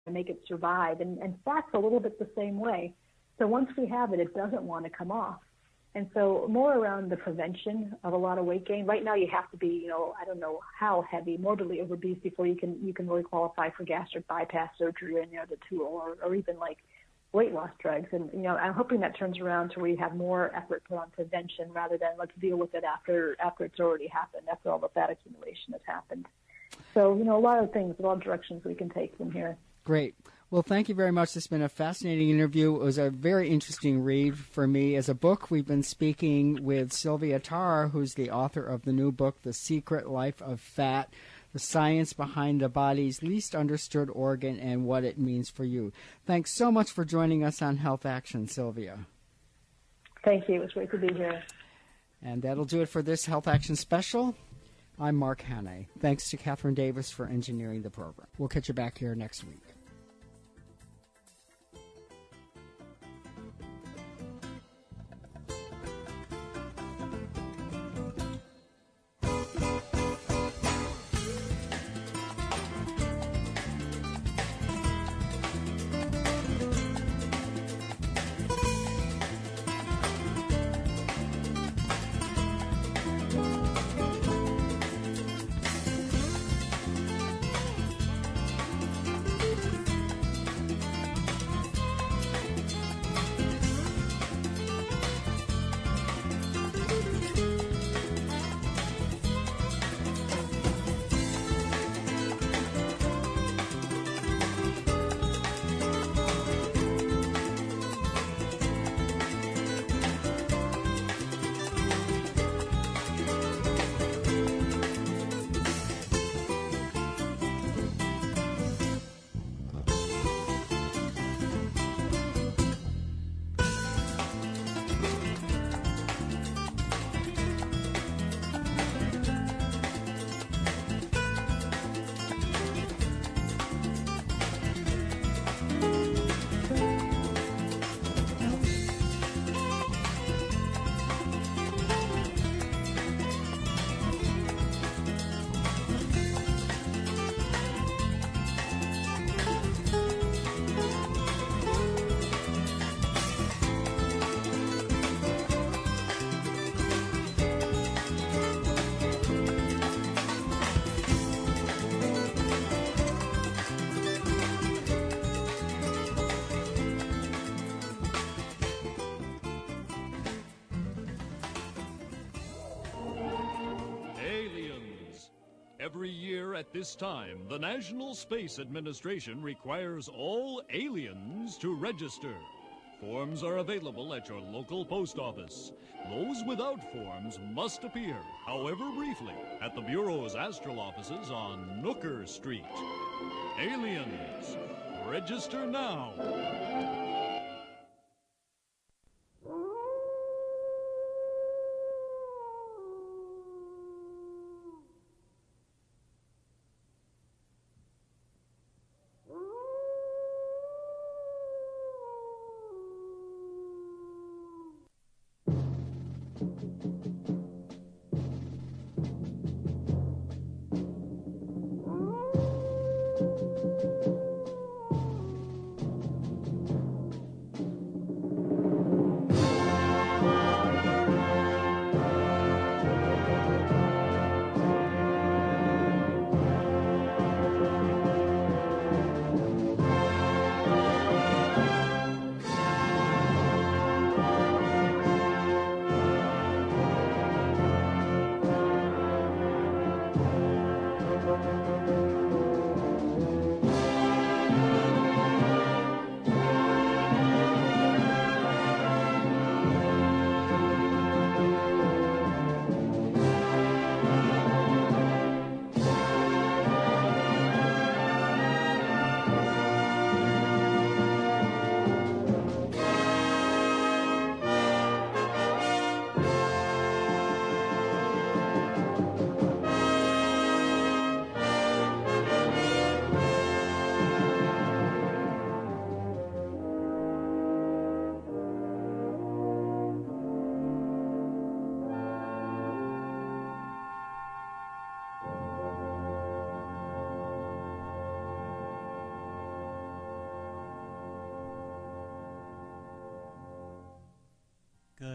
make it survive. And fat's a little bit the same way. So once we have it, it doesn't want to come off. And so more around the prevention of a lot of weight gain. Right now you have to be, I don't know how heavy, morbidly obese before you can really qualify for gastric bypass surgery or any other tool or even like weight loss drugs. And, I'm hoping that turns around to where you have more effort put on prevention rather than let's deal with it after it's already happened, after all the fat accumulation has happened. So, a lot of things, a lot of directions we can take from here. Great. Well, thank you very much. It's been a fascinating interview. It was a very interesting read for me. As a book, we've been speaking with Sylvia Tár, who's the author of the new book, The Secret Life of Fat, The Science Behind the Body's Least Understood Organ and What It Means for You. Thanks so much for joining us on Health Action, Sylvia. Thank you. It was great to be here. And that'll do it for this Health Action special. I'm Mark Hannay. Thanks to Catherine Davis for engineering the program. We'll catch you back here next week. Every year at this time, the National Space Administration requires all aliens to register. Forms are available at your local post office. Those without forms must appear, however briefly, at the Bureau's astral offices on Nooker Street. Aliens, register now.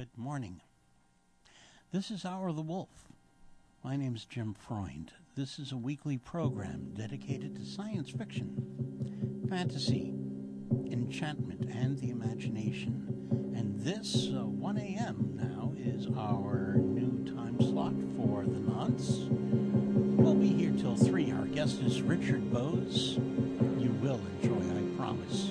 Good morning. This is Hour of the Wolf. My name's Jim Freund. This is a weekly program dedicated to science fiction, fantasy, enchantment, and the imagination. And this 1 a.m. now is our new time slot for the nonce. We'll be here till 3. Our guest is Richard Bowes. You will enjoy, I promise.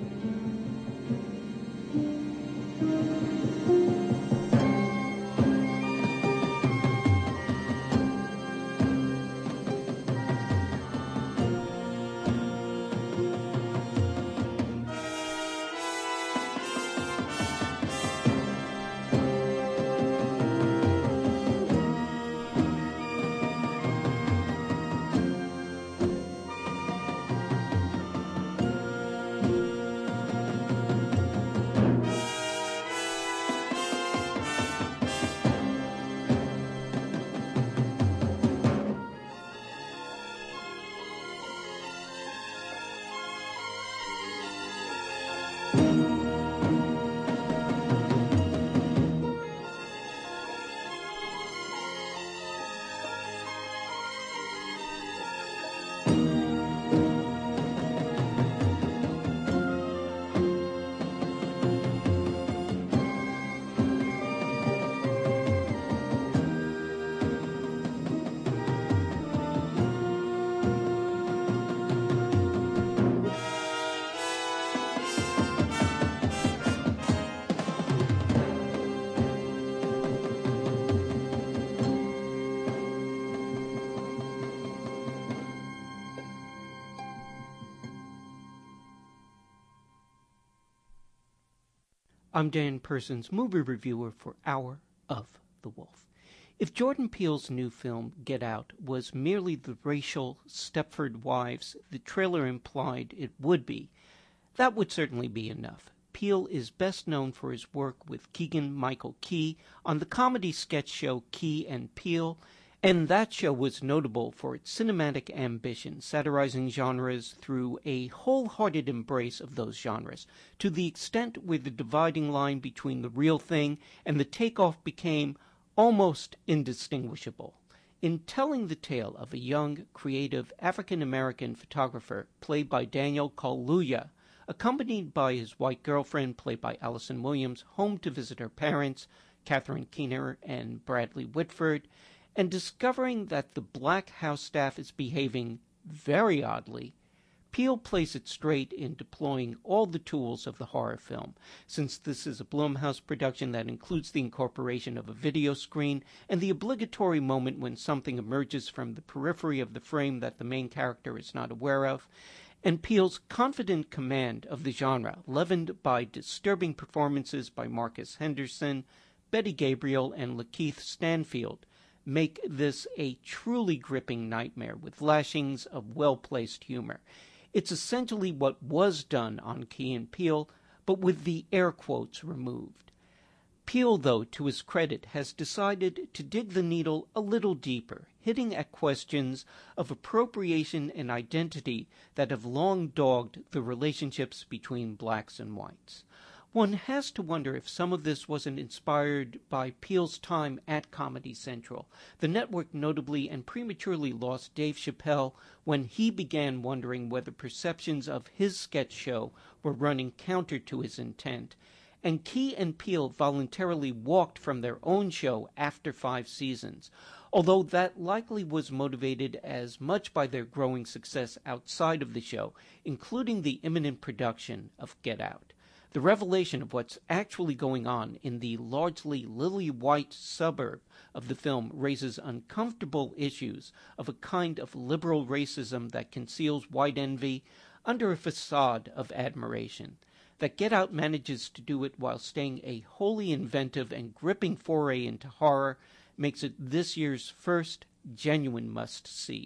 I'm Dan Persons, movie reviewer for Hour of the Wolf. If Jordan Peele's new film, Get Out, was merely the racial Stepford Wives the trailer implied it would be, that would certainly be enough. Peele is best known for his work with Keegan-Michael Key on the comedy sketch show Key and Peele, and that show was notable for its cinematic ambition, satirizing genres through a wholehearted embrace of those genres, to the extent where the dividing line between the real thing and the takeoff became almost indistinguishable. In telling the tale of a young, creative African-American photographer played by Daniel Kaluuya, accompanied by his white girlfriend played by Allison Williams, home to visit her parents, Catherine Keener and Bradley Whitford, and discovering that the black house staff is behaving very oddly, Peele plays it straight in deploying all the tools of the horror film, since this is a Blumhouse production that includes the incorporation of a video screen and the obligatory moment when something emerges from the periphery of the frame that the main character is not aware of, and Peele's confident command of the genre, leavened by disturbing performances by Marcus Henderson, Betty Gabriel, and Lakeith Stanfield, make this a truly gripping nightmare with lashings of well-placed humor. It's essentially what was done on Key and Peele, but with the air quotes removed. Peele, though, to his credit, has decided to dig the needle a little deeper, hitting at questions of appropriation and identity that have long dogged the relationships between blacks and whites. One has to wonder if some of this wasn't inspired by Peele's time at Comedy Central. The network notably and prematurely lost Dave Chappelle when he began wondering whether perceptions of his sketch show were running counter to his intent, and Key and Peele voluntarily walked from their own show after 5 seasons, although that likely was motivated as much by their growing success outside of the show, including the imminent production of Get Out. The revelation of what's actually going on in the largely lily-white suburb of the film raises uncomfortable issues of a kind of liberal racism that conceals white envy under a facade of admiration. That Get Out manages to do it while staying a wholly inventive and gripping foray into horror makes it this year's first genuine must-see.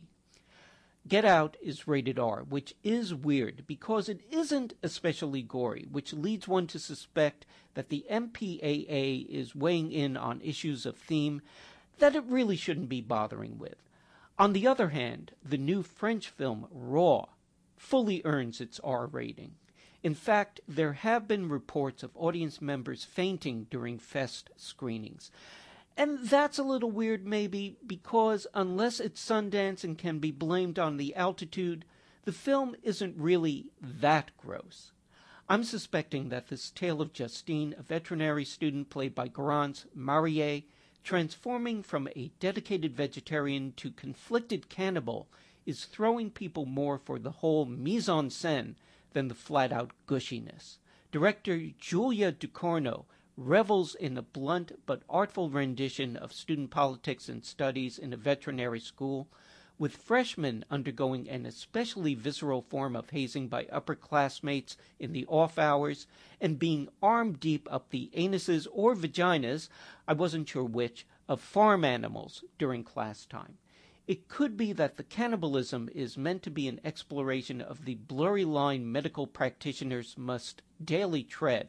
Get Out is rated R, which is weird because it isn't especially gory, which leads one to suspect that the MPAA is weighing in on issues of theme that it really shouldn't be bothering with. On the other hand, the new French film Raw fully earns its R rating. In fact, there have been reports of audience members fainting during Fest screenings. And that's a little weird maybe, because unless it's Sundance and can be blamed on the altitude, the film isn't really that gross. I'm suspecting that this tale of Justine, a veterinary student played by Garance Marillier, transforming from a dedicated vegetarian to conflicted cannibal, is throwing people more for the whole mise-en-scène than the flat-out gushiness. Director Julia Ducournau revels in a blunt but artful rendition of student politics and studies in a veterinary school, with freshmen undergoing an especially visceral form of hazing by upperclassmates in the off hours and being arm-deep up the anuses or vaginas, I wasn't sure which, of farm animals during class time. It could be that the cannibalism is meant to be an exploration of the blurry line medical practitioners must daily tread,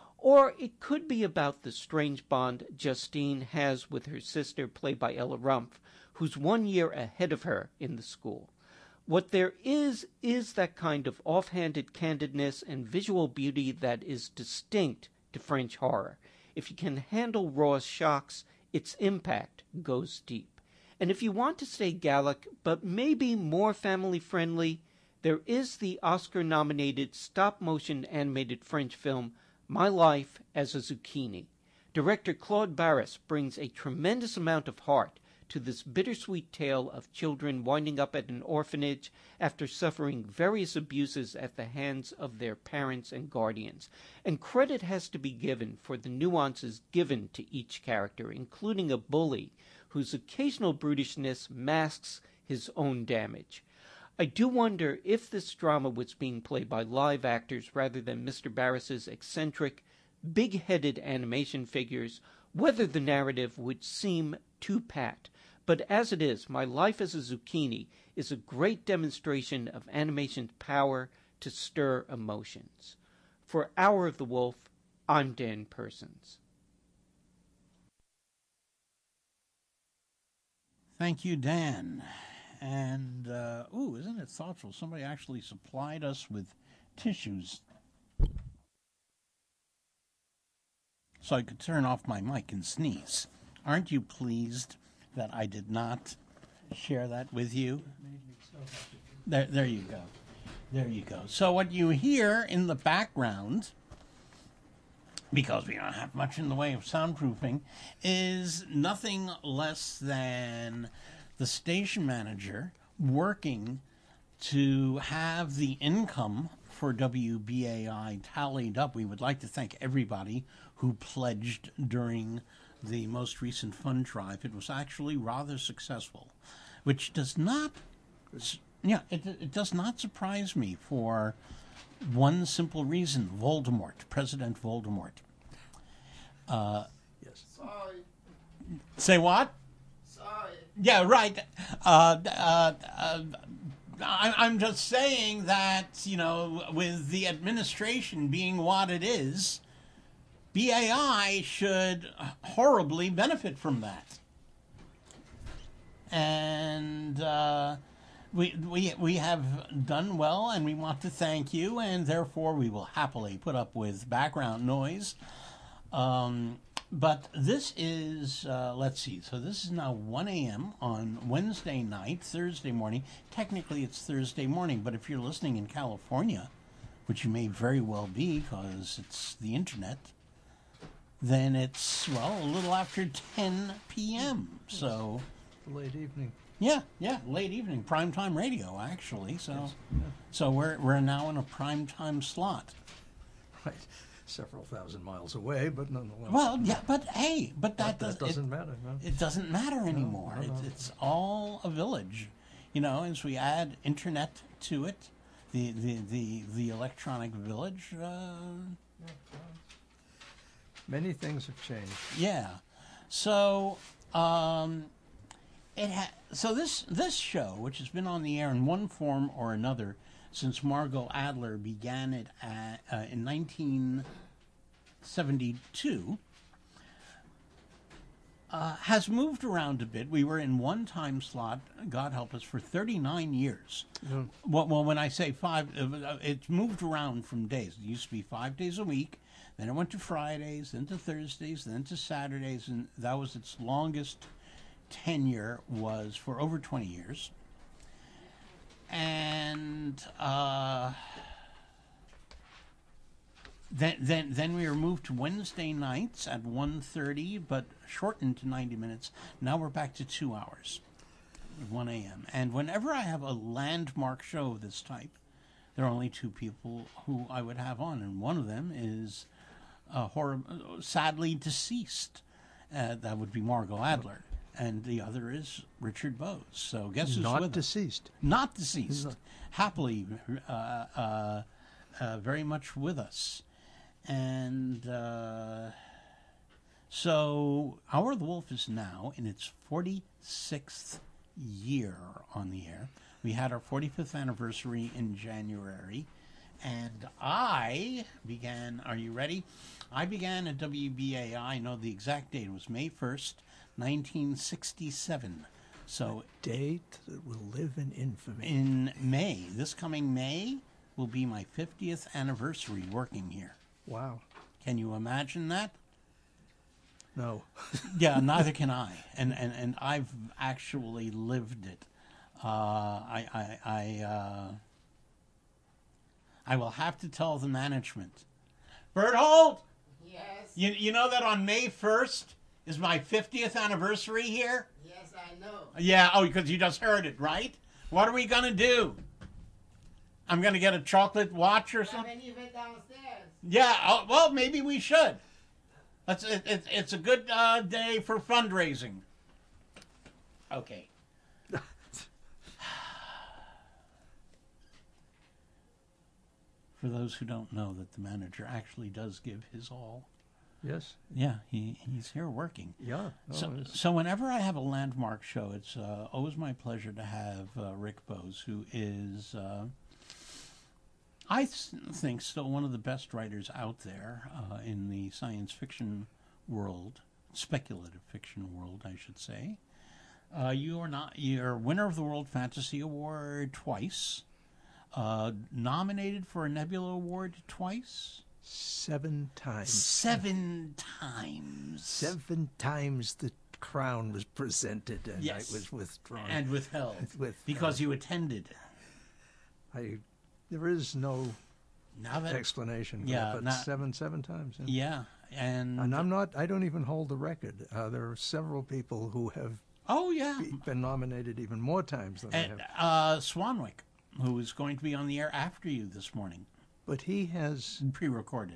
or it could be about the strange bond Justine has with her sister, played by Ella Rumpf, who's 1 year ahead of her in the school. What there is that kind of offhanded candidness and visual beauty that is distinct to French horror. If you can handle raw shocks, its impact goes deep. And if you want to stay Gallic, but maybe more family-friendly, there is the Oscar-nominated stop-motion animated French film My Life as a Zucchini. Director Claude Barras brings a tremendous amount of heart to this bittersweet tale of children winding up at an orphanage after suffering various abuses at the hands of their parents and guardians. And credit has to be given for the nuances given to each character, including a bully whose occasional brutishness masks his own damage. I do wonder if this drama was being played by live actors rather than Mr. Barris's eccentric, big-headed animation figures, whether the narrative would seem too pat. But as it is, My Life as a Zucchini is a great demonstration of animation's power to stir emotions. For Hour of the Wolf, I'm Dan Persons. Thank you, Dan. And, isn't it thoughtful? Somebody actually supplied us with tissues so I could turn off my mic and sneeze. Aren't you pleased that I did not share that with you? There you go. There you go. So what you hear in the background, because we don't have much in the way of soundproofing, is nothing less than the station manager working to have the income for WBAI tallied up. We would like to thank everybody who pledged during the most recent fund drive. It was actually rather successful, which does not, it does not surprise me for one simple reason: Voldemort, President Voldemort. Yes. Sorry. Say what? Sorry. Yeah, right. I'm just saying that, with the administration being what it is, BAI should horribly benefit from that. And we have done well, and we want to thank you, and therefore we will happily put up with background noise. But this is, let's see, so this is now 1 a.m. on Wednesday night, Thursday morning. Technically it's Thursday morning, but if you're listening in California, which you may very well be because it's the internet, then it's, a little after 10 p.m. So Late evening. Yeah, late evening, primetime radio, actually. So, Yes. Yeah. so we're now in a primetime slot. Right. Several thousand miles away, but nonetheless. Well, yeah, but hey, that doesn't matter. No? It doesn't matter anymore. No. It's all a village, as we add internet to it, the electronic village. Many things have changed. Yeah, so so this show, which has been on the air in one form or another since Margot Adler began it in 1972. has moved around a bit. We were in one time slot, God help us, for 39 years. Yeah. Well, when I say 5, it's moved around from days. It used to be 5 days a week. Then it went to Fridays, then to Thursdays, then to Saturdays, and that was its longest tenure, was for over 20 years. And then we were moved to Wednesday nights at 1:30, but shortened to 90 minutes. Now we're back to 2 hours, 1 a.m. And whenever I have a landmark show of this type, there are only 2 people who I would have on, and one of them is sadly deceased. That would be Margot Adler. And the other is Richard Bowes. So guess who's Not with deceased. us? Not deceased. Not. Happily, very much with us. And so Hour of the Wolf is now in its 46th year on the air. We had our 45th anniversary in January. And I began, are you ready? I began at WBAI, I know the exact date, it was May 1st, 1967. So a date that will live in infamy. In May, this coming May, will be my 50th anniversary working here. Wow. Can you imagine that? No. Yeah, neither can I. And I've actually lived it. I will have to tell the management. Berthold! Yes? You know that on May 1st is my 50th anniversary here? Yes, I know. Yeah, because you just heard it, right? What are we going to do? I'm going to get a chocolate watch or something? Have any of it downstairs? Yeah, well, maybe we should. It's a good day for fundraising. Okay. For those who don't know, that the manager actually does give his all. Yes. Yeah, he's here working. Yeah. So whenever I have a landmark show, it's always my pleasure to have Rick Bowes, who is, I think, still one of the best writers out there in the science fiction world, speculative fiction world, I should say. You're winner of the World Fantasy Award twice. Nominated for a Nebula Award twice? 7 times. 7 times. 7 times the crown was presented and yes. I was withdrawn. And withheld. Because you attended. There is no explanation for it, but 7 times. Yeah. And I don't even hold the record. There are several people who have been nominated even more times than I have. Swanwick, who is going to be on the air after you this morning. But he has... Pre-recorded.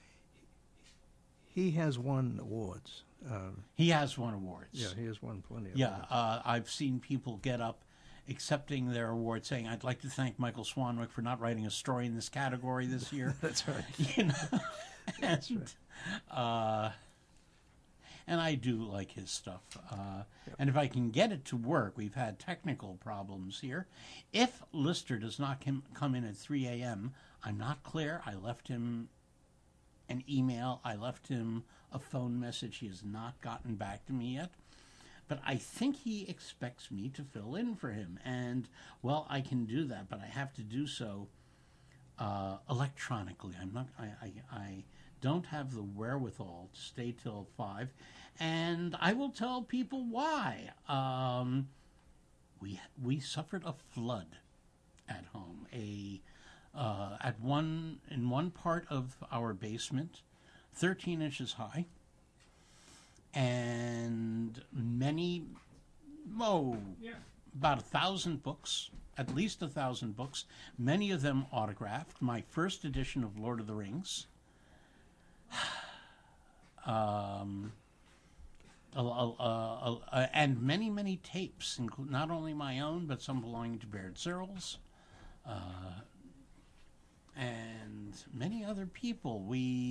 He has won awards. He has won awards. Yeah, he has won plenty of awards. I've seen people get up accepting their award saying, I'd like to thank Michael Swanwick for not writing a story in this category this year. That's right. You know? That's right. And I do like his stuff. And if I can get it to work, we've had technical problems here. If Lister does not come in at 3 a.m., I'm not clear. I left him an email. I left him a phone message. He has not gotten back to me yet. But I think he expects me to fill in for him. And, well, I can do that, but I have to do so electronically. I don't have the wherewithal to stay till 5. And I will tell people why. We suffered a flood at home. In one part of our basement, 13 inches high, and about 1,000 books, at least 1,000 books, many of them autographed. My first edition of Lord of the Rings. And many tapes, not only my own, but some belonging to Baird Searles, and many other people.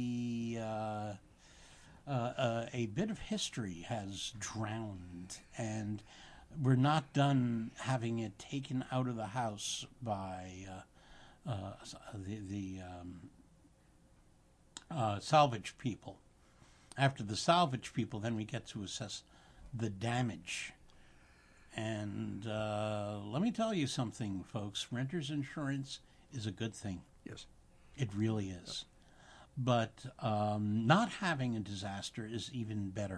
A bit of history has drowned, and we're not done having it taken out of the house by the salvage people. After the salvage people, then we get to assess the damage. And let me tell you something, folks. Renter's insurance is a good thing. Yes. It really is. But not having a disaster is even better.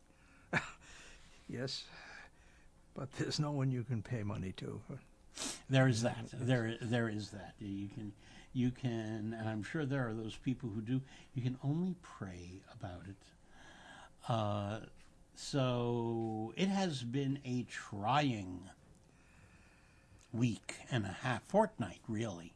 Yes, but there's no one you can pay money to. There is that. There is that. You can, and I'm sure there are those people who do. You can only pray about it. So it has been a trying week and a half, fortnight, really.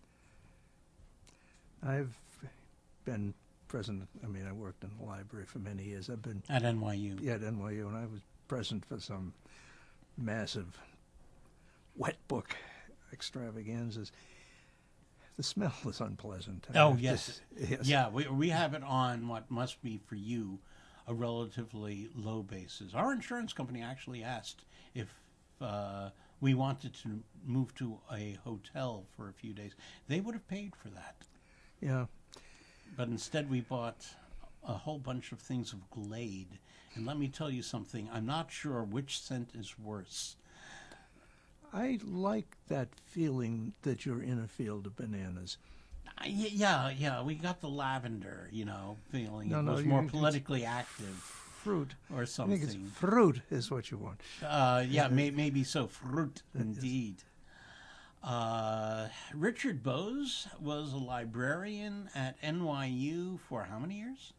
I've been president. I mean, I worked in the library for many years. I've been at NYU. Yeah, at NYU, and I was present for some massive wet book extravaganzas. The smell is unpleasant. Oh, yes. Yeah, we have it on what must be for you a relatively low basis. Our insurance company actually asked if we wanted to move to a hotel for a few days. They would have paid for that. Yeah. But instead we bought a whole bunch of things of Glade. And let me tell you something, I'm not sure which scent is worse. I like that feeling that you're in a field of bananas. Yeah, we got the lavender, feeling. It was more politically active. Fruit. Or something. I think it's fruit is what you want. Maybe so. Fruit, indeed. Richard Bose was a librarian at NYU for how many years?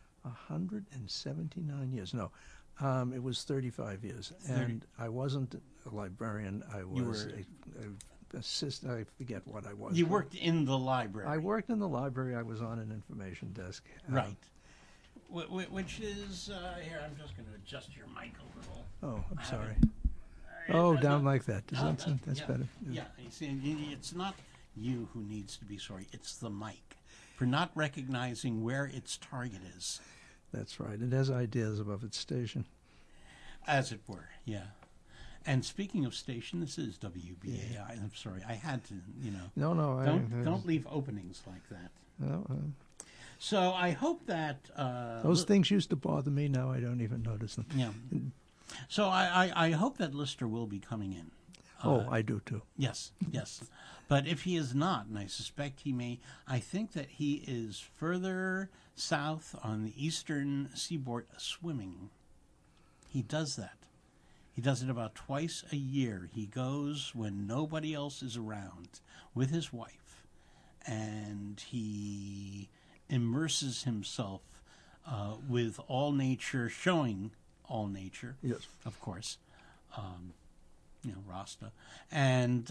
179 years. No, it was 35 years. And I wasn't a librarian. I was a assistant. I forget what I was. You worked in the library. I worked in the library. I was on an information desk. Right. Which is, here, I'm just going to adjust your mic a little. Oh, I'm sorry. Down like that. That's better. Yeah, you see, it's not you who needs to be sorry. It's the mic for not recognizing where its target is. That's right. It has ideas above its station. As it were, yeah. And speaking of station, this is WBAI. Yeah. I'm sorry, I had to, No, don't leave openings like that. No. So I hope that those things used to bother me. Now I don't even notice them. Yeah. So I hope that Lister will be coming in. I do too. Yes. But if he is not, and I suspect he may, I think that he is further south on the eastern seaboard swimming. He does that. He does it about twice a year. He goes when nobody else is around with his wife, and he immerses himself with all nature, showing all nature. Yes, of course. Rasta, and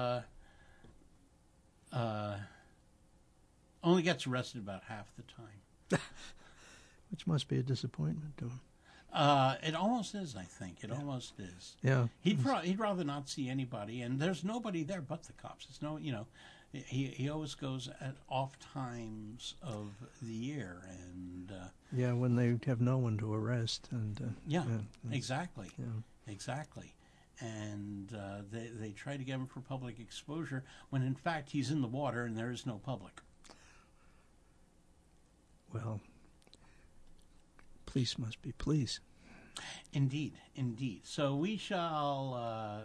only gets arrested about half the time. Which must be a disappointment to him. It almost is, I think. It almost is. Yeah. He'd rather not see anybody, and there's nobody there but the cops. It's no, he always goes at off times of the year, and when they have no one to arrest, and exactly, exactly, and they try to get him for public exposure when in fact he's in the water and there is no public. Well, police must be police. Indeed. So we shall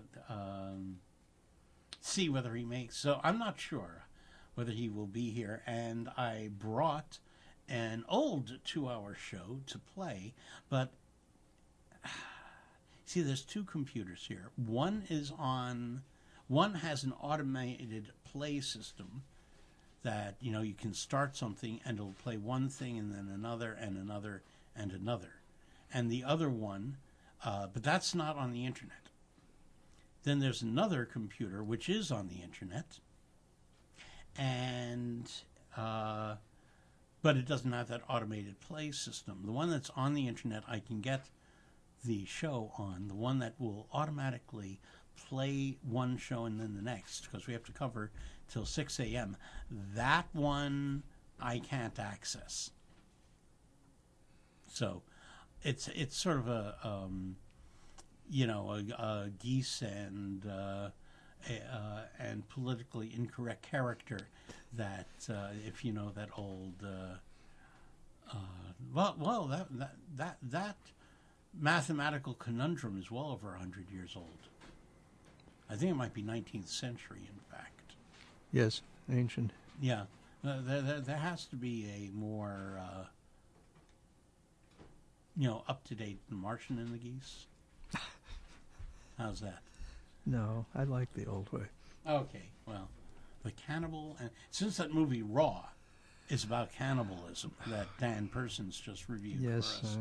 see whether he makes. So I'm not sure whether he will be here. And I brought an old 2-hour show to play, but see, there's two computers here. One has an automated play system that you can start something and it'll play one thing and then another and another and another. And the other one, but that's not on the internet. Then there's another computer which is on the internet, and but it doesn't have that automated play system. The one that's on the internet, I can get the show on. The one that will automatically play one show and then the next, because we have to cover till 6 a.m. That one I can't access. So it's sort of a geese and politically incorrect character that if you know that old mathematical conundrum is well over 100 years old. I think it might be 19th century, in fact. Yes, ancient. Yeah. There has to be a more, up-to-date The Martian and the Geese. How's that? No, I like the old way. Okay, well, the cannibal, and since that movie Raw is about cannibalism that Dan Persons just reviewed Yes. for us,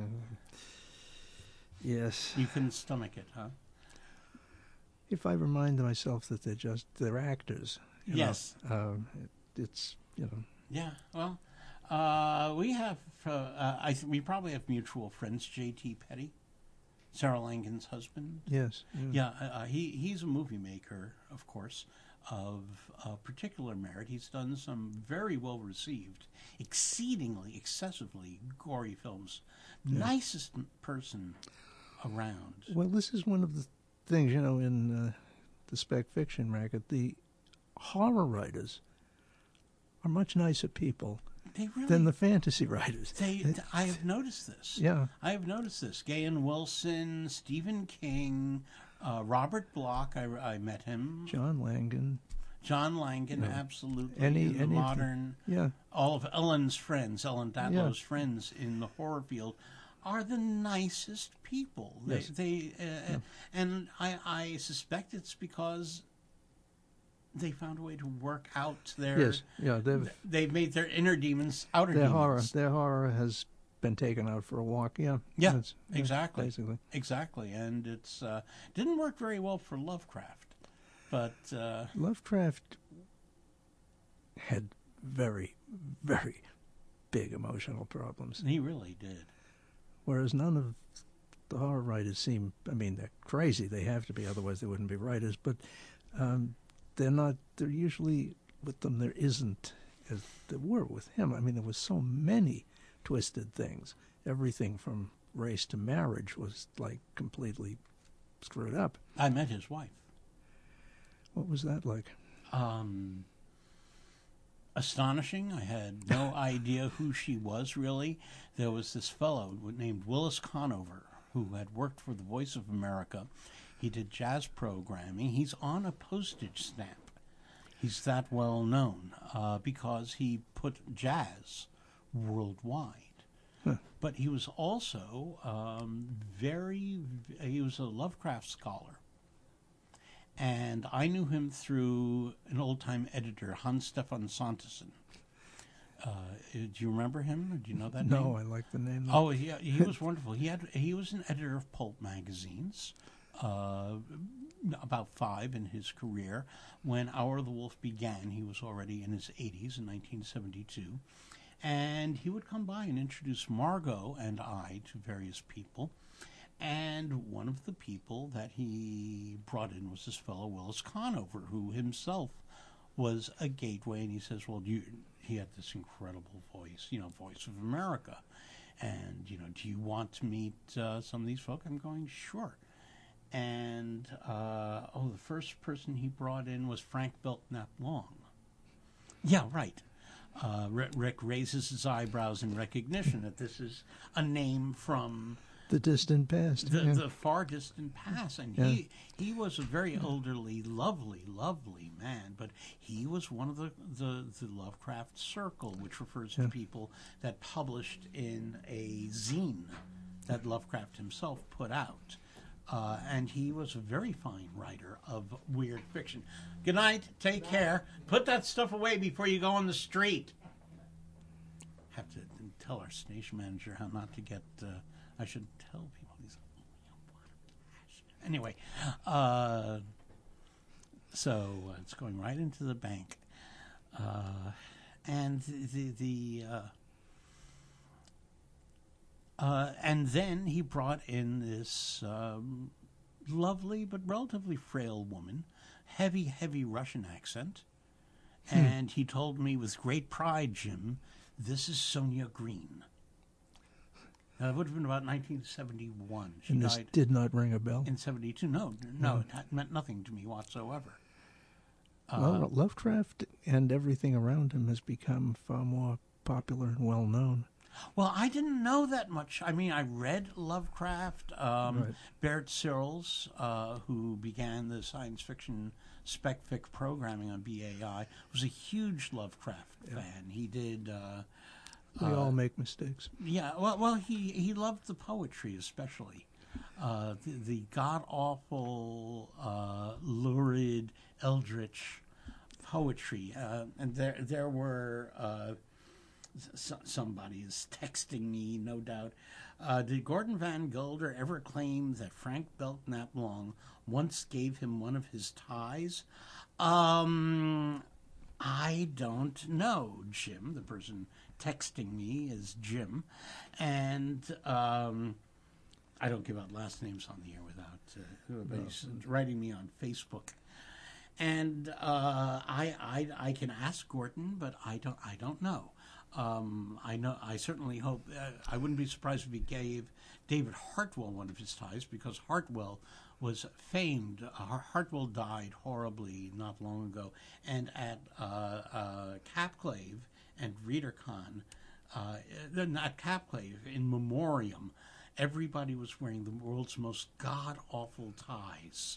Yes. you couldn't stomach it, huh? If I remind myself that they're actors. Yes. It's, Yeah, well, we have, we probably have mutual friends, J.T. Petty, Sarah Langen's husband. Yes. Yeah, he's a movie maker, of course, of particular merit. He's done some very well-received, exceedingly, excessively gory films. Yeah. Nicest person around. Well, this is one of the things, in the spec fiction racket. The horror writers are much nicer people than the fantasy writers. I have noticed this. Yeah. I have noticed this. Gahan Wilson, Stephen King, Robert Bloch, I met him. John Langan, absolutely. Any modern, all of Ellen's friends, Ellen Datlow's friends in the horror field are the nicest people. Yes. And I suspect it's because they found a way to work out their... Yes, yeah. They've made their inner demons outer their demons. Their horror has been taken out for a walk, Yeah, exactly. Basically. Exactly, and it's didn't work very well for Lovecraft. But... Lovecraft had very, very big emotional problems. He really did. Whereas none of the horror writers seem... I mean, they're crazy. They have to be, otherwise they wouldn't be writers. But... they're not. They're usually with them. There isn't as there were with him. I mean, there was so many twisted things. Everything from race to marriage was like completely screwed up. I met his wife. What was that like? Astonishing. I had no idea who she was really. There was this fellow named Willis Conover who had worked for the Voice of America. He did jazz programming. He's on a postage stamp. He's that well known because he put jazz worldwide. Huh. But he was also he was a Lovecraft scholar. And I knew him through an old-time editor, Hans Stefan Sanderson. Do you remember him? Do you know that name? No, I like the name. Oh, he was wonderful. He was an editor of pulp magazines. About 5 in his career. When Hour of the Wolf began, he was already in his 80s in 1972. And he would come by and introduce Margot and I to various people. And one of the people that he brought in was this fellow Willis Conover, who himself was a gateway. And he says, well, he had this incredible voice, Voice of America. And, do you want to meet some of these folk? I'm going, sure. And, the first person he brought in was Frank Belknap Long. Yeah, right. Rick raises his eyebrows in recognition that this is a name from... the distant past. The far distant past. And he was a very elderly, lovely, lovely man, but he was one of the Lovecraft Circle, which refers to people that published in a zine that Lovecraft himself put out. And he was a very fine writer of weird fiction. Good night. Take care. Put that stuff away before you go on the street. Have to tell our station manager how not to get... I should tell people these. Anyway, so it's going right into the bank. And and then he brought in this lovely but relatively frail woman, heavy Russian accent, and he told me with great pride, Jim, this is Sonia Green. Now, it would have been about 1971. She and this died did not ring a bell? in 72. No, it meant nothing to me whatsoever. Well, Lovecraft and everything around him has become far more popular and well-known. Well, I didn't know that much. I mean, I read Lovecraft. Right. Bert Searles, who began the science fiction spec-fic programming on BAI, was a huge Lovecraft fan. He did... We all make mistakes. Yeah, well, he loved the poetry especially. The god-awful, lurid, eldritch poetry. And there were... somebody is texting me, no doubt. Did Gordon Van Gulder ever claim that Frank Belknap Long once gave him one of his ties? I don't know, Jim. The person texting me is Jim. And I don't give out last names on the air without everybody's writing me on Facebook. And I can ask Gordon, but I don't know. I certainly hope. I wouldn't be surprised if he gave David Hartwell one of his ties, because Hartwell was famed. Hartwell died horribly not long ago, and at Capclave and ReaderCon, not Capclave, in memoriam, everybody was wearing the world's most god-awful ties.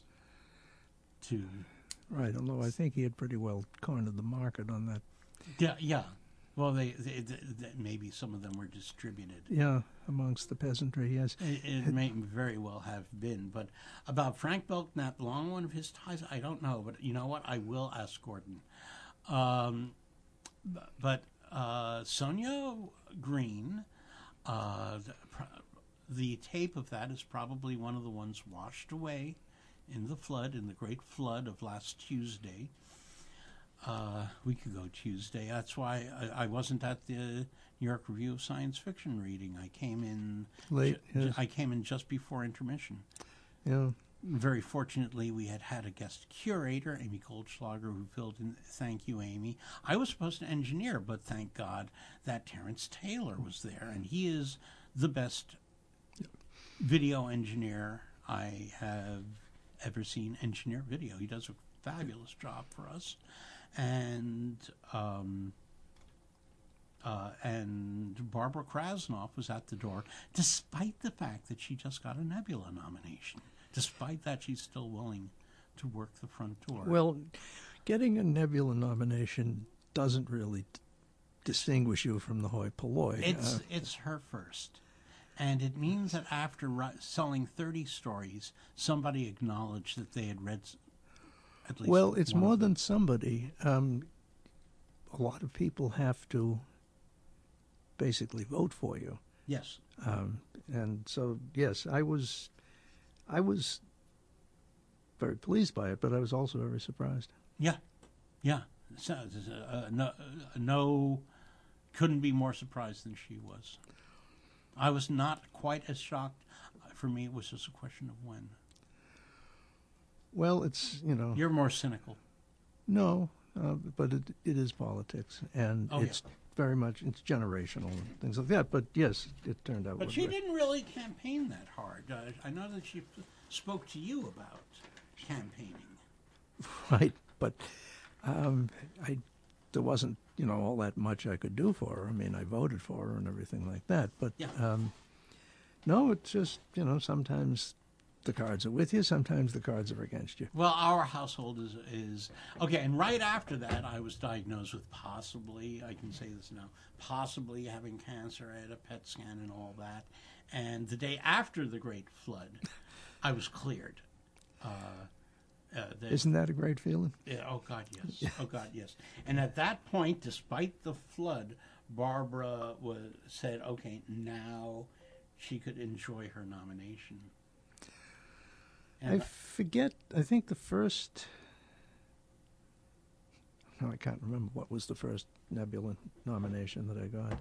Right, although I think he had pretty well cornered the market on that. Yeah. Well, they maybe some of them were distributed. Yeah, amongst the peasantry, yes. It may very well have been. But about Frank Belknap Long, one of his ties, I don't know. But you know what? I will ask Gordon. But Sonia Green, the tape of that is probably one of the ones washed away in the great flood of last Tuesday. Week ago Tuesday. That's why I wasn't at the New York Review of Science Fiction reading. I came in late. Yes. I came in just before intermission. Yeah. Very fortunately, we had a guest curator, Amy Goldschlager, who filled in. Thank you, Amy. I was supposed to engineer, but thank God that Terrence Taylor was there, and he is the best video engineer I have ever seen engineer video. He does a fabulous job for us. And Barbara Krasnoff was at the door, despite the fact that she just got a Nebula nomination. Despite that, she's still willing to work the front door. Well, getting a Nebula nomination doesn't really distinguish you from the hoi polloi. It's her first. And it means that after selling 30 stories, somebody acknowledged that they had read... Well, it's more than somebody. A lot of people have to basically vote for you. Yes. And so, yes, I was very pleased by it, but I was also very surprised. Yeah. So, no, couldn't be more surprised than she was. I was not quite as shocked. For me, it was just a question of when. Well, it's, You're more cynical. No, but it is politics, and it's very much, it's generational and things like that. But yes, it turned out. But she didn't really campaign that hard. I know that she spoke to you about campaigning. Right, but there wasn't, all that much I could do for her. I mean, I voted for her and everything like that. But no, it's just, sometimes the cards are with you, sometimes the cards are against you. Well, our household is okay, and right after that, I was diagnosed with possibly, I can say this now, possibly having cancer. I had a PET scan and all that. And the day after the Great Flood, I was cleared. Isn't that a great feeling? Yeah, oh, God, yes. Oh, God, yes. And at that point, despite the flood, Barbara said, okay, now she could enjoy her nomination. I forget, I think the first... No, I can't remember what was the first Nebula nomination that I got.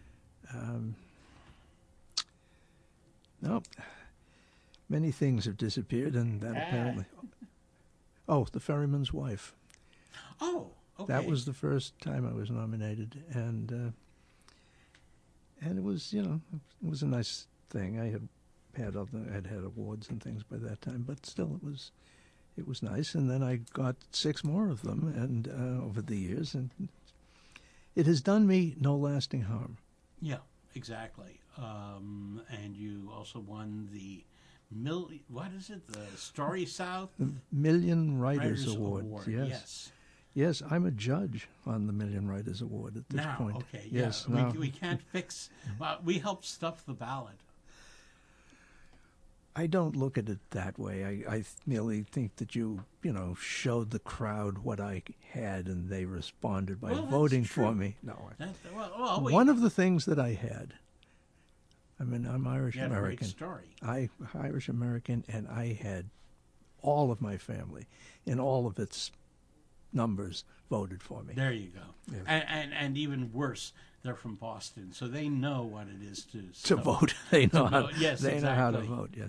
No, many things have disappeared, and that apparently... Oh, The Ferryman's Wife. Oh, okay. That was the first time I was nominated, and it was, it was a nice thing. I had awards and things by that time, but still it was nice. And then I got 6 more of them, and over the years, and it has done me no lasting harm. Yeah, exactly. And you also won the what is it? The Story South Million Writers Award. Yes. Yes. Yes, I'm a judge on the Million Writers Award at this Now, point. okay, Yes, yeah. now, We can't fix. Well, we help stuff the ballot. I don't look at it that way. I merely think that you showed the crowd what I had, and they responded by voting for me. No, one of the things that I had. I mean, I'm Irish American. Great story. I'm Irish American, and I had all of my family in all of its numbers voted for me. There you go. Yeah. And even worse, they're from Boston, so they know what it is to vote. They know how. Yes, they exactly. know how to vote. Yes.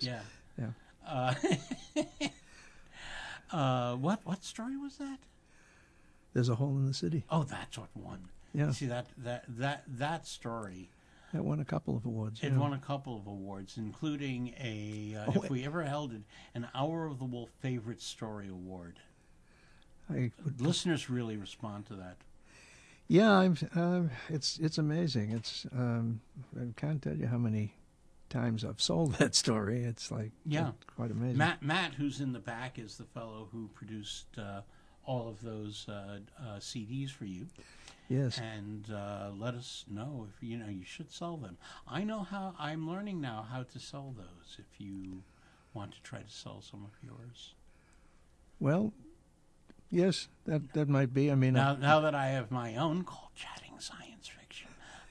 Yeah. What story was that? There's a Hole in the City. Oh, that's what won. Yeah. See that story. It won a couple of awards. It won a couple of awards, including if we ever held it, an Hour of the Wolf Favorite Story Award. Listeners really respond to that. Yeah, it's amazing. It's I can't tell you how many times I've sold that story. It's like quite amazing. Matt, who's in the back, is the fellow who produced all of those CDs for you. Yes, and let us know if you should sell them. I'm learning now how to sell those. If you want to try to sell some of yours, well. Yes, that might be. I mean, now that I have my own called Chatting Science Fiction,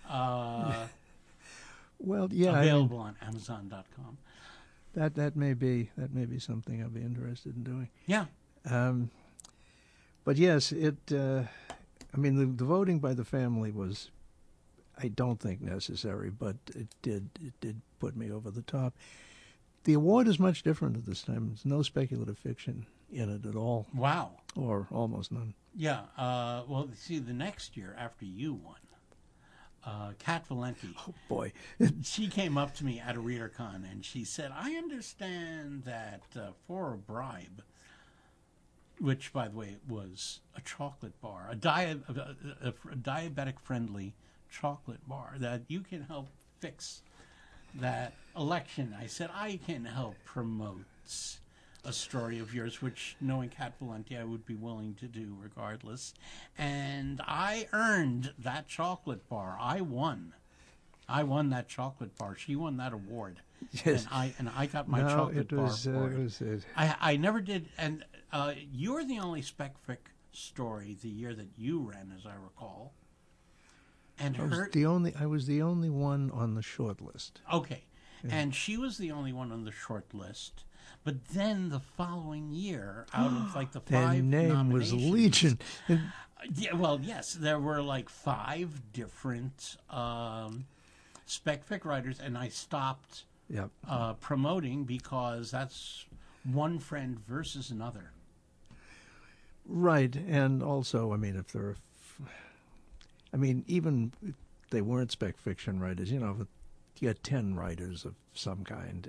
well, yeah, available on Amazon.com. That may be something I'll be interested in doing. Yeah. But yes, the voting by the family was, I don't think necessary, but it did put me over the top. The award is much different at this time. There's no speculative fiction in it at all. Wow. Or almost none. Yeah. Well, see, the next year after you won, Kat Valenti. Oh, boy. She came up to me at a ReaderCon and she said, I understand that for a bribe, which, by the way, was a chocolate bar, a diabetic-friendly chocolate bar, that you can help fix that election. I said, I can help promote a story of yours, which, knowing Kat Valenti, I would be willing to do regardless. And I earned that chocolate bar. I won that chocolate bar. She won that award. Yes. And I got my chocolate bar for it. It. I never did. And you were the only SpecFic story the year that you ran, as I recall. And I was the only one on the short list. Okay. Yeah. And she was the only one on the short list. But then the following year, out of like the 5 name nominations, was Legion. Yeah, well, yes, there were like 5 different SpecFic writers, and I stopped promoting because that's one friend versus another. Right, and also, I mean, if there are, even if they weren't spec fiction writers, you get 10 writers of some kind,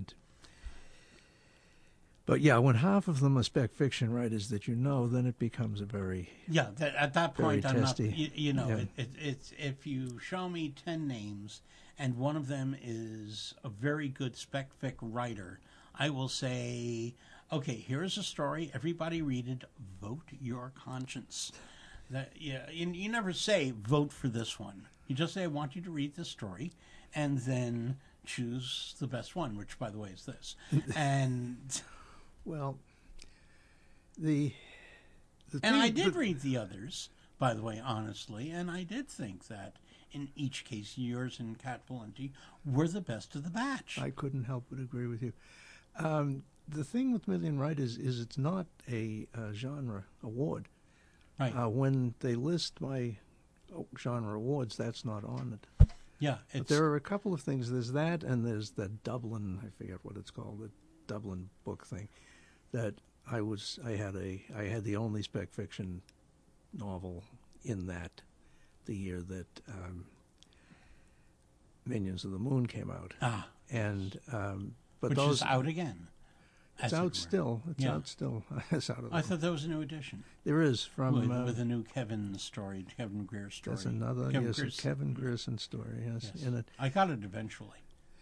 but yeah, when half of them are spec fiction writers that then it becomes a very at that point I'm testy. Not it's if you show me 10 names and one of them is a very good spec fic writer, I will say, okay, here's a story, everybody read it, vote your conscience. You never say vote for this one. You just say, I want you to read this story, and then choose the best one, which, by the way, is this. And well, and I did read the others, by the way, honestly, and I did think that in each case, yours and Kat Valenti were the best of the batch. I couldn't help but agree with you. The thing with Million Writers is it's not a genre award. Right. When they list my genre awards, that's not on it. Yeah. But there are a couple of things. There's that, and there's the Dublin, I forget what it's called, the Dublin book thing, that I had the only spec fiction novel in that the year that Minions of the Moon came out. And but which those is out again. It's out still. It's out still. It's out of I thought that was a new edition. There is from with a new Kevin Greer story. That's another Kevin Grierson story. Yes, in it. I got it eventually.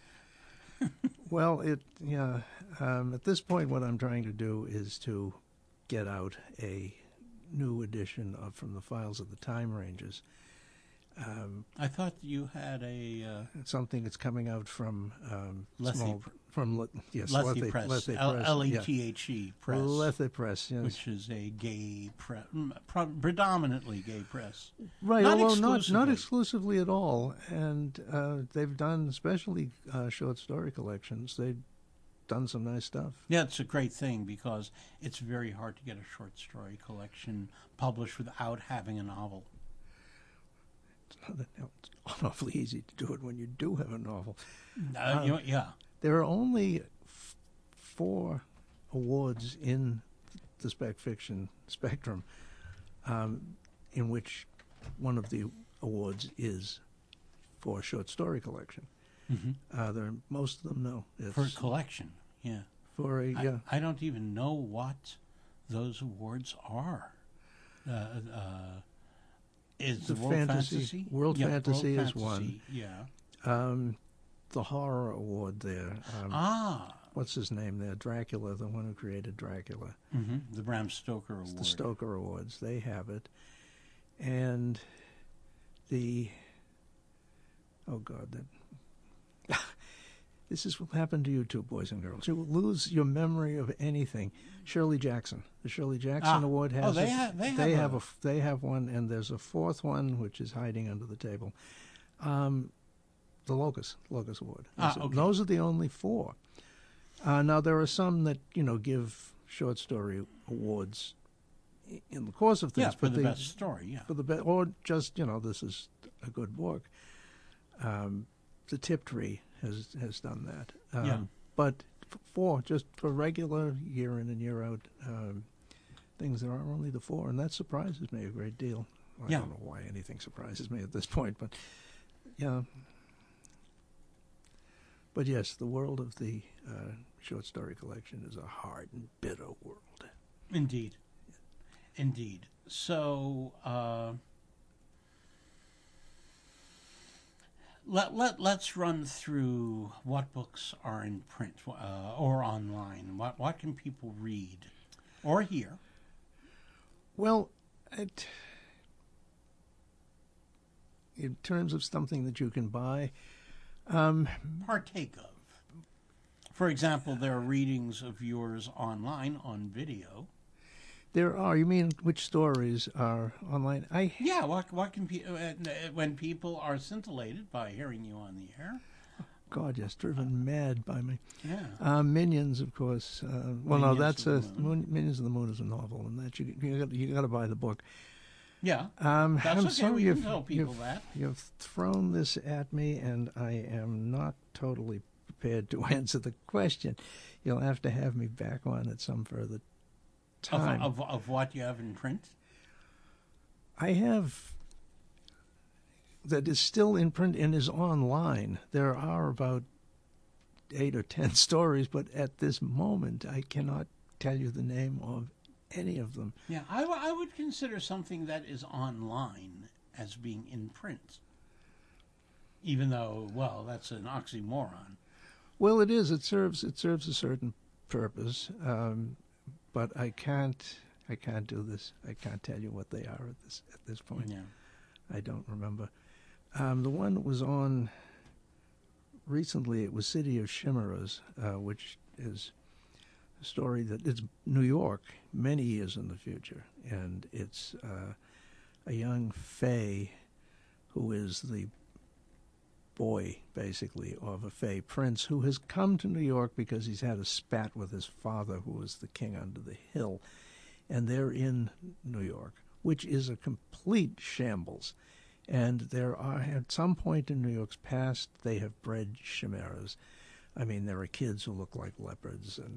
Well, at this point, what I'm trying to do is to get out a new edition of From the Files of the Time Rangers. I thought you had something that's coming out from Lethe Press, Lethe Lethe Press, Lethe Press, yes, which is a gay press, predominantly gay press, right? Although not exclusively at all, and they've done especially short story collections. They've done some nice stuff. Yeah, it's a great thing because it's very hard to get a short story collection published without having a novel. It's awfully easy to do it when you do have a novel. Yeah. There are only 4 awards in the spec fiction spectrum in which one of the awards is for a short story collection. Mm-hmm. Most of them, no. It's for a collection, yeah. I don't even know what those awards are. Is the World Fantasy? World Fantasy is one. Yeah. The horror award there. What's his name there? Dracula, the one who created Dracula. Mm-hmm. The Bram Stoker Award. The Stoker Awards. They have it. And the... Oh, God. This is what happened to you two, boys and girls. You will lose your memory of anything. Shirley Jackson. The Shirley Jackson Award has they have one, and there's a 4th one which is hiding under the table. The Locus Award. Okay. Those are the only 4. Now there are some that give short story awards in the course of things. Yeah, for the best story. Yeah, for the or just this is a good book. The Tiptree has done that. But just for regular year in and year out things, there are only the 4, and that surprises me a great deal. I don't know why anything surprises me at this point, but yeah. But yes, the world of the short story collection is a hard and bitter world. Indeed. So let's run through what books are in print or online. What can people read or hear? Well, in terms of something that you can buy, partake of. For example, there are readings of yours online on video. There are. You mean which stories are online? Yeah. What can when people are scintillated by hearing you on the air? God, yes, driven mad by me. Yeah. Minions, of course. Minions of the Moon is a novel, and that you got to buy the book. Yeah. That's okay. Sorry we can tell people that. You've thrown this at me, and I am not totally prepared to answer the question. You'll have to have me back on at some further time. Of what you have in print? I have that is still in print and is online. There are about 8 or 10 stories, but at this moment I cannot tell you the name of any of them. Yeah, I would consider something that is online as being in print, even though, well, that's an oxymoron. Well, it is. It serves a certain purpose, but I can't do this. I can't tell you what they are at this point. Yeah. I don't remember. The one that was on recently, it was City of Chimeras, which is a story that it's New York many years in the future, and it's a young fae who is the boy, basically, of a fae prince who has come to New York because he's had a spat with his father, who was the king under the hill, and they're in New York, which is a complete shambles. And there are, at some point in New York's past, they have bred chimeras. I mean, there are kids who look like leopards, and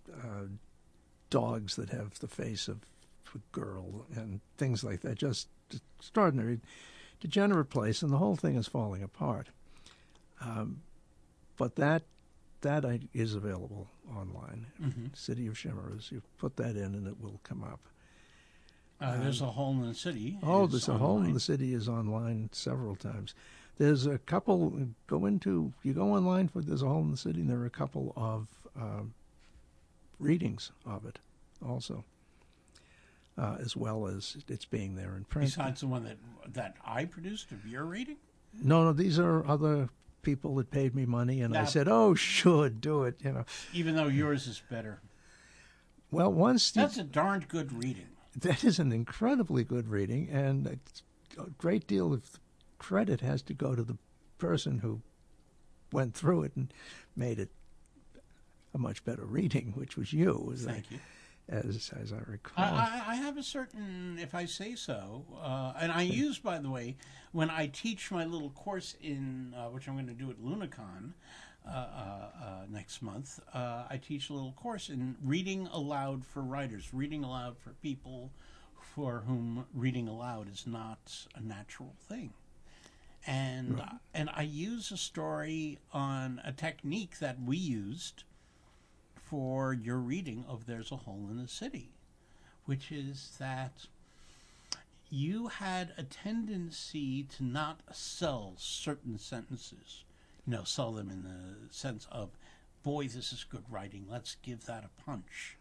dogs that have the face of a girl, and things like that. Just extraordinary, degenerate place, and the whole thing is falling apart. But that that is available online. Mm-hmm. City of Chimeras. You put that in and it will come up. There's a Hole in the City. Oh, there's a Hole in the City is online several times. There's a couple. You go online for There's a Hole in the City, and there are a couple of readings of it, also, as well as it's being there in print. Besides the one that I produced of your reading. No, these are other people that paid me money, and I said, "Oh, sure, do it." Even though yours is better. Well, that's a darned good reading. That is an incredibly good reading, and a great deal of credit has to go to the person who went through it and made it a much better reading, which was you. Thank you. As I recall. I have a certain, if I say so, and I use, by the way, when I teach my little course in, which I'm going to do at Lunacon next month, I teach a little course in reading aloud for writers, reading aloud for people for whom reading aloud is not a natural thing. And Right. And I use a story on a technique that we used for your reading of There's a Hole in the City, which is that you had a tendency to not sell certain sentences, sell them in the sense of, boy, this is good writing, let's give that a punch.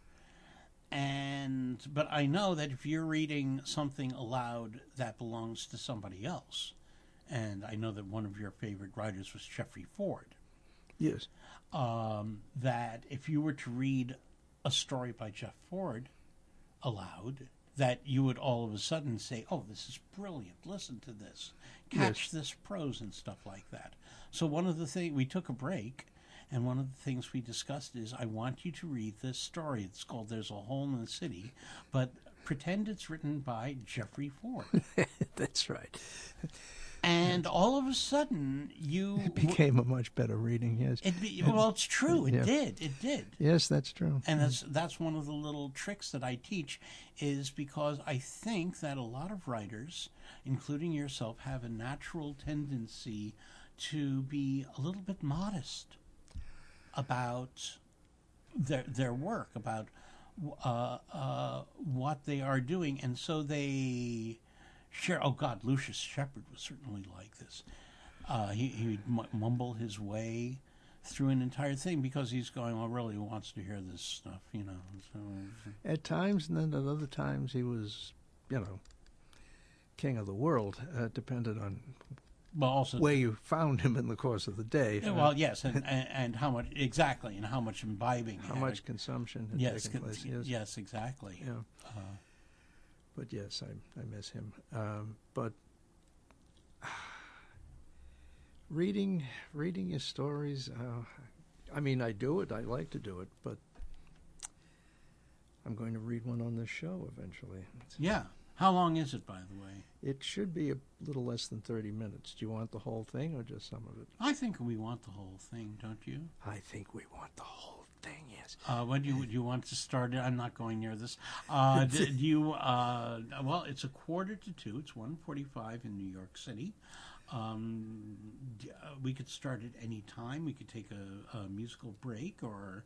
But I know that if you're reading something aloud that belongs to somebody else, and I know that one of your favorite writers was Jeffrey Ford. Yes. That if you were to read a story by Jeff Ford aloud, that you would all of a sudden say, "Oh, this is brilliant! Listen to this, catch this prose and stuff like that." So one of the things, we took a break, and one of the things we discussed is, I want you to read this story. It's called There's a Hole in the City, but pretend it's written by Jeffrey Ford. That's right. And all of a sudden, It became a much better reading, yes. Well, it's true. It did. Yes, that's true. And that's one of the little tricks that I teach, is because I think that a lot of writers, including yourself, have a natural tendency to be a little bit modest about their work, about what they are doing. And so they share. Oh, God, Lucius Shepard was certainly like this. He would mumble his way through an entire thing because he's going, well, really, who wants to hear this stuff, So, at times, and then at other times he was, king of the world, depended on also where you found him in the course of the day. Well, yes, and how much, exactly, and how much imbibing. How much consumption had taken place. Yes, exactly. Yeah. But yes, I miss him. But reading his stories, I do it. I like to do it, but I'm going to read one on this show eventually. Yeah. How long is it, by the way? It should be a little less than 30 minutes. Do you want the whole thing or just some of it? I think we want the whole thing, don't you? I think we want the whole thing, yes. When do you want to start it? I'm not going near this. Well, it's 1:45. It's 1:45 in New York City. We could start at any time. We could take a musical break, or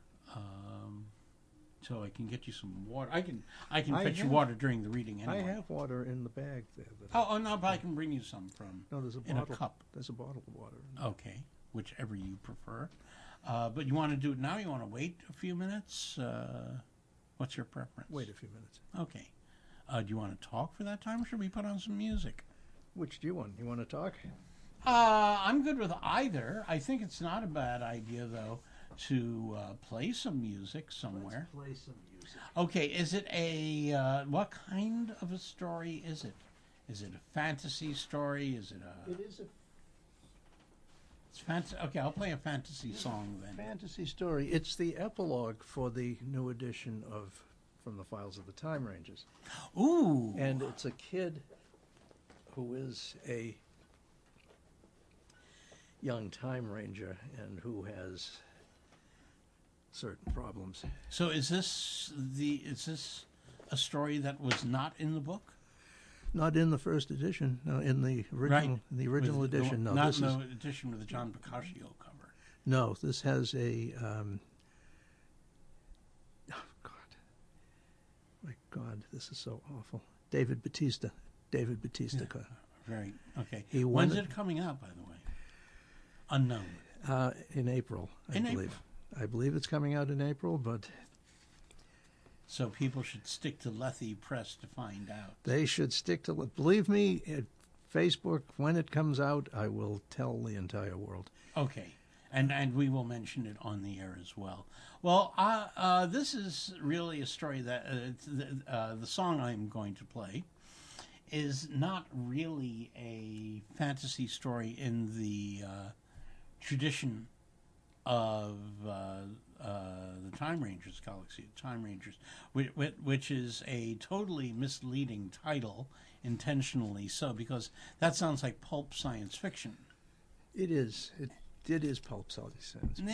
so I can get you some water. I can fetch you water during the reading anyway. I have water in the bag there. No, but I can bring you some from. No, there's a in bottle. A cup. There's a bottle of water. Okay, whichever you prefer. But you want to do it now? You want to wait a few minutes? What's your preference? Wait a few minutes. Okay. Do you want to talk for that time, or should we put on some music? Which do you want? You want to talk? I'm good with either. I think it's not a bad idea, though, to play some music somewhere. Let's play some music. Okay, is it what kind of a story is it? Is it a fantasy story? Is it a... It is a... It's fantasy. Okay, I'll play a fantasy song then. Fantasy story. It's the epilogue for the new edition of From the Files of the Time Rangers. Ooh! And it's a kid who is a young Time Ranger and who has certain problems. So is this a story that was not in the book? Not in the first edition. No, in the original. Right. In the original edition. No, not in the edition with the John Boccaccio cover. No, this has a... My God, this is so awful. David Bautista. David Bautista. Yeah. Right. Okay. When's it coming out, by the way? Unknown. In April, I believe. I believe it's coming out in April, but... So people should stick to Lethe Press to find out. They should stick to... Believe me, at Facebook, when it comes out, I will tell the entire world. Okay. And we will mention it on the air as well. Well, this is really a story that the song I'm going to play is not really a fantasy story in the tradition of the Time Rangers Galaxy of Time Rangers, which is a totally misleading title, intentionally so, because that sounds like pulp science fiction. It is. It is pulp science fiction.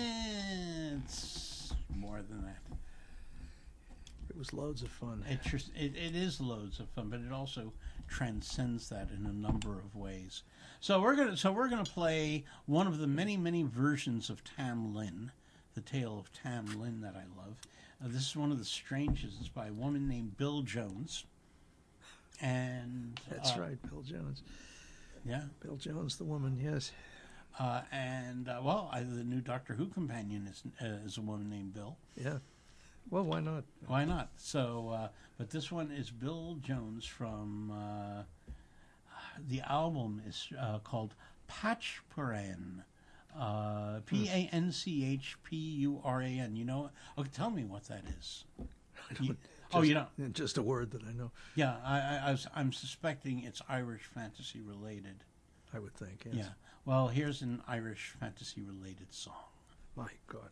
It's more than that. It was loads of fun. It is loads of fun, but it also transcends that in a number of ways. So we're gonna play one of the many versions of Tam Lin, the tale of Tam Lin that I love. This is one of the strangest. It's by a woman named Bill Jones, and that's right, Bill Jones. Yeah, Bill Jones, the woman. Yes. The new Doctor Who companion is a woman named Bill. Yeah. Well, why not? Why not? So, but this one is Bill Jones from, the album is called Panchpuran, Panchpuran. You know? Okay, tell me what that is. You know? Just a word that I know. Yeah, I'm suspecting it's Irish fantasy related. I would think, yes. Yeah. Well, here's an Irish fantasy related song. My God.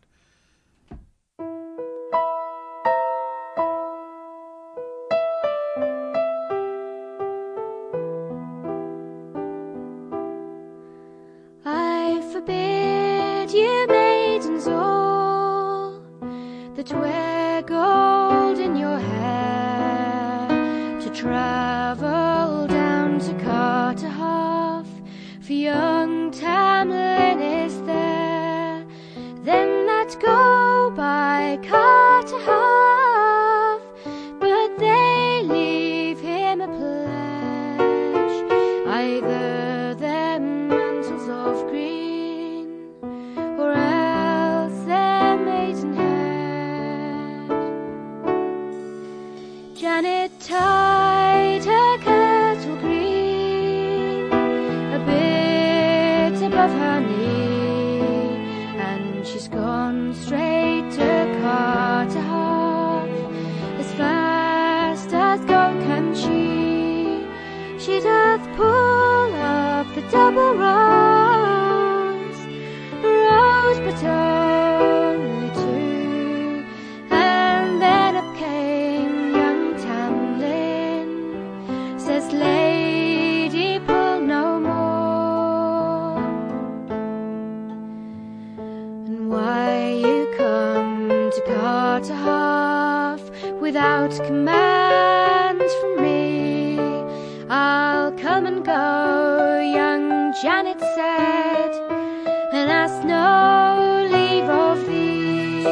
I forbid you maidens all that wear gold in your hair to travel down to Carterhalf, for young Tam Lin is there. Them that go by Carterhalf, but they leave him a pledge, either them mantles of green, or else their maidenhead. Janet tied her kirtle green a bit above her knee, and she's gone straight to Carterhalf as fast as go can she. She doth pull up the double rows but only two, and then up came young Tam Lin, says, "Lady, pull no more." And why you come to Carterhalf without commands from me? I'll come and go, young Janet said, and ask no leave of thee.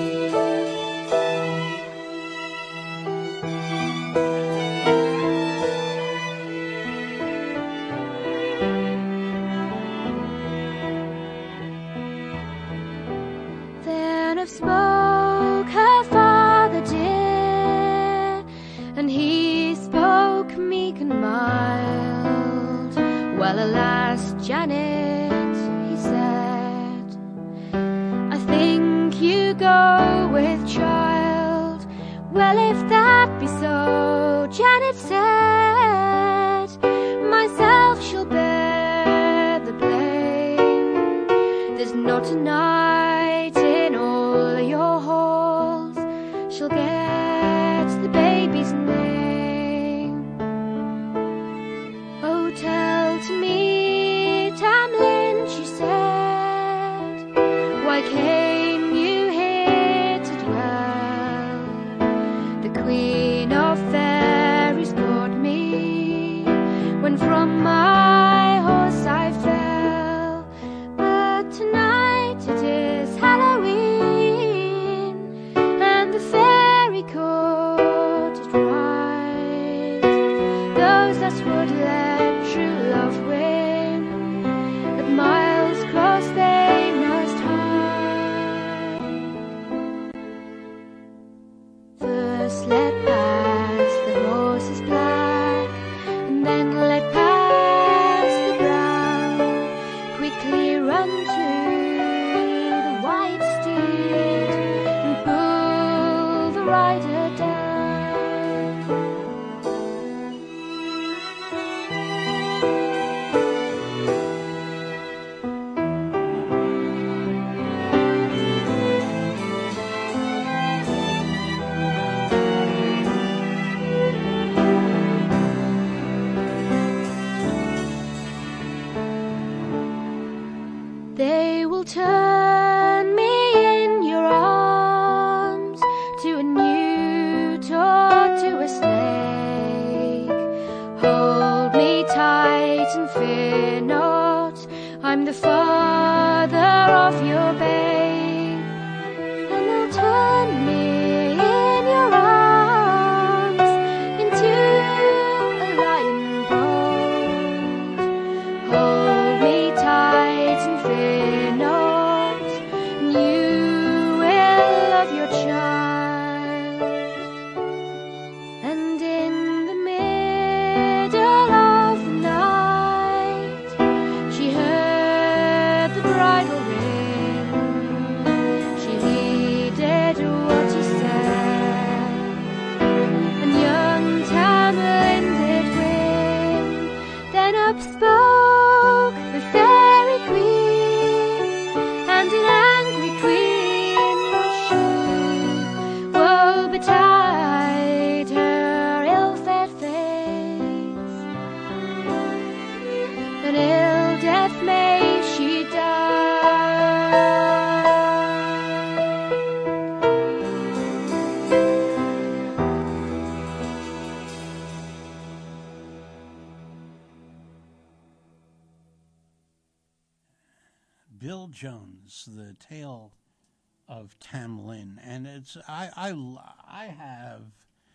Then of spoke her father dear, and he spoke meek and mild. Well, alas, Janet, he said, I think you go with child. Well, if that be so, Janet said, myself shall bear the blame. There's not a night in all your halls shall get the baby's name. Oh, tell to me, Tam Lin, she said, why came you here to dwell? The Queen of Fairies brought me when from my horse I fell. But tonight will turn me in your arms to a newt or to a snake. Hold me tight and fear not, I'm the father of your babe. And they'll turn me in your arms into a lion bold. Hold me tight and fear not, and you will love your child. And in the middle of the night, she heard the bridle ring. She heeded what he said, and young Tamlin did win. Then up spoke the fairy queen, and an angry queen was she. Woe betide her ill-fed face, an ill death may she die. Bill Jones, The Tale of Tamlin, and it's I have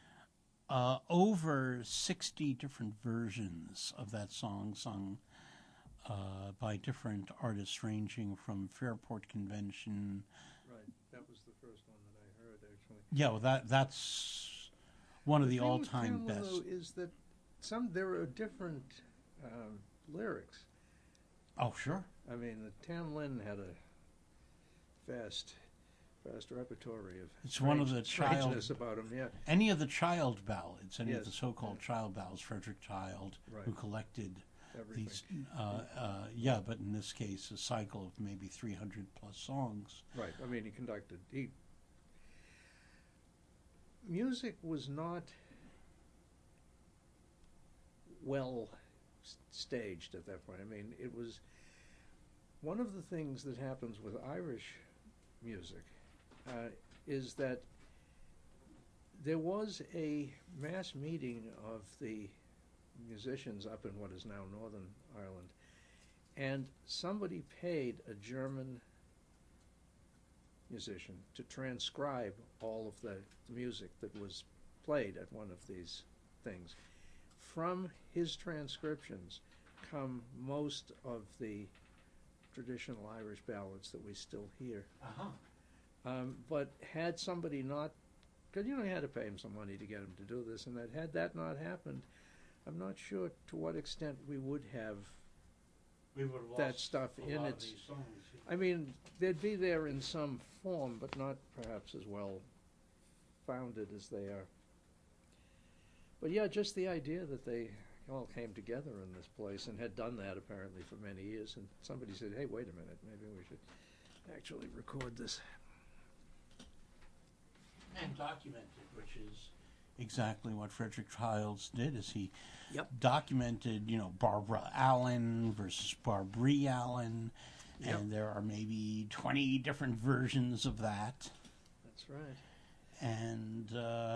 over 60 different versions of that song sung by different artists, ranging from Fairport Convention. Right, that was the first one that I heard, actually. Yeah, well, that's one of the thing with all-time Tamlin, best. though, is that there are different lyrics. Oh, sure. I mean, the Tamlin had a vast repertory of It's one of the strangeness about him. Yeah, any of the child ballads, any of Yes, the so-called child ballads, Frederick Child, Right. who collected everything. these, but in this case, a cycle of maybe 300 plus songs. Right. I mean, music was not well staged at that point. I mean, it was one of the things that happens with Irish music is that there was a mass meeting of the musicians up in what is now Northern Ireland, and somebody paid a German musician to transcribe all of the music that was played at one of these things. From his transcriptions come most of the traditional Irish ballads that we still hear. But had somebody not, because you had to pay him some money to get him to do this, and had that not happened, I'm not sure to what extent we would have that stuff in its. I mean, they'd be there in some form, but not perhaps as well founded as they are. But yeah, just the idea that they all came together in this place and had done that apparently for many years, and somebody said, "Hey, wait a minute, maybe we should actually record this." And documented, which is exactly what Frederick Childs did, is he Yep. documented, Barbara Allen versus Barbary Allen, Yep. and there are maybe 20 different versions of that. That's right. And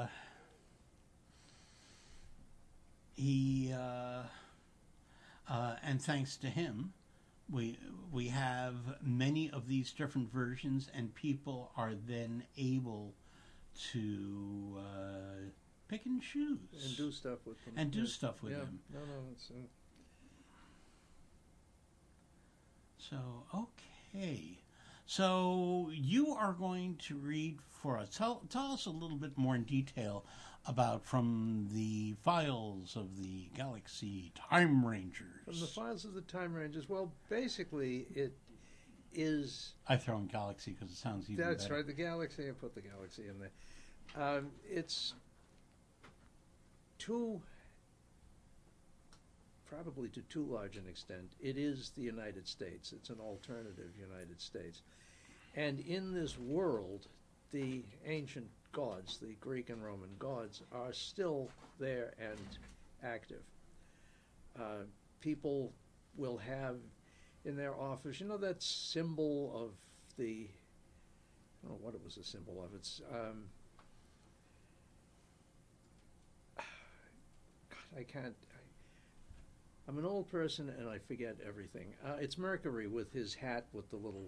and thanks to him, we have many of these different versions, and people are then able to pick and choose And do stuff with them. and do Yeah. stuff with Yeah. them. No, it's So okay, so you are going to read for us. Tell us a little bit more in detail about From the Files of the Galaxy Time Rangers. From the Files of the Time Rangers. Well, basically, it is. I throw in Galaxy because it sounds even That's better. right, the Galaxy. I put the Galaxy in there. It's probably to too large an extent, it is the United States. It's an alternative United States. And in this world, the ancient gods, the Greek and Roman gods, are still there and active. People will have in their office. You know that symbol of the, I don't know what it was a symbol of. It's, God, I can't, I'm an old person and I forget everything. It's Mercury with his hat with the little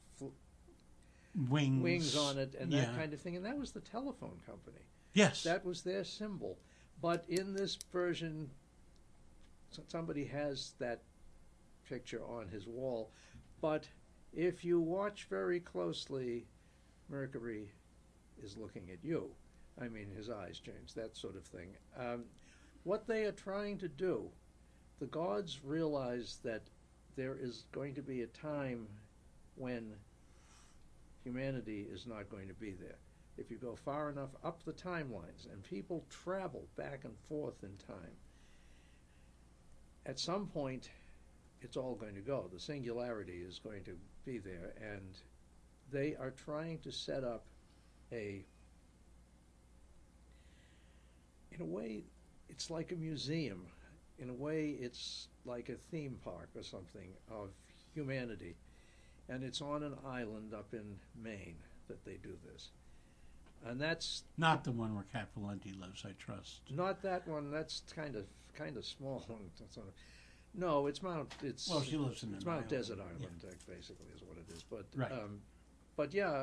wings on it and that kind of thing. And that was the telephone company. Yes. That was their symbol. But in this version, somebody has that picture on his wall. But if you watch very closely, Mercury is looking at you. I mean, his eyes change, that sort of thing. What they are trying to do, the gods realize that there is going to be a time when humanity is not going to be there. If you go far enough up the timelines, and people travel back and forth in time, at some point it's all going to go. The singularity is going to be there, and they are trying to set up in a way, it's like a museum. In a way, it's like a theme park or something of humanity. And it's on an island up in Maine that they do this. And that's not the one where Cat Valenti lives, I trust. Not that one. That's kind of small. No, it's Mount. Well, she lives in it's an Mount island. Desert Island, basically, is what it is. But right. But yeah,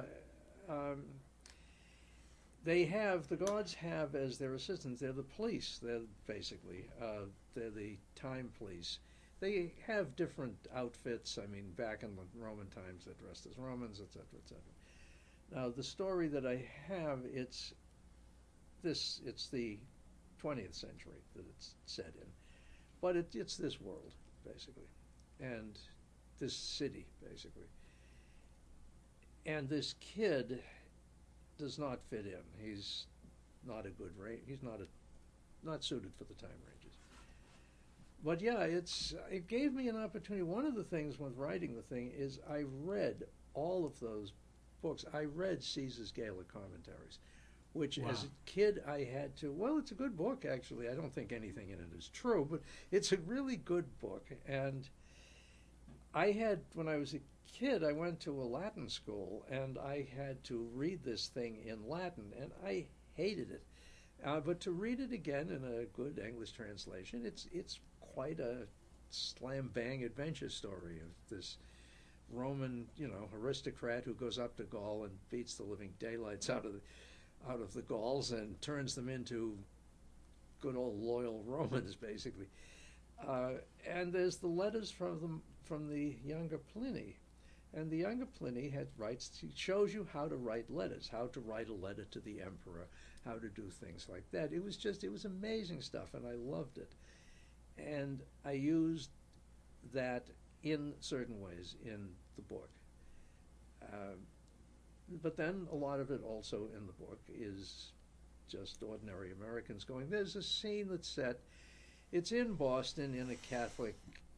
they have, the gods have as their assistants. They're the police. They're basically they're the time police. They have different outfits. I mean, back in the Roman times, they're dressed as Romans, etc., etc. Now, the story that I have, it's the 20th century that it's set in. But it's this world, basically, and this city, basically. And this kid does not fit in. He's not a good he's not suited for the time ranges. But yeah, it gave me an opportunity. One of the things with writing the thing is I read all of those books. I read Caesar's Gaelic commentaries, which as a kid I had to, well, it's a good book, actually. I don't think anything in it is true, but it's a really good book. And I had, when I was a kid, I went to a Latin school, and I had to read this thing in Latin, and I hated it. But to read it again in a good English translation, it's quite a slam-bang adventure story of this Roman, aristocrat who goes up to Gaul and beats the living daylights out of the Gauls and turns them into good old loyal Romans, basically. And there's the letters from the younger Pliny, and the younger Pliny he shows you how to write letters, how to write a letter to the emperor, how to do things like that. It was amazing stuff, and I loved it. And I used that in certain ways in the book. But then a lot of it also in the book is just ordinary Americans going. There's a scene that's set, it's in Boston in a Catholic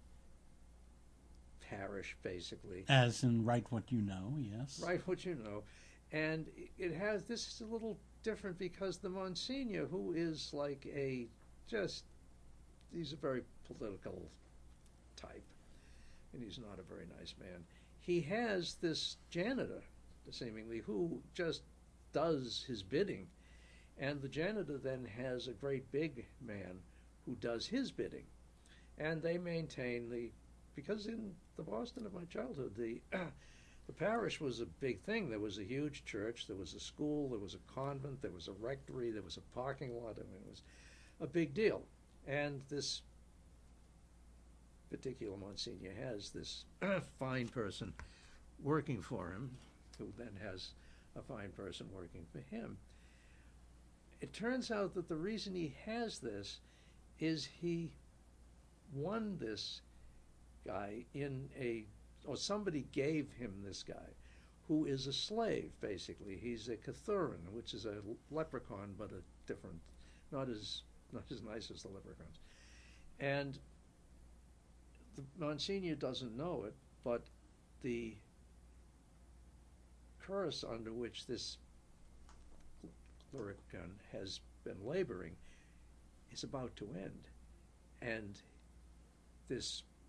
parish, basically. As in Write What You Know, yes. Write What You Know. And this is a little different because the Monsignor, who is like he's a very political type, and he's not a very nice man. He has this janitor, seemingly, who just does his bidding, and the janitor then has a great big man who does his bidding, and they maintain because in the Boston of my childhood, the parish was a big thing. There was a huge church, there was a school, there was a convent, there was a rectory, there was a parking lot. I mean, it was a big deal. And this particular Monsignor has this fine person working for him, who then has a fine person working for him. It turns out that the reason he has this is he won this guy or somebody gave him this guy, who is a slave, basically. He's a Cathuran, which is a leprechaun, but a different, not as nice as the leprechauns. And the Monsignor doesn't know it, but the curse under which this leprechaun has been laboring is about to end. And this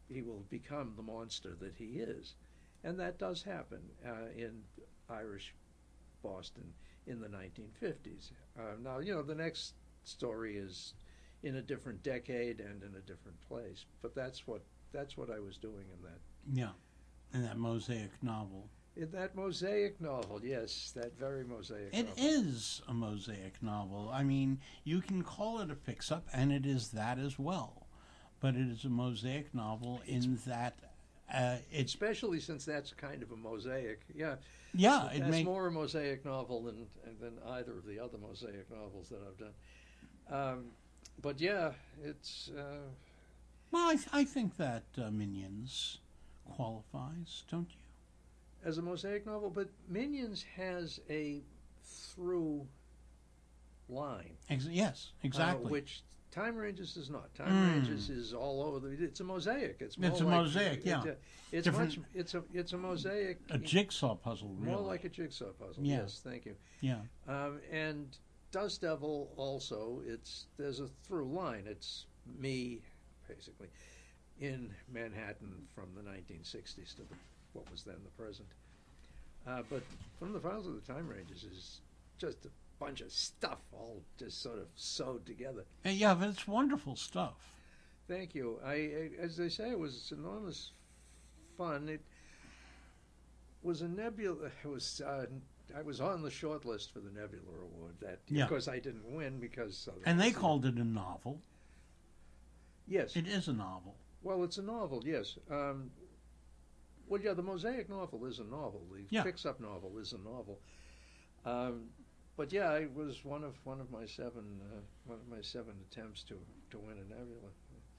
he will become the monster that he is. And that does happen in Irish Boston in the 1950s. Now, the next story is in a different decade and in a different place, but that's what I was doing in that. Yeah, in that Mosaic novel. In that Mosaic novel, yes, that very Mosaic It novel. is a Mosaic novel. I mean, you can call it a fix-up, and it is that as well. But it is a Mosaic novel in that especially since that's kind of a mosaic. Yeah, it's more a Mosaic novel than either of the other Mosaic novels that I've done. But yeah, it's... Well, I think that Minions qualifies, don't you? As a Mosaic novel, but Minions has a through line. Yes, exactly. Which Time Rangers is not. Time Rangers is all over. It's a mosaic. It's a mosaic, yeah. It's a mosaic. A jigsaw puzzle, really. More like a jigsaw puzzle. Yeah. Yes, thank you. Yeah. And Dust Devil also. There's a through line. It's me, basically, in Manhattan from the 1960s to what was then the present. But From the Files of the Time Rangers is just a bunch of stuff all just sort of sewed together. Yeah, but it's wonderful stuff. Thank you. As they say, it was enormous fun. It was a Nebula. I was on the short list for the Nebula Award that year. Yeah. Of course, I didn't win because. And they called it a novel. Yes. It is a novel. Well, it's a novel. Yes. Well, yeah, the Mosaic novel is a novel. The fix-up novel is a novel. But yeah, it was one of my seven attempts to win a Nebula.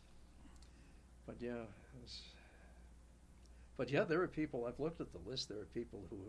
But yeah, there are people. I've looked at the list. There are people who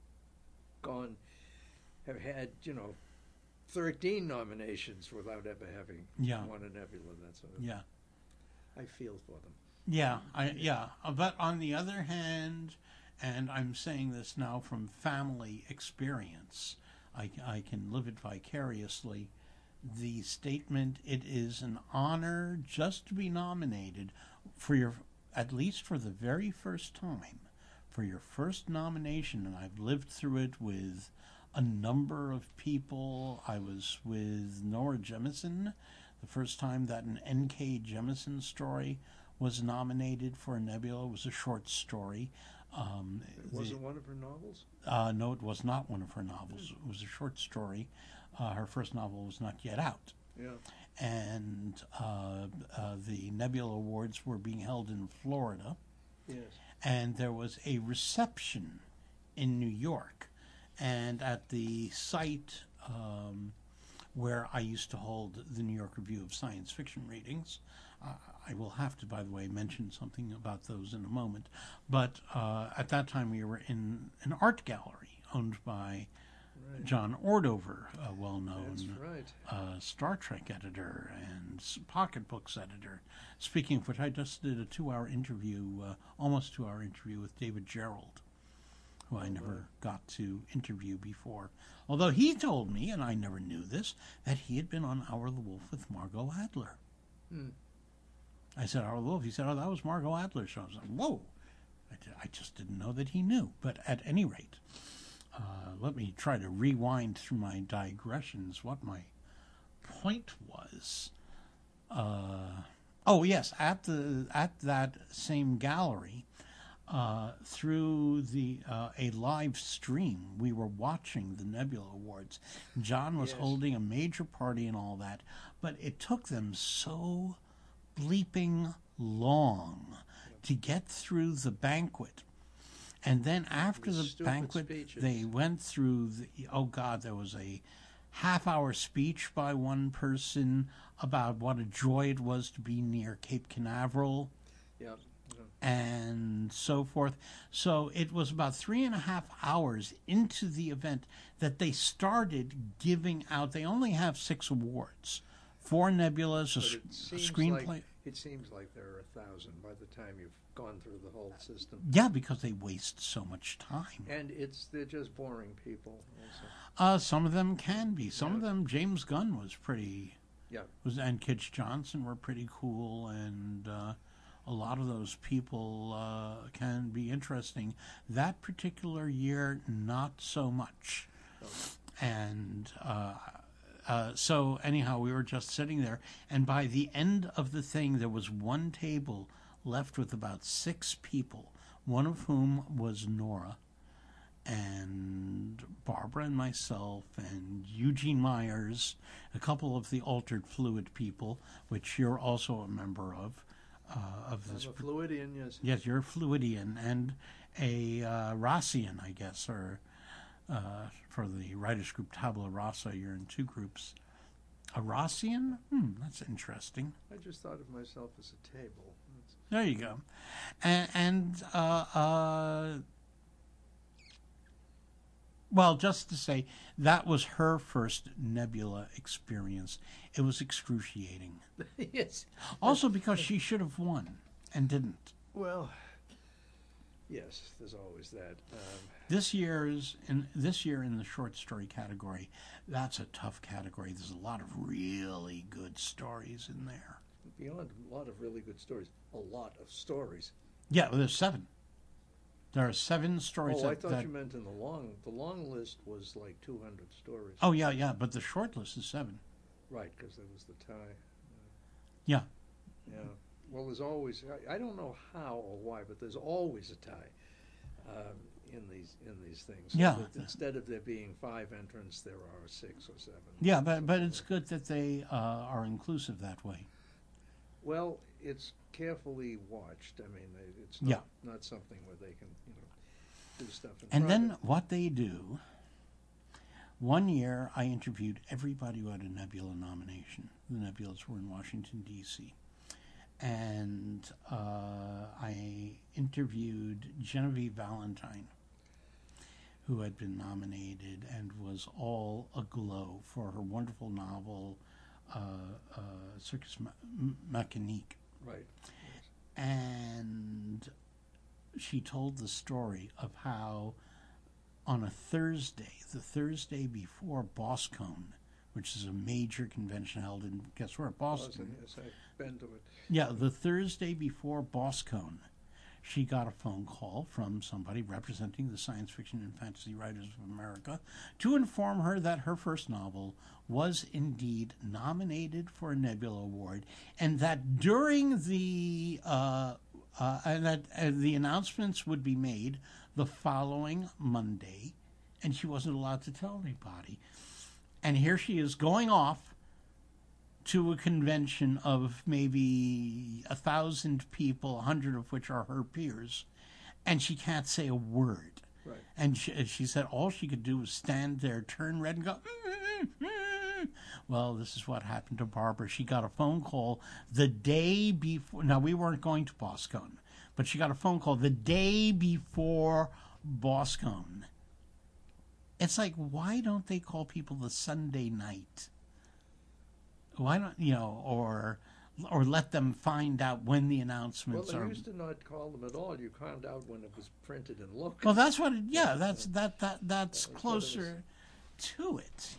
have had 13 nominations without ever having won a Nebula. That sort of. Yeah. I feel for them. Yeah, but on the other hand, and I'm saying this now from family experience, I can live it vicariously, the statement, it is an honor just to be nominated at least for the very first time, for your first nomination, and I've lived through it with a number of people. I was with Nora Jemisin the first time that an N.K. Jemisin story was nominated for a Nebula. It was a short story. Was it one of her novels? No, it was not one of her novels. It was a short story. Her first novel was not yet out. Yeah. And the Nebula Awards were being held in Florida. Yes. And there was a reception in New York. And at the site where I used to hold the New York Review of Science Fiction readings, I will have to, by the way, mention something about those in a moment. But at that time, we were in an art gallery owned by John Ordover, a well-known Star Trek editor and pocketbooks editor. Speaking of which, I just did a 2-hour interview, almost 2-hour interview with David Gerald, who I never got to interview before. Although he told me, and I never knew this, that he had been on Our the Wolf with Margot Adler. I said, Our the Wolf. He said, oh, that was Margot Adler's show. I was like, whoa. I just didn't know that he knew. But at any rate, let me try to rewind through my digressions what my point was. Oh, yes, at that same gallery, through a live stream, we were watching the Nebula Awards. John was holding a major party and all that, but it took them so bleeping long to get through the banquet. And then after the banquet, they went through there was a half-hour speech by one person about what a joy it was to be near Cape Canaveral. Yeah. And so forth. So it was about 3.5 hours into the event that they started giving out. They only have 6 awards. 4 Nebulas, a screenplay. It seems like there are 1,000 by the time you've gone through the whole system. Yeah, because they waste so much time. And they're just boring people also. Some of them can be. Some of them, James Gunn was pretty... Yeah. And Kitch Johnson were pretty cool, and a lot of those people can be interesting. That particular year, not so much. And so anyhow, we were just sitting there, and by the end of the thing, there was one table left with about 6 people, one of whom was Nora, and Barbara and myself, and Eugene Myers, a couple of the Altered Fluid people, which you're also a member of this. I'm a Fluidian, yes. Yes, you're a Fluidian, and a Rossian, I guess, or for the writers group Tabula Rasa, you're in 2 groups. A Rossian? That's interesting. I just thought of myself as a table. There you go. Well, just to say, that was her first Nebula experience. It was excruciating. Yes. Also because she should have won and didn't. Well, yes, there's always that. This year in the short story category, that's a tough category. There's a lot of really good stories in there. Beyond a lot of really good stories, a lot of stories. Yeah, well, there's 7. There are 7 stories. Oh, I thought you meant in the long list was like 200 stories. Oh, yeah, but the short list is 7. Right, because there was the tie. Yeah. Yeah. Well, there's always, I don't know how or why, but there's always a tie in these things. So yeah. Instead of there being 5 entrants, there are 6 or 7. Yeah, but it's good that they are inclusive that way. Well, it's carefully watched. I mean, it's not something where they can, do stuff in And private. then what they do, one year I interviewed everybody who had a Nebula nomination. The Nebulas were in Washington, D.C. And I interviewed Genevieve Valentine, who had been nominated and was all aglow for her wonderful novel, Circus Mécanique. Right. And she told the story of how on a Thursday, the Thursday before BosCon, which is a major convention held in, guess where, Boston. Yes, I've been to it. Yeah, the Thursday before BosCon, she got a phone call from somebody representing the Science Fiction and Fantasy Writers of America to inform her that her first novel was indeed nominated for a Nebula Award, and that during the the announcements would be made the following Monday, and she wasn't allowed to tell anybody. And here she is going off to a convention of maybe 1,000 people, 100 of which are her peers, and she can't say a word. Right. And she said all she could do was stand there, turn red, and go, Well, this is what happened to Barbara. She got a phone call the day before. Now, we weren't going to BosCon, but she got a phone call the day before BosCon. It's like, why don't they call people the Sunday night? Why don't, or let them find out when the announcements are. Well, they used to not call them at all. You found out when it was printed and looked. Well, that's what. That's closer to it.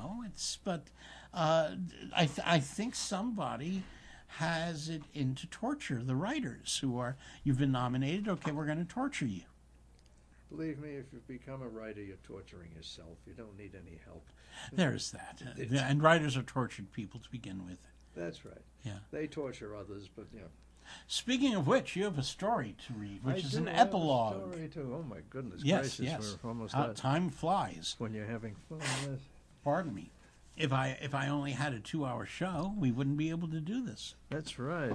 I think somebody has it into torture. The writers who are, you've been nominated. Okay, we're going to torture you. Believe me, if you've become a writer, you're torturing yourself. You don't need any help. There's that. And writers are tortured people to begin with. That's right. Yeah. They torture others, but Speaking of which, you have a story to read, which is an I have epilogue. A story too. Oh my goodness Yes, gracious, yes. we're almost out. Time flies. When you're having fun. Yes. Pardon me. If I only had a 2-hour show, we wouldn't be able to do this. That's right.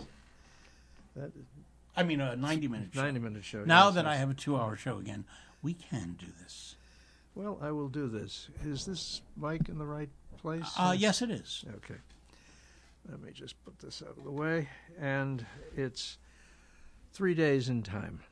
I mean, a 90-minute show. 90-minute show. Now yes, that yes. I have a 2-hour show again, we can do this. Well, I will do this. Is this mic in the right place? Yes, it is. Okay. Let me just put this out of the way. And it's 3 days in time.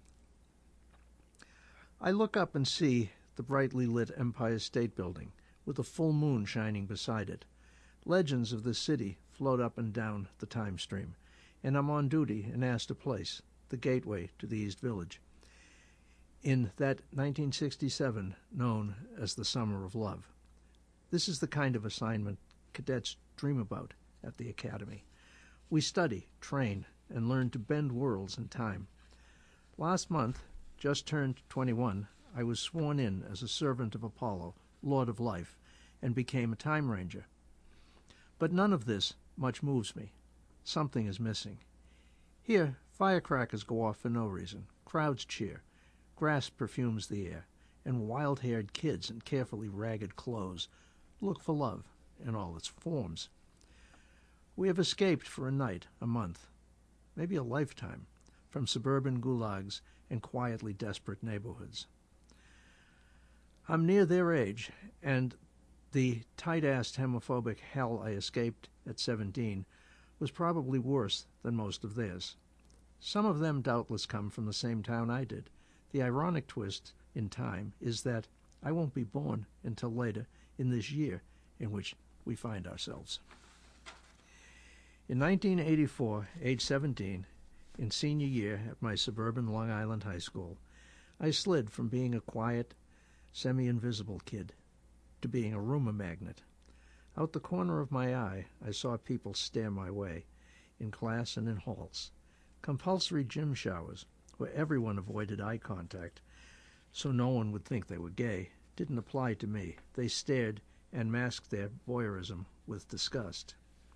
I look up and see the brightly lit Empire State Building with a full moon shining beside it. Legends of the city float up and down the time stream, and I'm on duty in Astor Place, the gateway to the East Village, in that 1967 known as the Summer of Love. This is the kind of assignment cadets dream about at the Academy. We study, train, and learned to bend worlds and time. Last month, just turned 21, I was sworn in as a servant of Apollo, Lord of Life, and became a Time Ranger. But none of this much moves me. Something is missing. Here, firecrackers go off for no reason, crowds cheer, grass perfumes the air, and wild-haired kids in carefully ragged clothes look for love in all its forms. We have escaped for a night, a month, maybe a lifetime, from suburban gulags and quietly desperate neighborhoods. I'm near their age, and the tight-assed homophobic hell I escaped at 17 was probably worse than most of theirs. Some of them doubtless come from the same town I did. The ironic twist in time is that I won't be born until later in this year in which we find ourselves. In 1984, age 17, in senior year at my suburban Long Island high school, I slid from being a quiet, semi-invisible kid to being a rumor magnet. Out the corner of my eye, I saw people stare my way, in class and in halls. Compulsory gym showers, where everyone avoided eye contact, so no one would think they were gay, didn't apply to me. They stared and masked their voyeurism with disgust.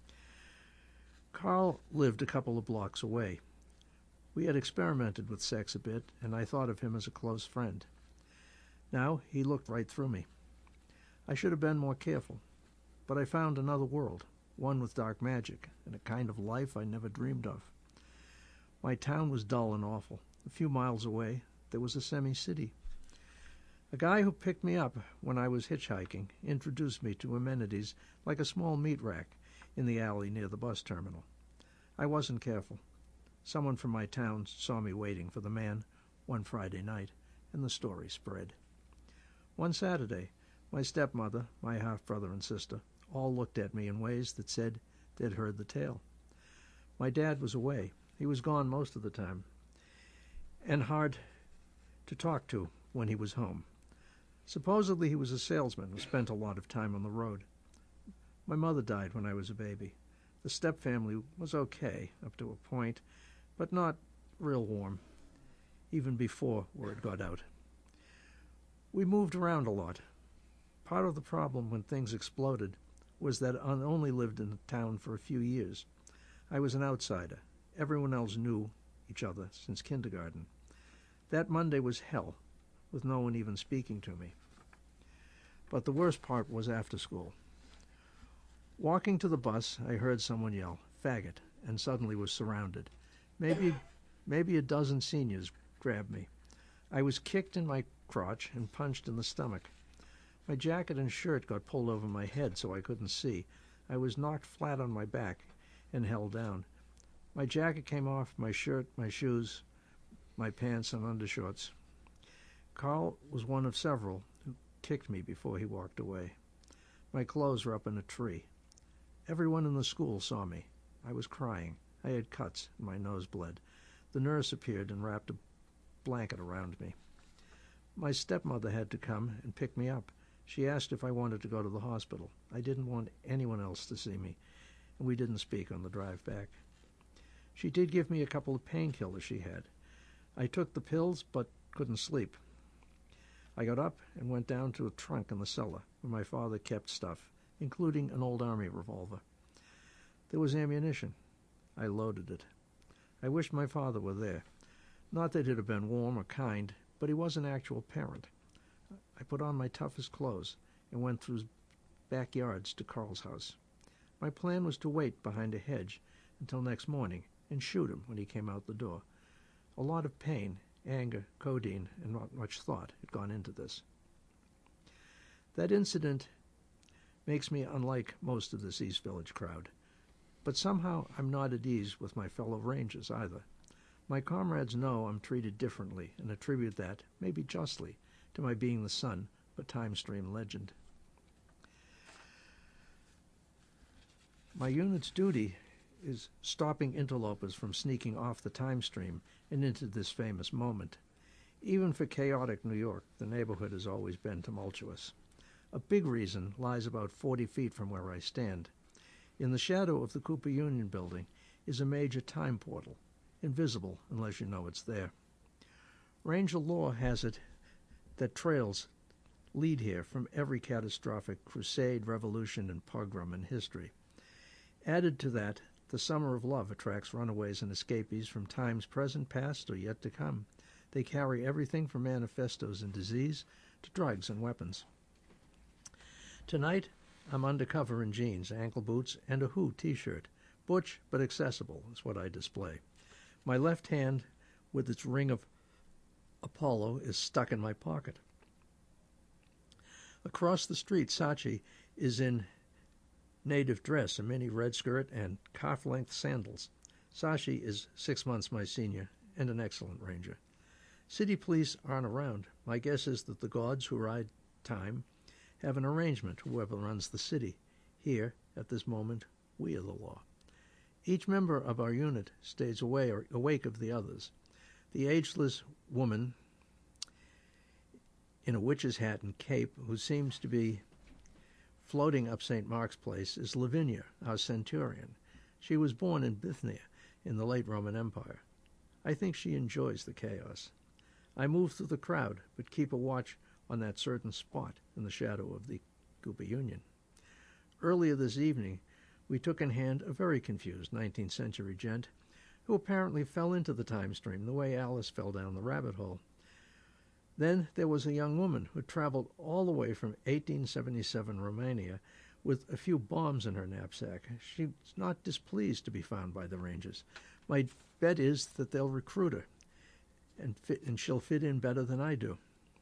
Carl lived a couple of blocks away. We had experimented with sex a bit, and I thought of him as a close friend. Now he looked right through me. I should have been more careful, but I found another world, one with dark magic, and a kind of life I never dreamed of. My town was dull and awful. A few miles away, there was a semi-city. A guy who picked me up when I was hitchhiking introduced me to amenities like a small meat rack in the alley near the bus terminal. I wasn't careful. Someone from my town saw me waiting for the man one Friday night, and the story spread. One Saturday, my stepmother, my half-brother and sister all looked at me in ways that said they'd heard the tale. My dad was away. He was gone most of the time, and hard to talk to when he was home. Supposedly he was a salesman who spent a lot of time on the road. My mother died when I was a baby. The step-family was okay up to a point, but not real warm, even before word got out. We moved around a lot. Part of the problem when things exploded was that I only lived in the town for a few years. I was an outsider. Everyone else knew each other since kindergarten. That Monday was hell, with no one even speaking to me. But the worst part was after school. Walking to the bus, I heard someone yell, "Faggot," and suddenly was surrounded. Maybe a dozen seniors grabbed me. I was kicked in my crotch and punched in the stomach. My jacket and shirt got pulled over my head so I couldn't see. I was knocked flat on my back and held down. My jacket came off, my shirt, my shoes, my pants and undershorts. Carl was one of several who kicked me before he walked away. My clothes were up in a tree. Everyone in the school saw me. I was crying. I had cuts, and my nose bled. The nurse appeared and wrapped a blanket around me. My stepmother had to come and pick me up. She asked if I wanted to go to the hospital. I didn't want anyone else to see me, and we didn't speak on the drive back. She did give me a couple of painkillers she had. I took the pills, but couldn't sleep. I got up and went down to a trunk in the cellar where my father kept stuff, including an old army revolver. There was ammunition. I loaded it. I wished my father were there. Not that he'd have been warm or kind, but he was an actual parent. I put on my toughest clothes and went through backyards to Carl's house. My plan was to wait behind a hedge until next morning and shoot him when he came out the door. A lot of pain, anger, codeine, and not much thought had gone into this. That incident makes me unlike most of this East Village crowd, but somehow I'm not at ease with my fellow Rangers either. My comrades know I'm treated differently and attribute that, maybe justly, to my being the son of a time stream legend. My unit's duty is stopping interlopers from sneaking off the time stream and into this famous moment. Even for chaotic New York, the neighborhood has always been tumultuous. A big reason lies about 40 feet from where I stand. In the shadow of the Cooper Union Building is a major time portal, invisible unless you know it's there. Ranger law has it that trails lead here from every catastrophic crusade, revolution, and pogrom in history. Added to that, the Summer of Love attracts runaways and escapees from times present, past, or yet to come. They carry everything from manifestos and disease to drugs and weapons. Tonight, I'm undercover in jeans, ankle boots, and a Who t-shirt. Butch but accessible is what I display. My left hand, with its ring of Apollo, is stuck in my pocket. Across the street, Sachi is in native dress, a mini red skirt, and calf-length sandals. Sachi is 6 months my senior and an excellent ranger. City police aren't around. My guess is that the guards who ride time have an arrangement, whoever runs the city. Here, at this moment, we are the law. Each member of our unit stays awake of the others. The ageless woman in a witch's hat and cape, who seems to be floating up St. Mark's Place, is Lavinia, our centurion. She was born in Bithynia in the late Roman Empire. I think she enjoys the chaos. I move through the crowd, but keep a watch on that certain spot in the shadow of the Cooper Union. Earlier this evening, we took in hand a very confused 19th century gent who apparently fell into the time stream the way Alice fell down the rabbit hole. Then there was a young woman who traveled all the way from 1877 Romania with a few bombs in her knapsack. She's not displeased to be found by the Rangers. My bet is that they'll recruit her, and she'll fit in better than I do.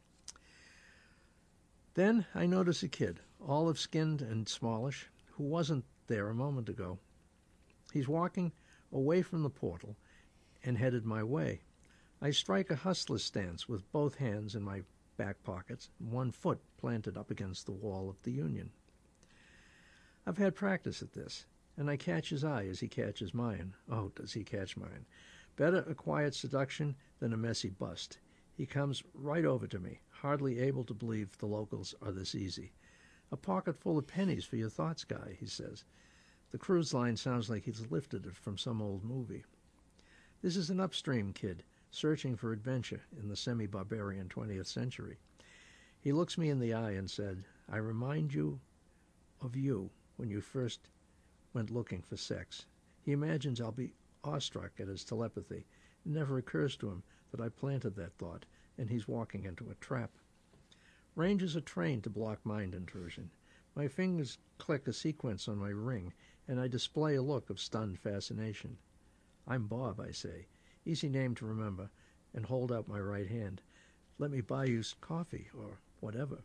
Then I notice a kid, olive-skinned and smallish, who wasn't there a moment ago. He's walking away from the portal and headed my way. I strike a hustler's stance with both hands in my back pockets and one foot planted up against the wall of the Union. I've had practice at this, and I catch his eye as he catches mine. Oh, does he catch mine. Better a quiet seduction than a messy bust. He comes right over to me, hardly able to believe the locals are this easy. "A pocket full of pennies for your thoughts, guy," he says. The cruise line sounds like he's lifted it from some old movie. This is an upstream kid, searching for adventure in the semi-barbarian 20th century. He looks me in the eye and said, "I remind you of you when you first went looking for sex." He imagines I'll be awestruck at his telepathy. It never occurs to him that I planted that thought, and he's walking into a trap. Rangers are trained to block mind intrusion. My fingers click a sequence on my ring, and I display a look of stunned fascination. "I'm Bob," I say. Easy name to remember, and hold out my right hand. "Let me buy you coffee, or whatever."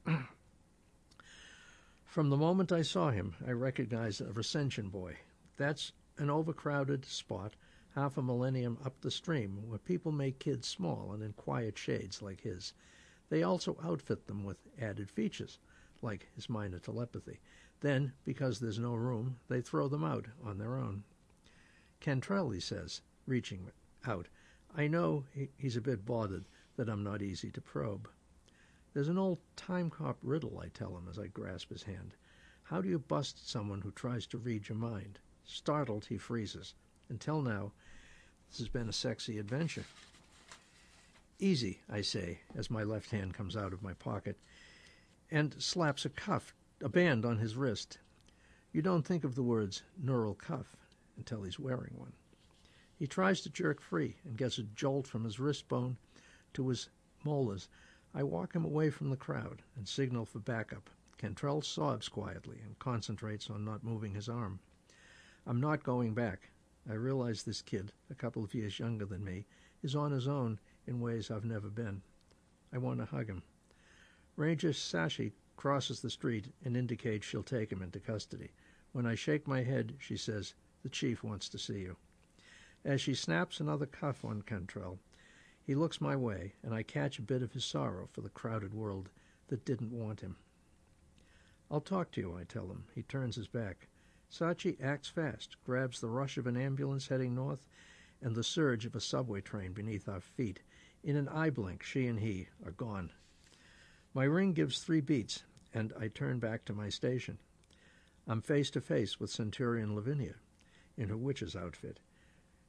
From the moment I saw him, I recognized a Recension boy. That's an overcrowded spot, half a millennium up the stream, where people make kids small and in quiet shades like his. They also outfit them with added features, like his minor telepathy. Then, because there's no room, they throw them out on their own. "Cantrell," he says, reaching out. I know he's a bit bothered that I'm not easy to probe. "There's an old time cop riddle," I tell him as I grasp his hand. "How do you bust someone who tries to read your mind?" Startled, he freezes. Until now, this has been a sexy adventure. "Easy," I say, as my left hand comes out of my pocket and slaps a band on his wrist. You don't think of the words neural cuff until he's wearing one. He tries to jerk free and gets a jolt from his wrist bone to his molars. I walk him away from the crowd and signal for backup. Cantrell sobs quietly and concentrates on not moving his arm. I'm not going back. I realize this kid, a couple of years younger than me, is on his own in ways I've never been. I want to hug him. Ranger Sashi crosses the street and indicates she'll take him into custody. When I shake my head, she says, "The chief wants to see you." As she snaps another cuff on Cantrell, he looks my way, and I catch a bit of his sorrow for the crowded world that didn't want him. "I'll talk to you," I tell him. He turns his back. Sachi acts fast, grabs the rush of an ambulance heading north and the surge of a subway train beneath our feet. In an eye blink, she and he are gone. My ring gives 3 beats, and I turn back to my station. I'm face to face with Centurion Lavinia in her witch's outfit.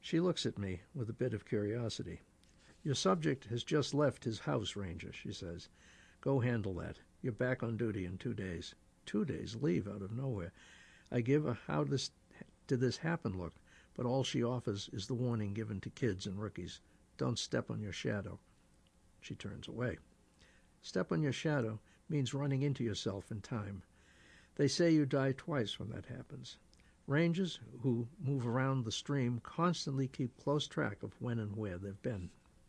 She looks at me with a bit of curiosity. "Your subject has just left his house, Ranger," she says. "Go handle that. You're back on duty in 2 days." 2 days leave out of nowhere. I give her how did this happen look, but all she offers is the warning given to kids and rookies. Don't step on your shadow. She turns away. Step on your shadow means running into yourself in time. They say you die twice when that happens. Rangers who move around the stream constantly keep close track of when and where they've been.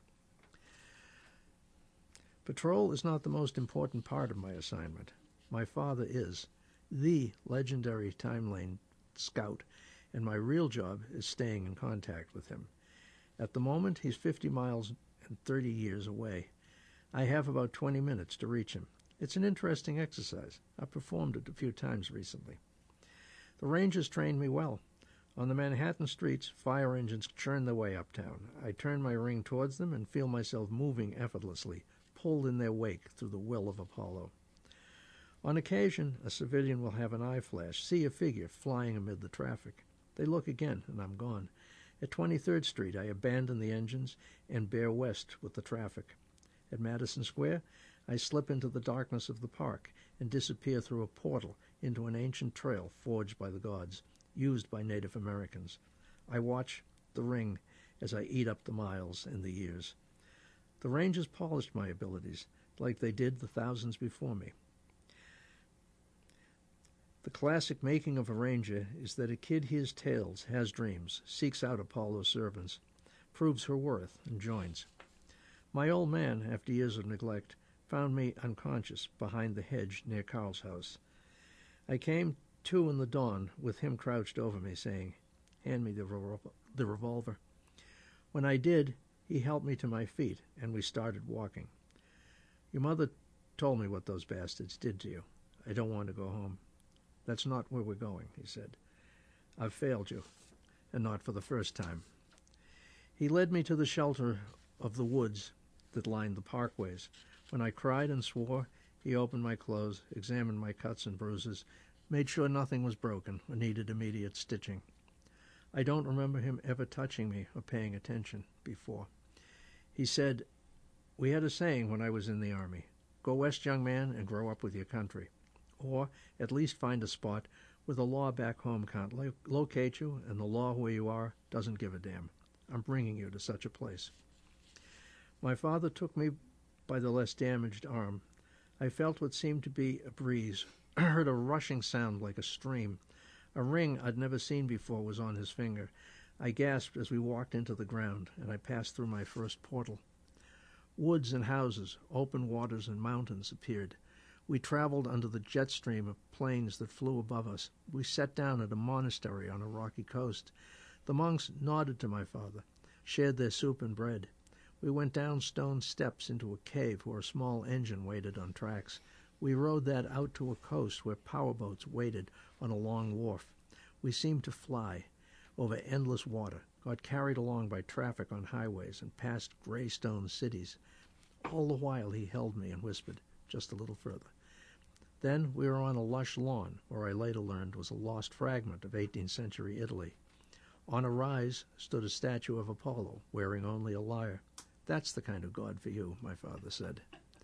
Patrol is not the most important part of my assignment. My father is the legendary time lane scout, and my real job is staying in contact with him. At the moment, he's 50 miles and 30 years away. I have about 20 minutes to reach him. It's an interesting exercise. I've performed it a few times recently. The Rangers trained me well. On the Manhattan streets, fire engines churn their way uptown. I turn my ring towards them and feel myself moving effortlessly, pulled in their wake through the will of Apollo. On occasion, a civilian will have an eye flash, see a figure flying amid the traffic. They look again, and I'm gone. At 23rd Street, I abandon the engines and bear west with the traffic. At Madison Square, I slip into the darkness of the park and disappear through a portal into an ancient trail forged by the gods, used by Native Americans. I watch the ring as I eat up the miles and the years. The Rangers polished my abilities, like they did the thousands before me. The classic making of a Ranger is that a kid hears tales, has dreams, seeks out Apollo's servants, proves her worth, and joins. My old man, after years of neglect, found me unconscious behind the hedge near Carl's house. I came to in the dawn with him crouched over me, saying, "Hand me the revolver." When I did, he helped me to my feet, and we started walking. "Your mother told me what those bastards did to you. I don't want to go home." "That's not where we're going," he said. "I've failed you, and not for the first time." He led me to the shelter of the woods that lined the parkways. When I cried and swore, he opened my clothes, examined my cuts and bruises, made sure nothing was broken or needed immediate stitching. I don't remember him ever touching me or paying attention before. He said, "We had a saying when I was in the Army, 'Go west, young man, and grow up with your country.' Or at least find a spot where the law back home can't locate you and the law where you are doesn't give a damn. I'm bringing you to such a place." My father took me by the less damaged arm. I felt what seemed to be a breeze. I heard a rushing sound like a stream. A ring I'd never seen before was on his finger. I gasped as we walked into the ground, and I passed through my first portal. Woods and houses, open waters and mountains appeared. We traveled under the jet stream of planes that flew above us. We sat down at a monastery on a rocky coast. The monks nodded to my father, shared their soup and bread. We went down stone steps into a cave where a small engine waited on tracks. We rode that out to a coast where powerboats waited on a long wharf. We seemed to fly over endless water, got carried along by traffic on highways, and past gray stone cities. All the while he held me and whispered, "Just a little further." Then we were on a lush lawn, where I later learned was a lost fragment of 18th century Italy. On a rise stood a statue of Apollo, wearing only a lyre. "That's the kind of God for you," my father said.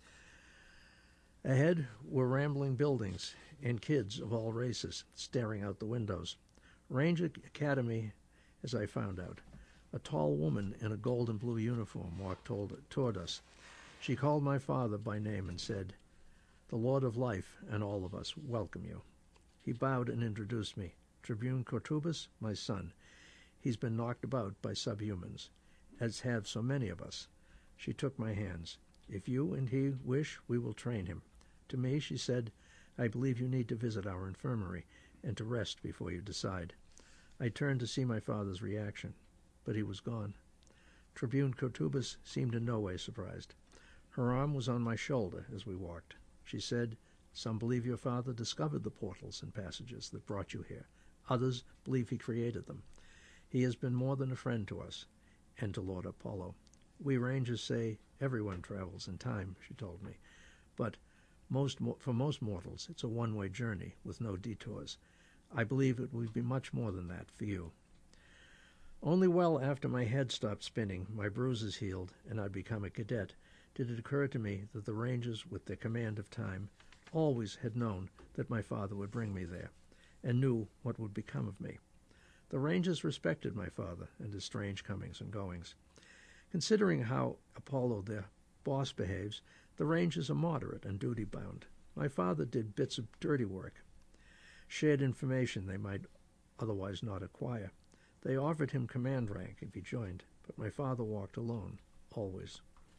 Ahead were rambling buildings and kids of all races staring out the windows. Ranger Academy, as I found out. A tall woman in a gold and blue uniform walked toward us. She called my father by name and said, "The Lord of Life and all of us welcome you." He bowed and introduced me. "Tribune Kotubis, my son. He's been knocked about by subhumans, as have so many of us." She took my hands. "If you and he wish, we will train him." To me, she said, "I believe you need to visit our infirmary and to rest before you decide." I turned to see my father's reaction, but he was gone. Tribune Kotubis seemed in no way surprised. Her arm was on my shoulder as we walked. She said, "Some believe your father discovered the portals and passages that brought you here. Others believe he created them. He has been more than a friend to us and to Lord Apollo. We Rangers say everyone travels in time," she told me, "but for most mortals it's a one-way journey with no detours. I believe it will be much more than that for you." Only well after my head stopped spinning, my bruises healed, and I'd become a cadet, did it occur to me that the Rangers, with their command of time, always had known that my father would bring me there, and knew what would become of me. The Rangers respected my father and his strange comings and goings. Considering how Apollo, their boss, behaves, the Rangers are moderate and duty-bound. My father did bits of dirty work, shared information they might otherwise not acquire. They offered him command rank if he joined, but my father walked alone, always.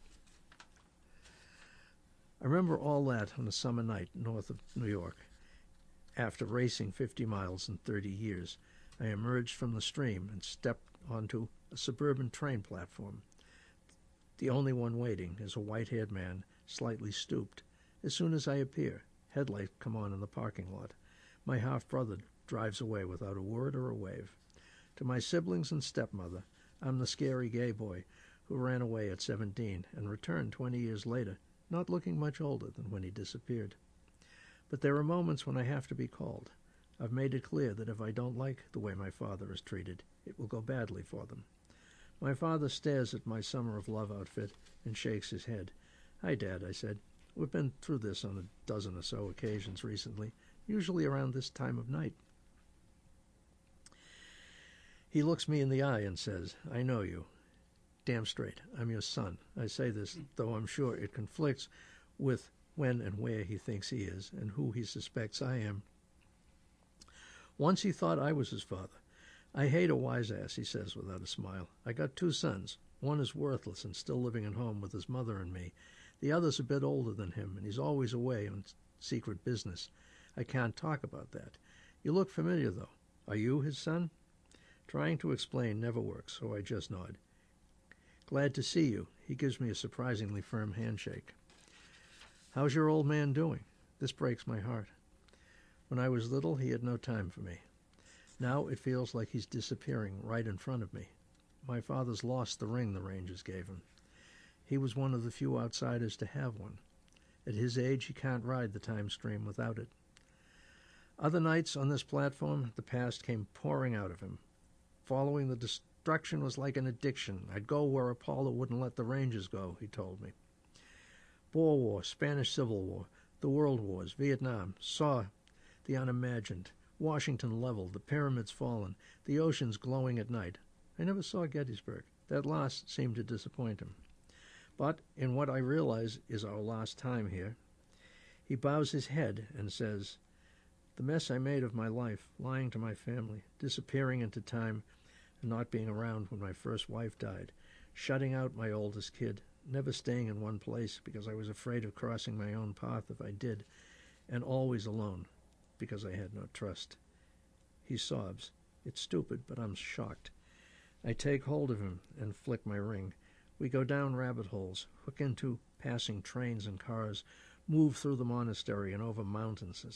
I remember all that on a summer night north of New York. After racing 50 miles in 30 years, I emerged from the stream and stepped onto a suburban train platform. The only one waiting is a white-haired man, slightly stooped. As soon as I appear, headlights come on in the parking lot. My half-brother drives away without a word or a wave. To my siblings and stepmother, I'm the scary gay boy who ran away at 17 and returned 20 years later, not looking much older than when he disappeared. But there are moments when I have to be called. I've made it clear that if I don't like the way my father is treated, it will go badly for them. My father stares at my Summer of Love outfit and shakes his head. "Hi, Dad," I said. "We've been through this on a dozen or so occasions recently, usually around this time of night." He looks me in the eye and says, "I know you. Damn straight, I'm your son." I say this, though I'm sure it conflicts with when and where he thinks he is and who he suspects I am. Once he thought I was his father. "I hate a wise ass," he says without a smile. "I got 2 sons. One is worthless and still living at home with his mother and me. The other's a bit older than him, and he's always away on secret business. I can't talk about that. You look familiar, though. Are you his son?" Trying to explain never works, so I just nod. "Glad to see you." He gives me a surprisingly firm handshake. "How's your old man doing?" This breaks my heart. When I was little, he had no time for me. Now it feels like he's disappearing right in front of me. My father's lost the ring the Rangers gave him. He was one of the few outsiders to have one. At his age, he can't ride the time stream without it. Other nights on this platform, the past came pouring out of him. Following the destruction was like an addiction. I'd go where Apollo wouldn't let the Rangers go, he told me. Boer War, Spanish Civil War, the World Wars, Vietnam, saw the unimagined, Washington leveled, the pyramids fallen, the oceans glowing at night. I never saw Gettysburg. That last seemed to disappoint him. But in what I realize is our last time here, he bows his head and says, "The mess I made of my life, lying to my family, disappearing into time, and not being around when my first wife died, shutting out my oldest kid, never staying in one place because I was afraid of crossing my own path if I did, and always alone because I had no trust." He sobs. It's stupid, but I'm shocked. I take hold of him and flick my ring. We go down rabbit holes, hook into passing trains and cars, move through the monastery and over mountains.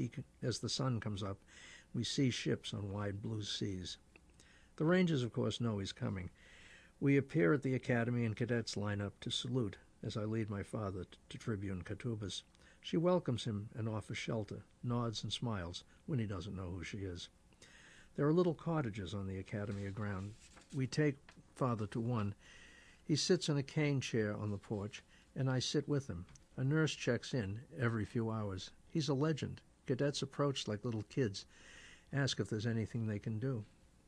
As the sun comes up, we see ships on wide blue seas. The Rangers, of course, know he's coming. We appear at the academy and cadets line up to salute as I lead my father to Tribune Catubas. She welcomes him and offers shelter, nods and smiles when he doesn't know who she is. There are little cottages on the academy ground. We take father to one. He sits in a cane chair on the porch, and I sit with him. A nurse checks in every few hours. He's a legend. Cadets approach like little kids, ask if there's anything they can do.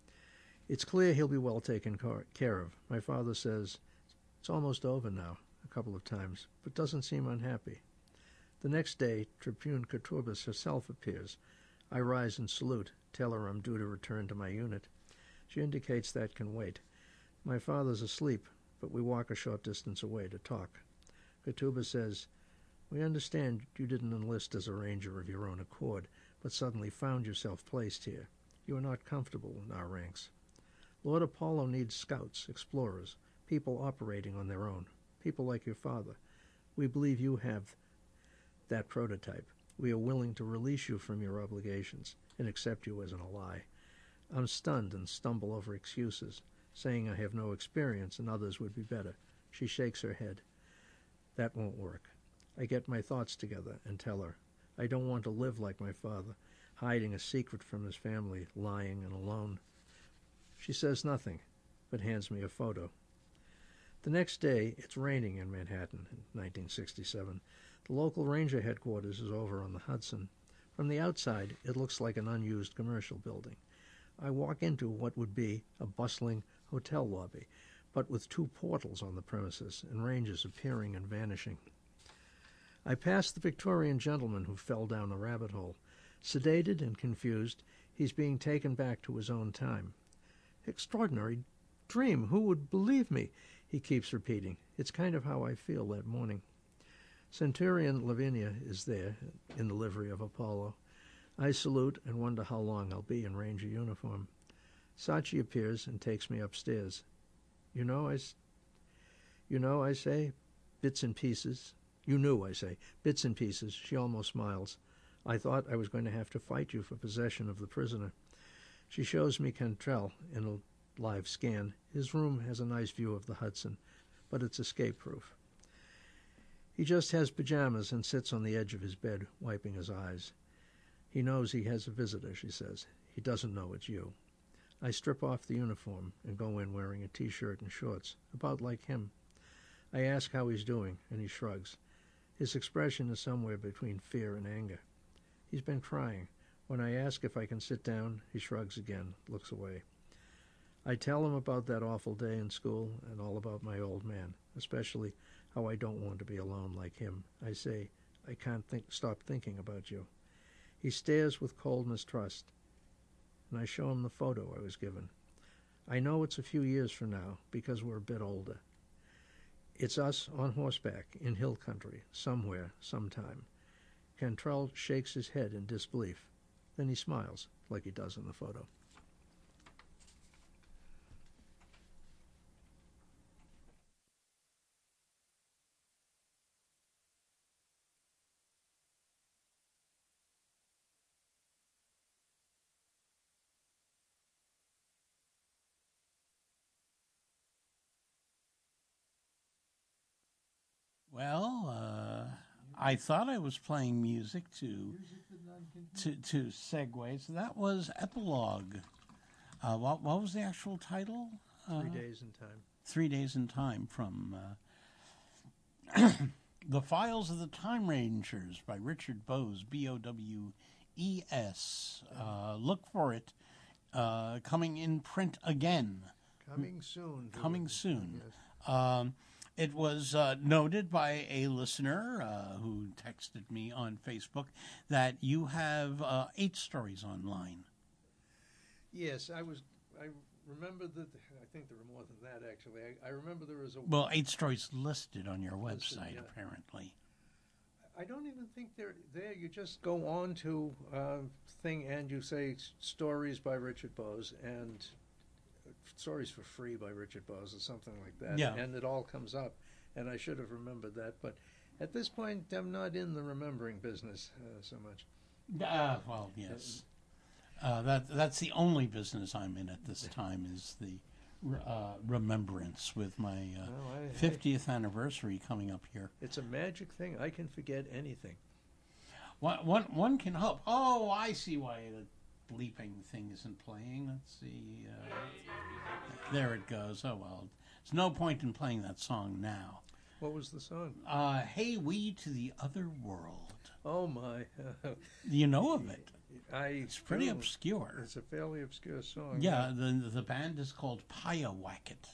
It's clear he'll be well taken care of. My father says, "It's almost over now," a couple of times, but doesn't seem unhappy. The next day, Tribune Catubas herself appears. I rise and salute, tell her I'm due to return to my unit. She indicates that can wait. My father's asleep, but we walk a short distance away to talk. Catubas says, "We understand you didn't enlist as a ranger of your own accord, but suddenly found yourself placed here. You are not comfortable in our ranks. Lord Apollo needs scouts, explorers, people operating on their own, people like your father. We believe you have that prototype. We are willing to release you from your obligations and accept you as an ally." I'm stunned and stumble over excuses, saying I have no experience and others would be better. She shakes her head. That won't work. I get my thoughts together and tell her, I don't want to live like my father, hiding a secret from his family, lying and alone. She says nothing, but hands me a photo. The next day, it's raining in Manhattan in 1967. The local ranger headquarters is over on the Hudson. From the outside, it looks like an unused commercial building. I walk into what would be a bustling hotel lobby, but with 2 portals on the premises and rangers appearing and vanishing. I pass the Victorian gentleman who fell down the rabbit hole. Sedated and confused, he's being taken back to his own time. Extraordinary dream. Who would believe me? He keeps repeating. It's kind of how I feel that morning. Centurion Lavinia is there in the livery of Apollo. I salute and wonder how long I'll be in ranger uniform. Sachi appears and takes me upstairs. You know, I say, bits and pieces. You knew, I say, bits and pieces. She almost smiles. I thought I was going to have to fight you for possession of the prisoner. She shows me Cantrell in a live scan. His room has a nice view of the Hudson, but it's escape-proof. He just has pajamas and sits on the edge of his bed, wiping his eyes. He knows he has a visitor, she says. He doesn't know it's you. I strip off the uniform and go in wearing a T-shirt and shorts, about like him. I ask how he's doing, and he shrugs. His expression is somewhere between fear and anger. He's been crying. When I ask if I can sit down, he shrugs again, looks away. I tell him about that awful day in school and all about my old man, especially how I don't want to be alone like him. I say, I can't stop thinking about you. He stares with cold mistrust, and I show him the photo I was given. I know it's a few years from now, because we're a bit older. It's us on horseback in hill country, somewhere, sometime. Cantrell shakes his head in disbelief. Then he smiles, like he does in the photo. Well, I thought I was playing music to segue. So that was Epilogue. What was the actual title? 3 Days in Time. 3 Days in Time from The Files of the Time Rangers by Richard Bowes, B-O-W-E-S. Look for it. Coming in print again. Coming soon. Coming soon. Yes. It was noted by a listener who texted me on Facebook that you have 8 stories online. Yes, I remember that. I think there were more than that, actually. I remember there was a... Well, 8 stories listed on your website, Listed, yeah. Apparently. I don't even think they're there. You just go on to thing and you say stories by Richard Bowes and stories for free by Richard Bowes or something like that. Yeah. And it all comes up. And I should have remembered that. But at this point, I'm not in the remembering business so much. Well, yes. That's the only business I'm in at this time is the remembrance with my 50th anniversary coming up here. It's a magic thing. I can forget anything. One can hope. Oh, I see why the bleeping thing isn't playing. Let's see. There it goes. Oh, well. There's no point in playing that song now. What was the song? Hey, We to the Other World. Oh, my. You know of it? It's pretty obscure. It's a fairly obscure song. Yeah, the band is called Pyawacket.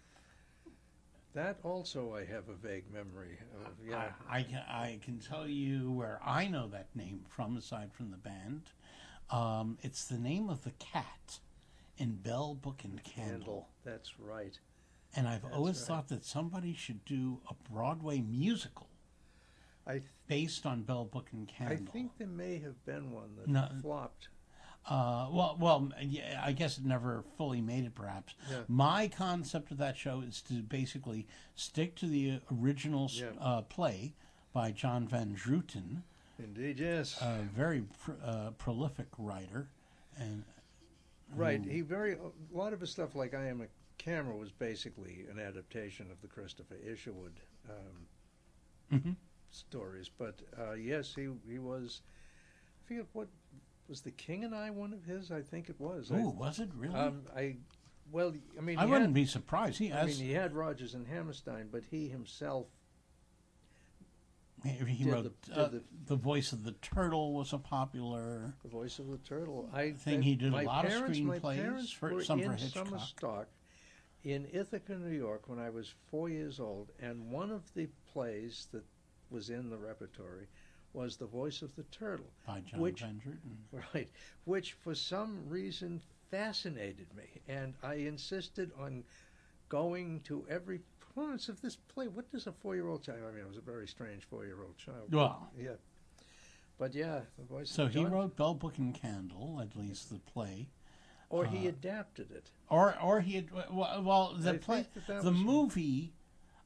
That also I have a vague memory of, yeah. I can tell you where I know that name from, aside from the band. It's the name of the cat in Bell, Book, and Candle. That's right. And I've always thought that somebody should do a Broadway musical based on Bell, Book, and Candle. I think there may have been one that flopped. Yeah, I guess it never fully made it, perhaps. Yeah. My concept of that show is to basically stick to the original play by John Van Druten. Indeed, yes. A very prolific writer. And right. A lot of his stuff, like I Am a Camera, was basically an adaptation of the Christopher Isherwood stories. But yes, he was. I forget what was The King and I one of his. I think it was. Oh, was it really? I Well, I mean, I wouldn't be surprised. He had Rodgers and Hammerstein, but he himself he did wrote the voice of the turtle was a popular the voice of the turtle. thing. He did a lot of My screenplays parents were for in Hitchcock. summer stock in Ithaca, New York, when I was 4 years old, and one of the plays that was in the repertory was The Voice of the Turtle. By John Van Druten. Right, which for some reason fascinated me, and I insisted on going to every performance of this play. What does a 4-year-old child? I mean, I was a very strange 4-year-old child. Well, yeah, but yeah, The Voice. So of he John, wrote Bell, Book and Candle, at least the play, or he adapted it, or he had the play, that the was movie,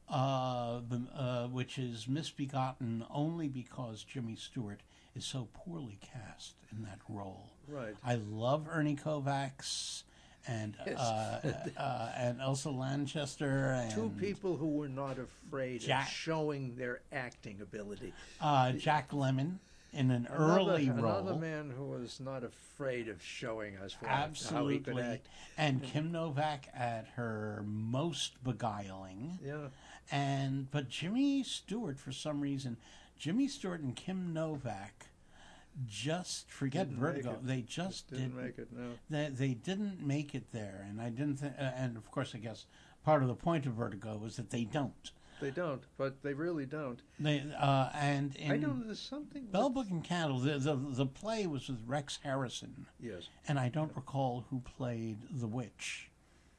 which is misbegotten only because Jimmy Stewart is so poorly cast in that role. Right. I love Ernie Kovacs and and Elsa Lanchester. And two people who were not afraid of showing their acting ability. Jack Lemmon in an early role. Another man who was not afraid of showing us Absolutely. how he could act. And Kim Novak at her most beguiling. Yeah. But Jimmy Stewart, for some reason, Jimmy Stewart and Kim Novak just forget Vertigo. They just didn't make it. No, they didn't make it there, and I didn't. And of course, I guess part of the point of Vertigo was that they don't. They don't, but they really don't. They and in I don't. There's something. Bell, Book and Candle. The play was with Rex Harrison. Yes. And I don't recall who played the witch.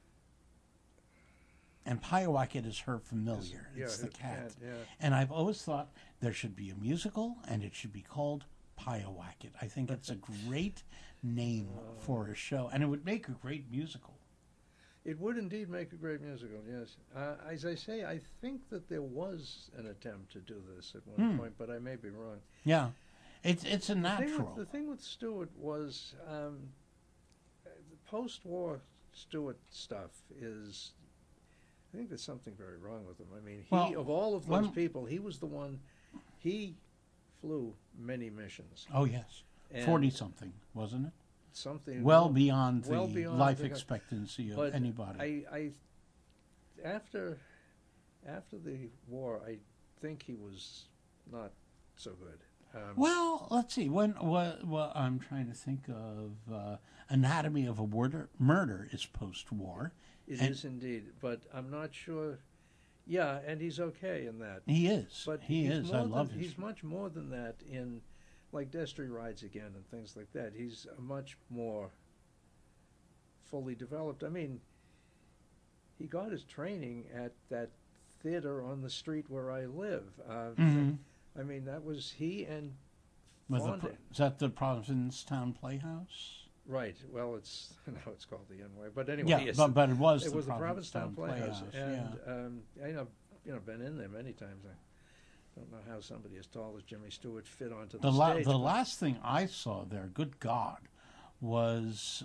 And Pyewacket is her familiar. It's the cat. Yeah. And I've always thought there should be a musical, and it should be called Pyewacket. I think it's a great name for a show, and it would make a great musical. It would indeed make a great musical, yes. As I say, I think that there was an attempt to do this at one point, but I may be wrong. Yeah, it's a natural. The thing with Stewart was the post-war Stewart stuff is. I think there's something very wrong with him. I mean, of all of those people, he was the one. He flew many missions. Oh yes, 40-something, wasn't it? Something beyond the life expectancy of anybody. I after the war, I think he was not so good. Well, let's see. Well, I'm trying to think of Anatomy of a Murder is post-war. It is indeed, but I'm not sure. Yeah, and he's okay in that. He is. But he is. I love him. He's much more than that in, like Destry Rides Again and things like that. He's a much more fully developed. I mean, he got his training at that theater on the street where I live. I mean, that was he and Fonda. Is that the Provincetown Playhouse? Right. Well, it's called the N-Way, but anyway, yeah, yes, but it was the Provincetown Playhouse, and yeah. I been in there many times. I don't know how somebody as tall as Jimmy Stewart fit onto the stage. The last thing I saw there, good God, was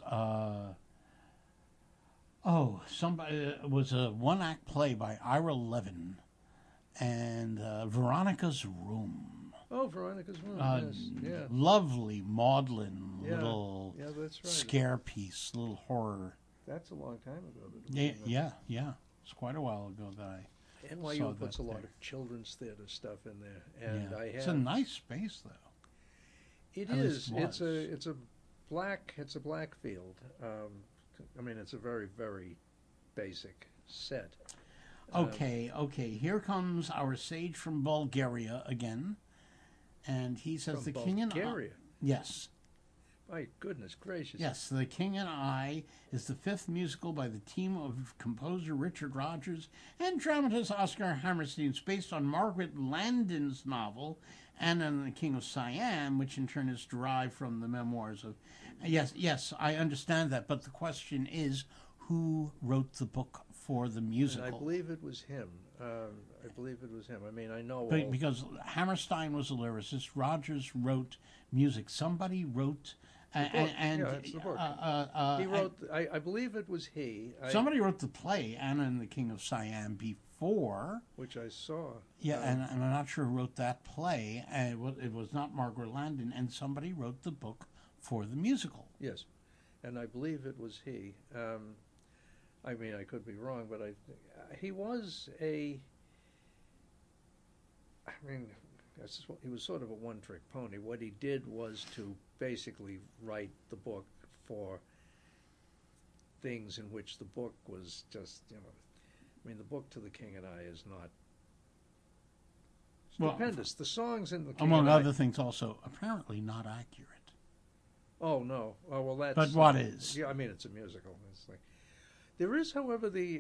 was a one-act play by Ira Levin, and Veronica's Room. Oh, Veronica's Room, yes, yeah. Lovely, maudlin little that's right. scare piece, little horror. That's a long time ago. Yeah. It's quite a while ago that I NYU puts a lot of children's theater stuff in there, and it's a nice space though. It is. It's a black field. I mean, it's a very, very basic set. Okay. Here comes our sage from Bulgaria again. And he says from the King and Bulgaria. Yes. My goodness gracious. Yes, The King and I is the fifth musical by the team of composer Richard Rodgers and dramatist Oscar Hammerstein. It's based on Margaret Landon's novel Anna and the King of Siam, which in turn is derived from the memoirs of... Yes, I understand that, but the question is, who wrote the book for the musical? And I believe it was him. I mean, I know... Because Hammerstein was a lyricist, Rodgers wrote music. Somebody wrote... it's the book. He wrote... I believe it was he. Somebody wrote the play, Anna and the King of Siam, before... Which I saw. Yeah, and I'm not sure who wrote that play. And it was not Margaret Landon, and somebody wrote the book for the musical. Yes, and I believe it was he. I mean, I could be wrong, but he was a. I mean, he was sort of a one-trick pony. What he did was to basically write the book for things in which the book was just, I mean, the book To the King and I is not stupendous. The songs in The King among and other I, things, also apparently not accurate. Oh no! Oh well, that's. But what is? Yeah, I mean, it's a musical. It's like there is, however, the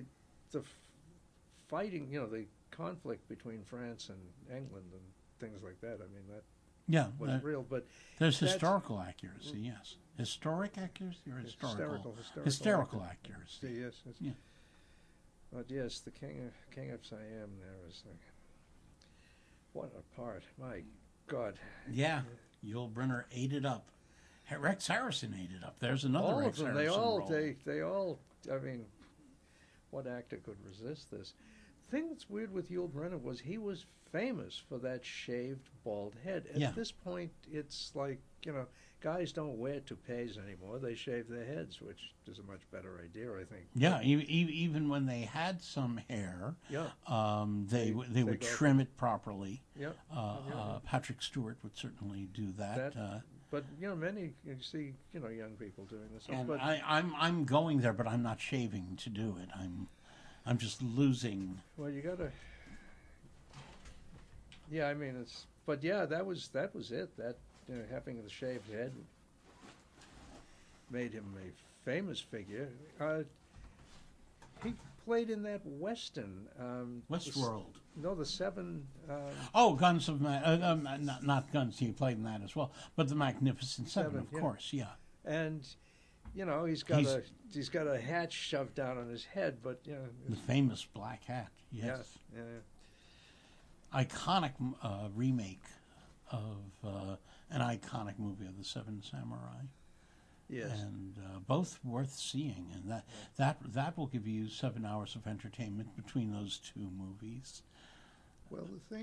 fighting, the conflict between France and England and things like that. I mean, that was real, but there's historical accuracy. Yes, historic accuracy or hysterical accuracy. Yes. Yeah. But yes, the King of Siam. There is like, what a part! My God. Yeah, Yul Brynner ate it up. Rex Harrison ate it up. There's another all Rex of them. Harrison role. They all. I mean, what actor could resist this? The thing that's weird with Yul Brynner was he was famous for that shaved bald head. At this point, it's like, guys don't wear toupees anymore. They shave their heads, which is a much better idea, I think. Yeah, even when they had some hair, they would trim it properly. Yeah. Patrick Stewart would certainly do that. But many you see young people doing this. And but I'm going there, but I'm not shaving to do it. I'm just losing. Well, you gotta. Yeah, I mean it's. But yeah, that was it. That having the shaved head made him a famous figure. He played in that Western. Westworld. The Seven. Guns of not Guns. He played in that as well, but the Magnificent Seven, of course. Yeah. And he's got a hat shoved down on his head, but the famous black hat. Yes. Yeah. Iconic remake of an iconic movie of the Seven Samurai. Yes. And both worth seeing, and that will give you 7 hours of entertainment between those two movies. Well,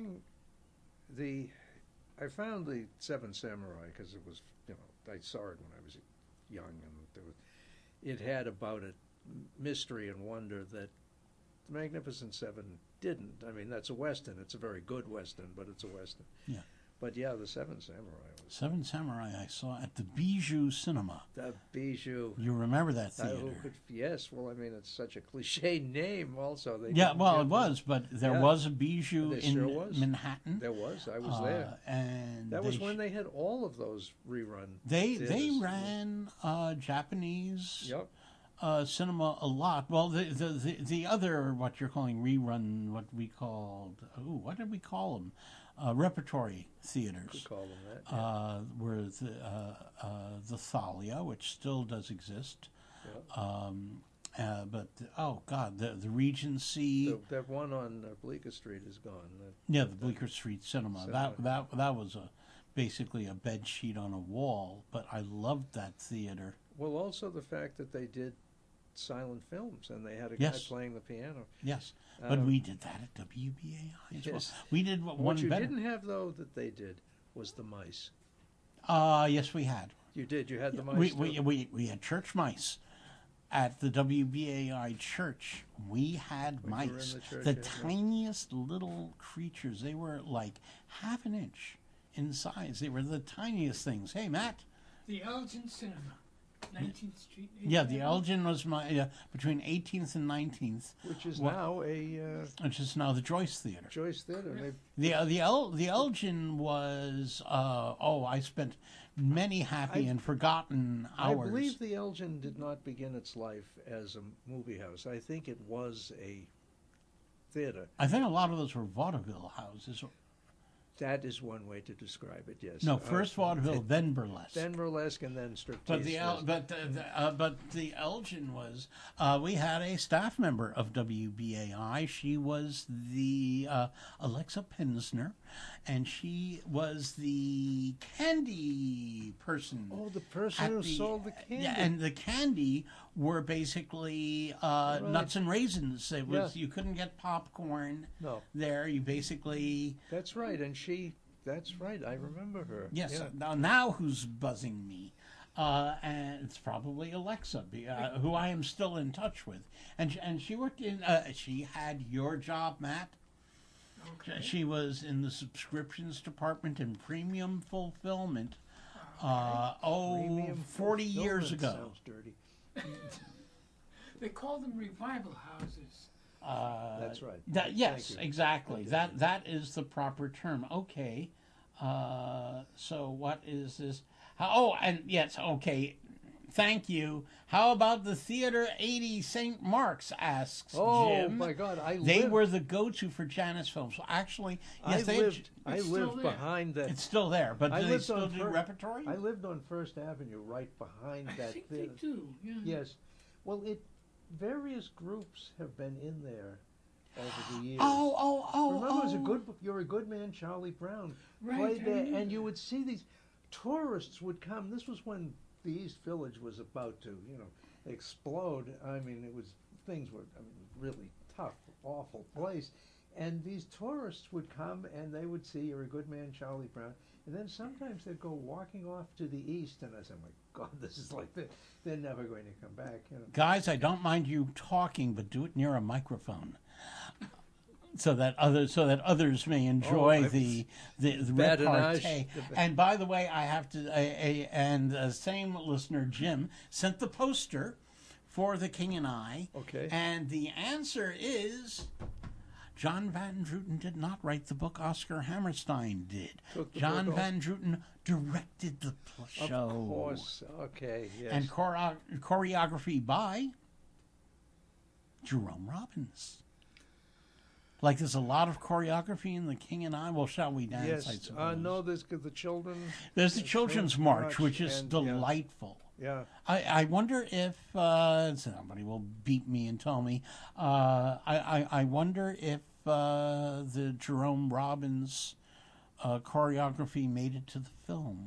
I found the Seven Samurai because it was, I saw it when I was young, and it had about it mystery and wonder that the Magnificent Seven didn't. I mean, that's a Western. It's a very good Western, but it's a Western. Yeah. But yeah, the Seven Samurai. Seven Samurai I saw at the Bijou Cinema. The Bijou. You remember that theater? Yes. Well, I mean, it's such a cliche name. Also, it was, but there was a Bijou in Manhattan. There was. I was there, and that was when they had all of those rerun. They ran Japanese. Yep. Cinema a lot. Well, the other, what you're calling rerun, what did we call them? Repertory theaters. Could call them that. Yeah. Were the Thalia, which still does exist. Yeah. But the Regency. That one on Bleecker Street is gone. The Bleecker Street Cinema. That was basically a bed sheet on a wall. But I loved that theater. Well, also the fact that they did silent films and they had a guy playing the piano. Yes, but we did that at WBAI as well. We did what you didn't have, though, that they did was the mice. Yes, we had. You did? You had the mice? We had church mice. At the WBAI church, we had mice. The tiniest little creatures. They were like half an inch in size. They were the tiniest things. Hey, Matt. The Elgin Cinema. 19th Street. Yeah, the Elgin was between 18th and 19th, which is now the Joyce Theater. Joyce Theater. Yeah. The Elgin was. I spent many happy and forgotten hours. I believe the Elgin did not begin its life as a movie house. I think it was a theater. I think a lot of those were vaudeville houses. That is one way to describe it. Yes. No, first vaudeville, then burlesque. Then burlesque, and then striptease. But the Elgin was. We had a staff member of WBAI. She was the Alexa Pinsner, and she was the candy person. Oh, the person who sold the candy. Yeah, and the candy were basically nuts and raisins. It was you couldn't get popcorn. No. There, you basically. That's right, and that's right. I remember her. Yes. Yeah. Now who's buzzing me? and it's probably Alexa, who I am still in touch with. And she worked in, she had your job, Matt. Okay. She was in the subscriptions department and premium fulfillment, Premium 40 years fulfillment ago. Sounds dirty. They call them revival houses. That's right. Yes, Thank you. exactly. That is the proper term. Okay. So what is this? And yes, okay. Thank you. How about the Theater 80 St. Mark's, asks Oh, Jim. my God. They were the go-to for Janus films. So actually, yes, I It's lived still there. behind that. it's still there, but I do they lived still on do Fir- repertory? I lived on First Avenue, right behind I that think they theater. do. Yeah. Yes. Well, various groups have been in there over the years. Remember, it was You're a Good Man, Charlie Brown Right, played I there, remember. and you would see these tourists would come. This was when the East Village was about to, explode. I mean, things were really tough, awful place. And these tourists would come and they would see You're a Good Man, Charlie Brown. And then sometimes they'd go walking off to the east, and I said, "My God, this is like this. They're never going to come back." Guys, I don't mind you talking, but do it near a microphone, so that others may enjoy the repartee. And by the way, I have to. And the same listener, Jim, sent the poster for The King and I. Okay. And the answer is, John Van Druten did not write the book. Oscar Hammerstein did. John Van Druten directed the show. Of course. Okay. Yes. And choreography by Jerome Robbins. Like, there's a lot of choreography in The King and I. Well, shall we dance? I Yes. suppose. No, there's the children. There's the Children's March, which is and, delightful. Yeah. I wonder if somebody will beat me and tell me. I wonder if the Jerome Robbins choreography made it to the film.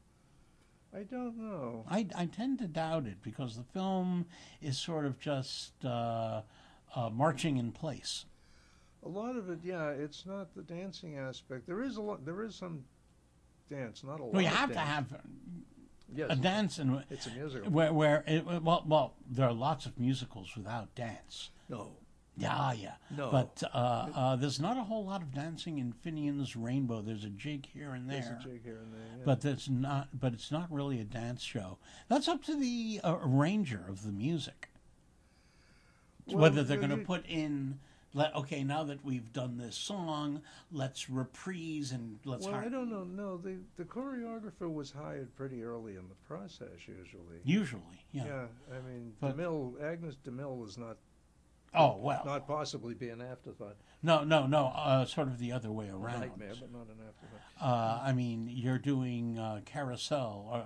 I don't know. I tend to doubt it, because the film is sort of just marching in place. A lot of it, yeah. It's not the dancing aspect. There is some dance, not a lot. Well, you of have to dance. have Yes, a dance, and it's a musical. well, there are lots of musicals without dance. No. Yeah. No. But there's not a whole lot of dancing in Finian's Rainbow. There's a jig here and there. There's a jig here and there. Yeah. But it's not really a dance show. That's up to the arranger of the music. Well, Whether they're going to put in, okay, now that we've done this song, let's reprise and let's. Well, I don't know. No, the choreographer was hired pretty early in the process. Usually, yeah. Yeah, I mean, But- Agnes DeMille was not. Oh well. Not possibly be an afterthought. No. Sort of the other way around. Nightmare, but not an afterthought. I mean, you're doing Carousel.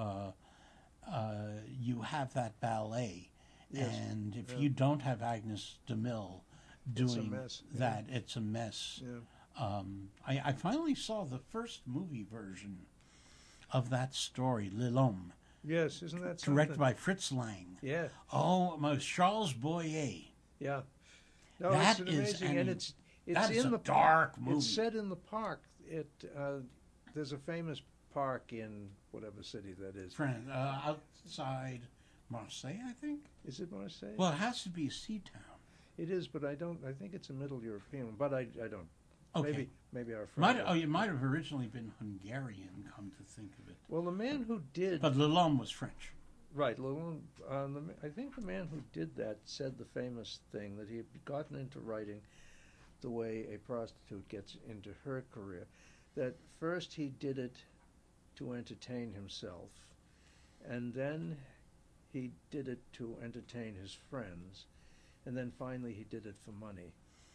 You have that ballet, Yes. and if Yeah. you don't have Agnes DeMille doing mess, yeah. that, it's a mess. Yeah. I finally saw the first movie version of that story, L'Homme, Yes, isn't that something? directed by Fritz Lang. Yeah, Oh, my Charles Boyer. yeah. No, That it's is amazing, and it's that is in a the dark movie. It's set in the park. There's a famous park in whatever city that is. Friend, outside Marseille, I think. Is it Marseille? Well, it has to be a sea town. It is, but I think it's a Middle European. But I don't. Okay. Maybe our friend. You might have originally been Hungarian, come to think of it. Well, the man who did But L'Homme was French. right, I think the man who did that said the famous thing that he had gotten into writing the way a prostitute gets into her career. That first he did it to entertain himself, and then he did it to entertain his friends, and then finally he did it for money.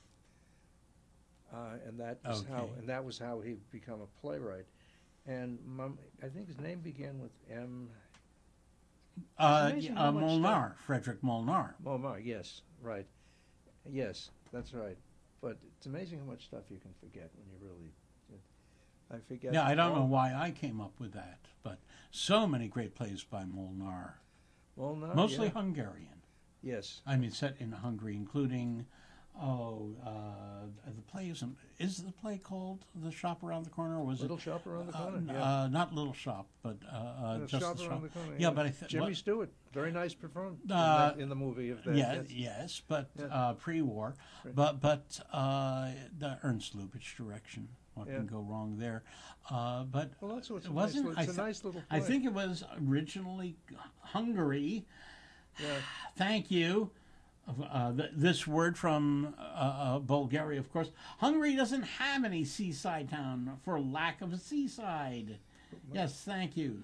And that was how he became a playwright. And I think his name began with M. amazing how much Molnar, Frederick Molnar. Molnar, yes, right. Yes, that's right. But it's amazing how much stuff you can forget when you really. I forget. Yeah, I don't know why I came up with that, but so many great plays by Molnar. Molnar, Mostly yeah. Hungarian. Yes. I mean, set in Hungary, including The play isn't. Is the play called The Shop Around the Corner, or was Little it Shop Around the Corner? Yeah. Not Little Shop, but just Shop The Around Shop. the Corner. Yeah, but Jimmy Stewart, very nice performance in the movie of that. Yes, but Yeah. pre-war. Right. But the Ernst Lubitsch direction. What can go wrong there? But Well, that's what's it wasn't. It's a nice little play. I think it was originally Hungary. Yeah. Thank you. This word from Bulgaria, of course. Hungary doesn't have any seaside town for lack of a seaside. Yes, thank you.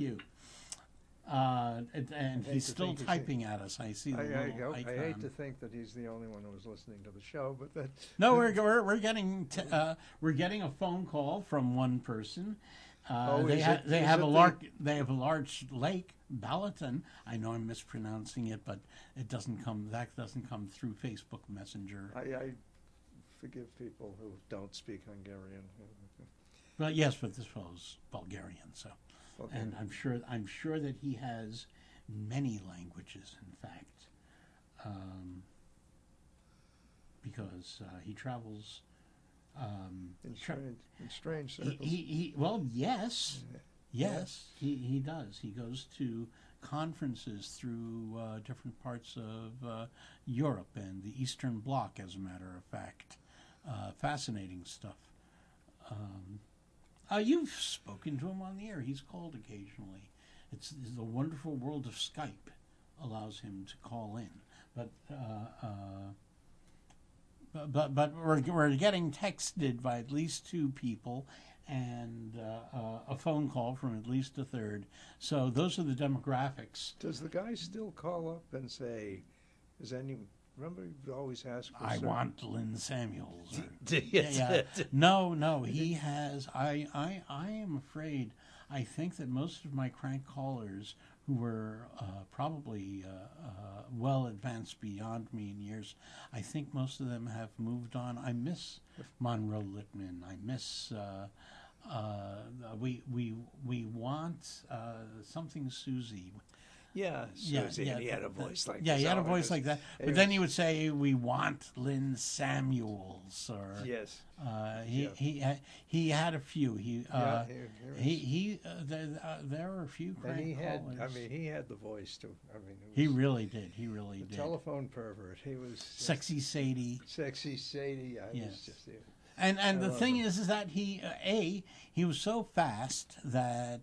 And he's still typing at us. I see the little icon. I hate to think that he's the only one who was listening to the show, but that. No, we're getting a phone call from one person. They have a large lake, Balaton. I know I'm mispronouncing it, but it doesn't come through Facebook Messenger. I forgive people who don't speak Hungarian. But yes, but this fellow's Bulgarian, so. Okay. And I'm sure that he has many languages, in fact, because he travels in strange circles. Yes, he does. He goes to conferences through different parts of Europe and the Eastern Bloc, as a matter of fact. Fascinating stuff. You've spoken to him on the air. He's called occasionally. It's the wonderful world of Skype allows him to call in. But we're getting texted by at least two people and a phone call from at least a third. So those are the demographics. Does the guy still call up and say, remember you always ask for I want Lynn Samuels. Yeah. No, he has. I am afraid. I think that most of my crank callers who were probably well advanced beyond me in years, I think most of them have moved on. I miss Monroe Littman. I miss. We want something Susie. Yeah, Susie, and he had a voice like that. Yeah, he had a voice like that. But then he would say, "We want Lynn Samuels," or yes, he had a few. There were a few crank callers. He had the voice too. He really did. He really did. Telephone pervert. He was Sexy Sadie. Sexy Sadie. Was just. And the thing is that he was so fast that.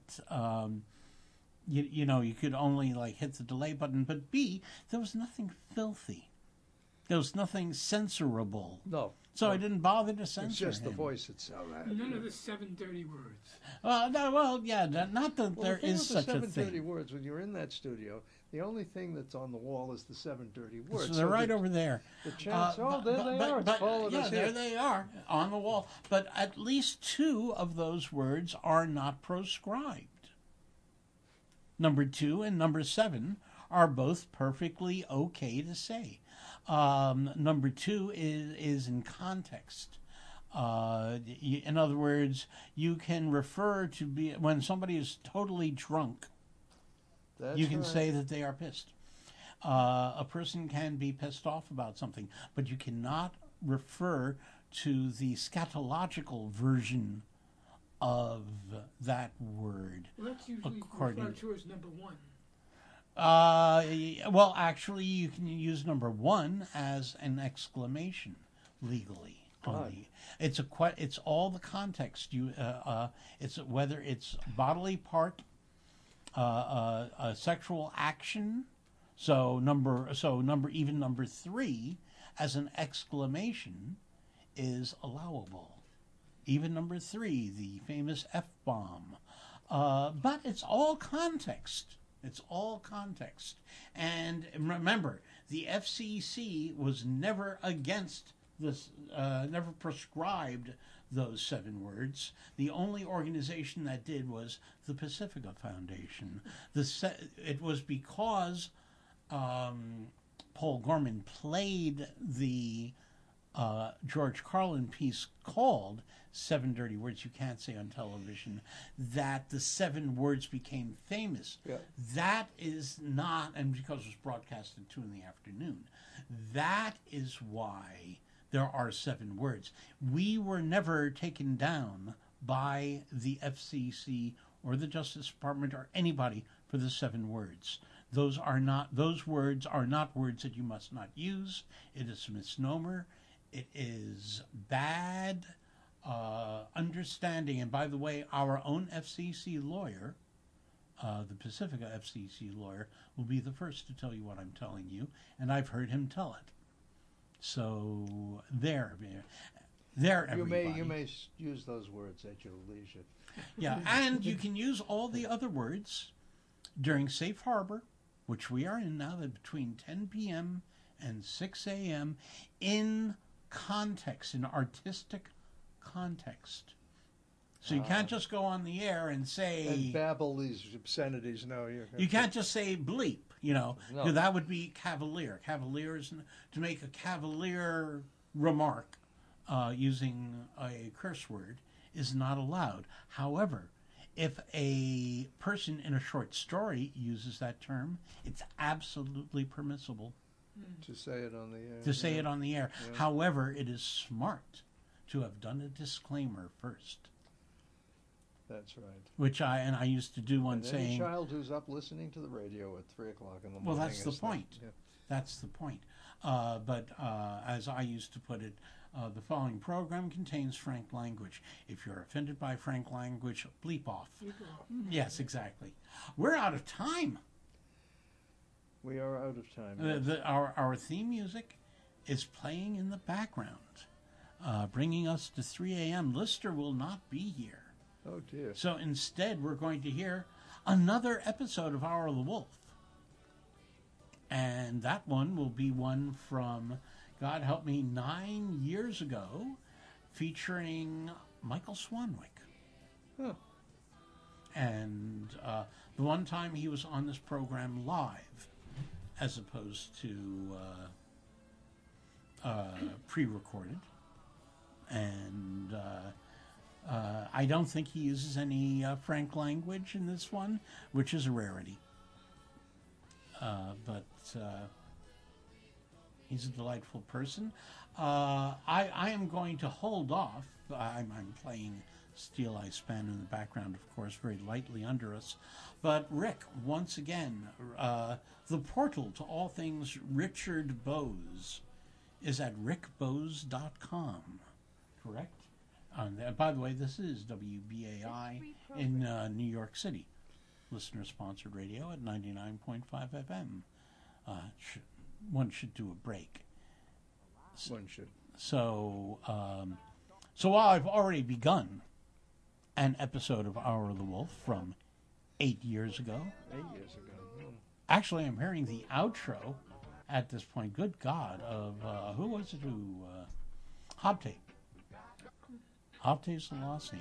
You could only hit the delay button, but B, there was nothing filthy. There was nothing censorable. No. So I didn't bother to censor It's just him. the voice itself. None of the 730 words. Not that there is such a thing. 730 words, when you're in that studio, the only thing that's on the wall is the 730 words. So they're right over there. The chance, there they are. It's followed us there here. they are on the wall. But at least two of those words are not proscribed. Number 2 and number 7 are both perfectly okay to say. Number 2 is in context. In other words, you can refer to when somebody is totally drunk. You can say that they are pissed. A person can be pissed off about something, but you cannot refer to the scatological version of that word. Well, that's usually referred to as number 1. Well, actually, you can use number 1 as an exclamation legally. It's all the context. It's whether it's bodily part, a sexual action. So number 3 as an exclamation is allowable. Even number 3, the famous F-bomb. But it's all context. It's all context. And remember, the FCC was never against this, never prescribed those 7 words. The only organization that did was the Pacifica Foundation. It was because Paul Gorman played the George Carlin piece called 7 Dirty Words You Can't Say on Television, that the 7 words became famous. Yeah. That is not, and because it was broadcast at 2 in the afternoon, that is why there are 7 words. We were never taken down by the FCC or the Justice Department or anybody for the 7 words. Those words are not words that you must not use. It is a misnomer. It is bad understanding. And by the way, our own FCC lawyer, the Pacifica FCC lawyer, will be the first to tell you what I'm telling you, and I've heard him tell it. So there, everybody. You may use those words at your leisure. Yeah, and you can use all the other words during Safe Harbor, which we are in now, that between 10 p.m. and 6 a.m. in context, in artistic context. So you can't just go on the air and say... And babble these obscenities. No, you can't just say bleep, No. That would be cavalier. Cavalier is to make a cavalier remark using a curse word is not allowed. However, if a person in a short story uses that term, it's absolutely permissible to say it on the air. To say it on the air. Yeah. However, it is smart to have done a disclaimer first. That's right. Which I used to do one and saying... any child who's up listening to the radio at 3 o'clock in the morning... Well, that's the point. Yeah. That's the point. But as I used to put it, the following program contains frank language. If you're offended by frank language, bleep off. Yes, exactly. We're out of time. We are out of time. Yes. Our theme music is playing in the background, bringing us to 3 a.m. Lister will not be here. Oh, dear. So instead, we're going to hear another episode of Hour of the Wolf. And that one will be one from, God help me, 9 years ago, featuring Michael Swanwick. Huh. And the one time he was on this program live, as opposed to pre-recorded. And I don't think he uses any frank language in this one, which is a rarity. But he's a delightful person. I am going to hold off. I'm playing Steel Eye Span in the background, of course, very lightly under us. But Rick, once again, the portal to all things Richard Bowes is at rickbowes.com, correct? By the way, this is WBAI in New York City. Listener-sponsored radio at 99.5 FM. One should do a break. One should. So while I've already begun an episode of Hour of the Wolf from 8 years ago. 8 years ago. Actually, I'm hearing the outro at this point. Good God, of who was it who? Habte. Habte Selassie.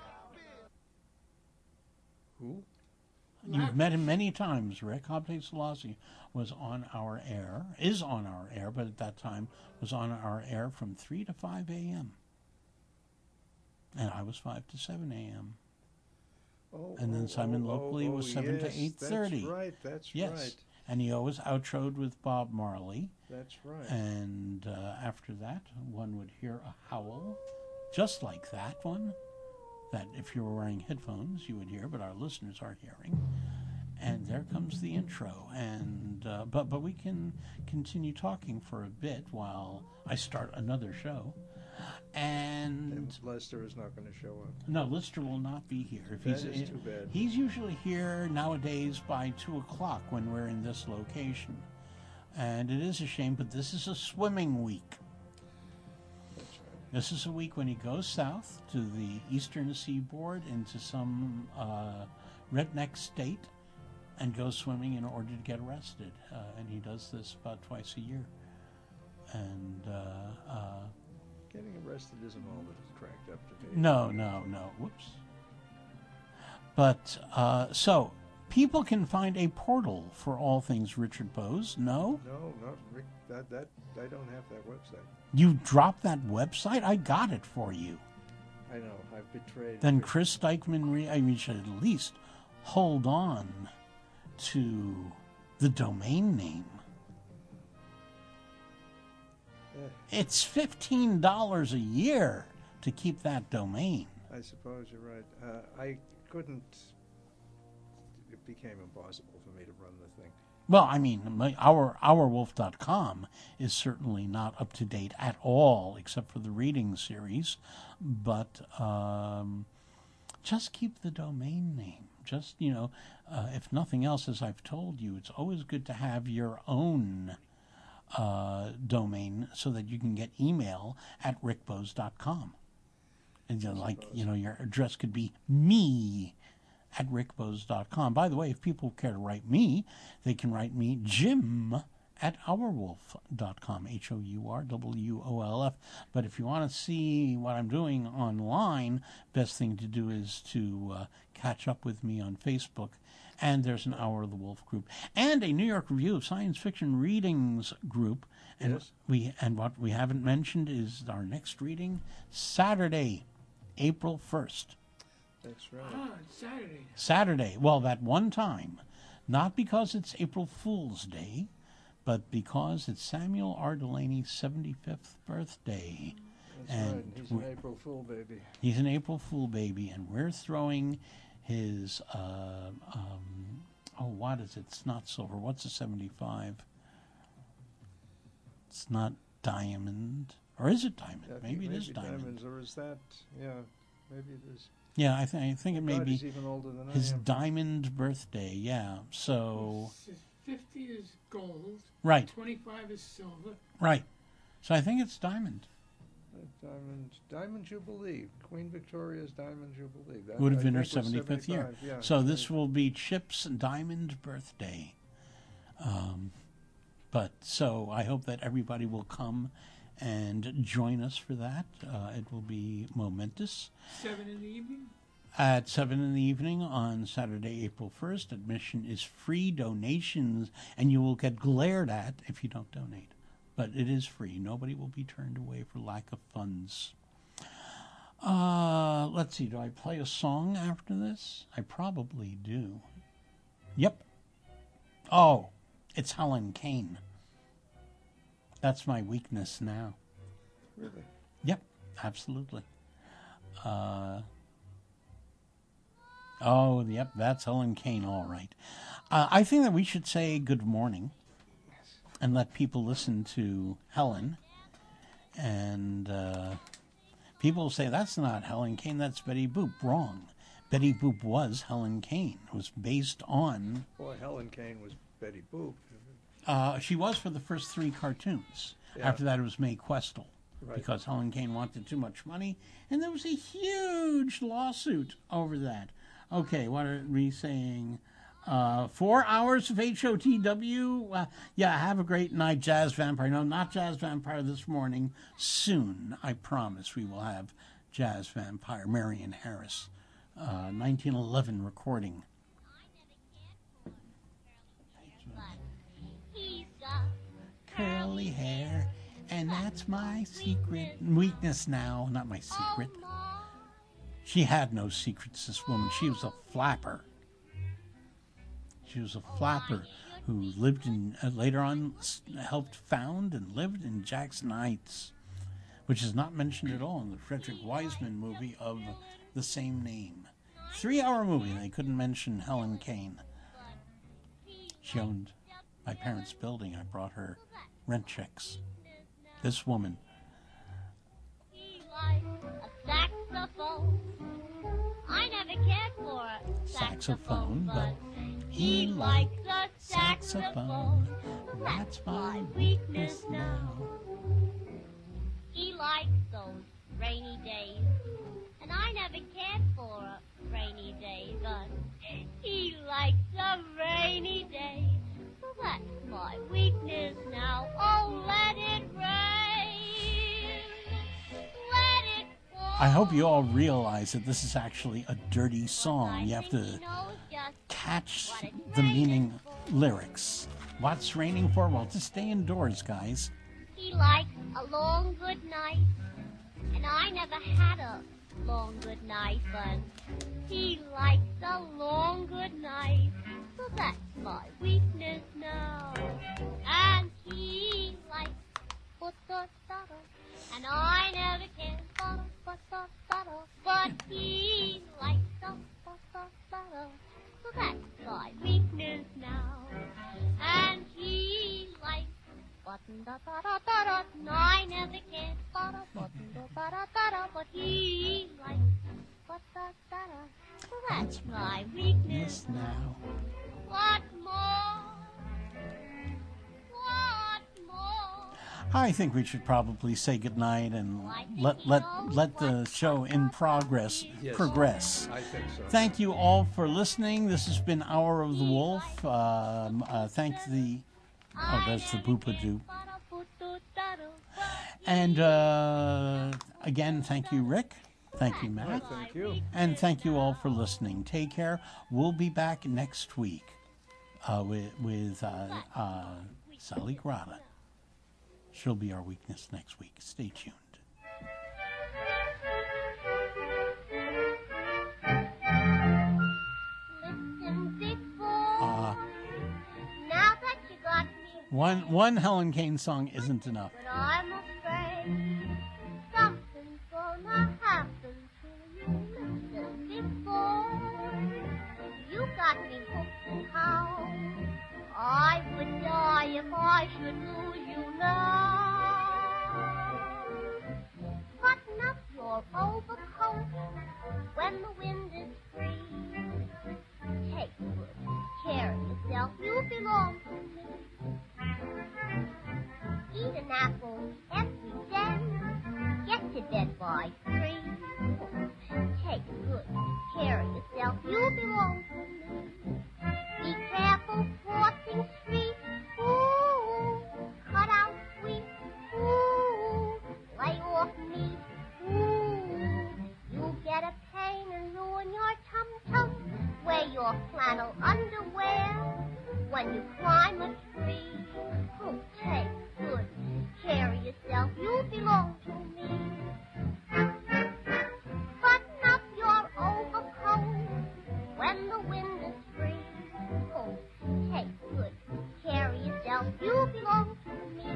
Who? You've met him many times, Rick. Habte Selassie was on our air, is on our air, but at that time was on our air from 3 to 5 a.m. And I was 5 to 7 a.m. And then Simon Locally was 7 to 8:30. That's yes. right. And he always outroed with Bob Marley. That's right. And after that, one would hear a howl, just like that one, that if you were wearing headphones, you would hear, but our listeners are hearing. And there comes the intro. And but we can continue talking for a bit while I start another show. And Lester is not going to show up. No, Lister will not be here. That is too bad. He's usually here nowadays by 2 o'clock when we're in this location. And it is a shame, but this is a swimming week. That's right. This is a week when he goes south to the eastern seaboard into some redneck state and goes swimming in order to get arrested. And he does this about twice a year. And getting arrested isn't all that it's cracked up to be. No. Whoops. But, so, people can find a portal for all things Richard Bose. No? No, not Rick. That I don't have that website. You dropped that website? I got it for you. I know. I've betrayed. Then Chris Dykman, you should at least hold on to the domain name. It's $15 a year to keep that domain. I suppose you're right. I couldn't. It became impossible for me to run the thing. Well, I mean, ourwolf.com is certainly not up to date at all, except for the reading series. But just keep the domain name. Just, if nothing else, as I've told you, it's always good to have your own domain so that you can get email at rickbose.com. And your address could be me at rickbose.com. By the way, if people care to write me, they can write me Jim at ourwolf.com, HOURWOLF. But if you want to see what I'm doing online, best thing to do is to catch up with me on Facebook. And there's an Hour of the Wolf group and a New York Review of Science Fiction Readings group. And yes. What we haven't mentioned is our next reading, Saturday, April 1st. That's right. It's Saturday. Saturday. Well, that one time. Not because it's April Fool's Day, but because it's Samuel R. Delaney's 75th birthday. That's right. He's an April Fool baby. He's an April Fool baby, and we're throwing his, what is it? It's not silver. What's a 75? It's not diamond. Or is it diamond? Maybe it is diamond. Diamonds, or is that, maybe it is. Yeah, I think it may be even older than his I am. diamond birthday, yeah. So 50 is gold. Right. 25 is silver. Right. So I think it's diamond. Diamond Jubilee. Queen Victoria's Diamond Jubilee. That would have been her think was 75th year. 75, yeah. So this will be Chip's diamond birthday. So I hope that everybody will come and join us for that. It will be momentous. 7 in the evening? At 7 in the evening on Saturday, April 1st. Admission is free. Donations, and you will get glared at if you don't donate. But it is free. Nobody will be turned away for lack of funds. Let's see. Do I play a song after this? I probably do. Yep. Oh, it's Helen Kane. That's my weakness now. Really? Yep, absolutely. Yep, that's Helen Kane, all right. I think that we should say good morning and let people listen to Helen. And people say, that's not Helen Kane, that's Betty Boop. Wrong. Betty Boop was Helen Kane. It was based on... Boy, Helen Kane was Betty Boop. She was for the first 3 cartoons. Yeah. After that, it was Mae Questel. Right. Because Helen Kane wanted too much money. And there was a huge lawsuit over that. Okay, what are we saying? 4 hours of HOTW. Have a great night, Jazz Vampire. No, not Jazz Vampire this morning. Soon, I promise, we will have Jazz Vampire. Marion Harris, 1911 recording. Curly hair, and that's my secret weakness now. Not my secret. She had no secrets, this woman. She was a flapper. She was a flapper who lived in, later on, helped found and lived in Jackson Heights, which is not mentioned at all in the Frederick Wiseman movie of the same name. 3-hour movie, and they couldn't mention Helen Kane. She owned my parents' building. I brought her rent checks. This woman. He likes a saxophone. I never cared for a saxophone, but he likes a saxophone. That's my weakness now. He likes those rainy days, and I never cared for a rainy day, but he likes a rainy day. So that's my weakness now. Oh, let it rain. Let it fall. I hope you all realize that this is actually a dirty song. You have to catch the meaning lyrics. What's raining for? Well, to stay indoors, guys. He likes a long good night, and I never had a long good night, but he likes a long good night, so that's my weakness now. And he likes put-the-bottle, and I never can bottle, but he likes the put-the-bottle, so that's my weakness now. And he likes button-da-da-da-da-da, and I never can bottle, button-da-da-da-da, but he likes put-the-bottle, so that's my weakness now. What more? What more? I think we should probably say goodnight and let the show in progress progress. I think so. Thank you all for listening. This has been Hour of the Wolf. Thank the... Oh, that's the Boopadoo. And again, thank you, Rick. Thank you, Matt. Thank you. And thank you all for listening. Take care. We'll be back next week with Sally Grata. She'll be our weakness next week. Stay tuned. Listen, big boy, now that you got me, One Helen Kane song isn't enough. but I'm afraid something's gonna happen to you. Listen, big boy, you got me hooked and how I would die if I should lose you now. Button up your overcoat when the wind is free. Take good care of yourself, you belong to me. Eat an apple every day, get to bed by 3. Take good care of yourself, you belong to me. Be careful crossing streets, ooh, cut out sweet, ooh, lay off meat, ooh, you'll get a pain and ruin your tum-tum. Wear your flannel underwear when you climb a tree. Oh, take good care of yourself, you belong to me. Button up your overcoat when the wind is free. Oh, take good care of yourself, you belong to me.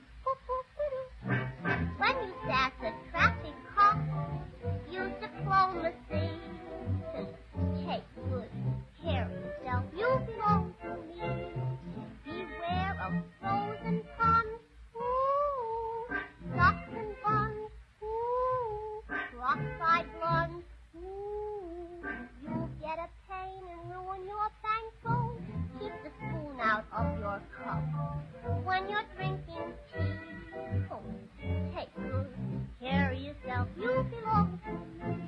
When you pass a traffic cop, use diplomacy. Take good care of yourself, you belong to me. Beware of frozen ponds, ooh, socks and buns, ooh, cross-eyed blondes, ooh, you'll get a pain and ruin your bankroll. Keep the spoon out of your cup when you're drinking tea. Oh, take good care of yourself, you belong to me.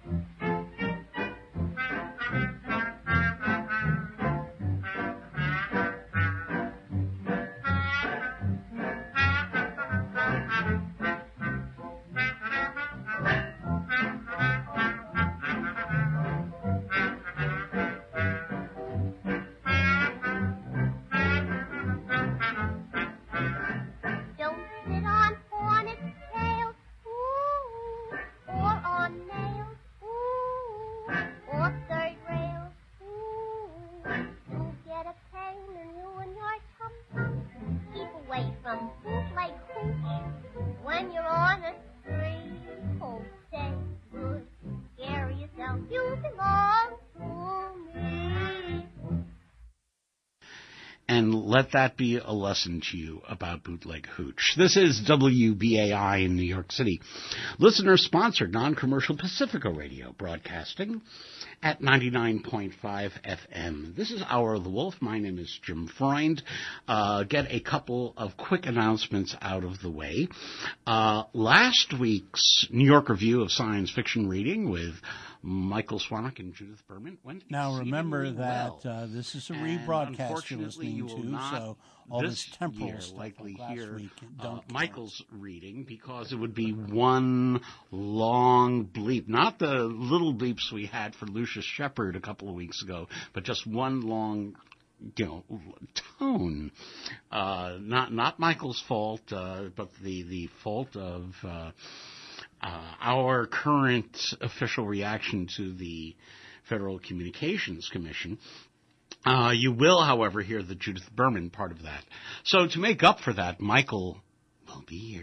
Don't sit on hornets' tails, ooh, or on nails, ooh, or third rails, ooh. You'll get a pain and ruin your tum-tum. Keep away from bootleg hooch when you're on a spree. Oh, take good care of yourself, you belong to me. And let that be a lesson to you about bootleg hooch. This is WBAI in New York City. Listener-sponsored non-commercial Pacifica Radio broadcasting at 99.5 FM. This is Hour of the Wolf. My name is Jim Freund. Get a couple of quick announcements out of the way. Last week's New York Review of Science Fiction Reading with Michael Swanwick and Judith Berman went Now remember exceedingly that well. this is a And rebroadcast you're unfortunately, listening you will to, not so all this temporal year stuff likely like last hear week don't count. Michael's reading, because it would be one long bleep, not the little bleeps we had for Lucius Shepard a couple of weeks ago, but just one long, tone. Not Michael's fault, but the fault of our current official reaction to the Federal Communications Commission. You will, however, hear the Judith Berman part of that. So to make up for that, Michael will be here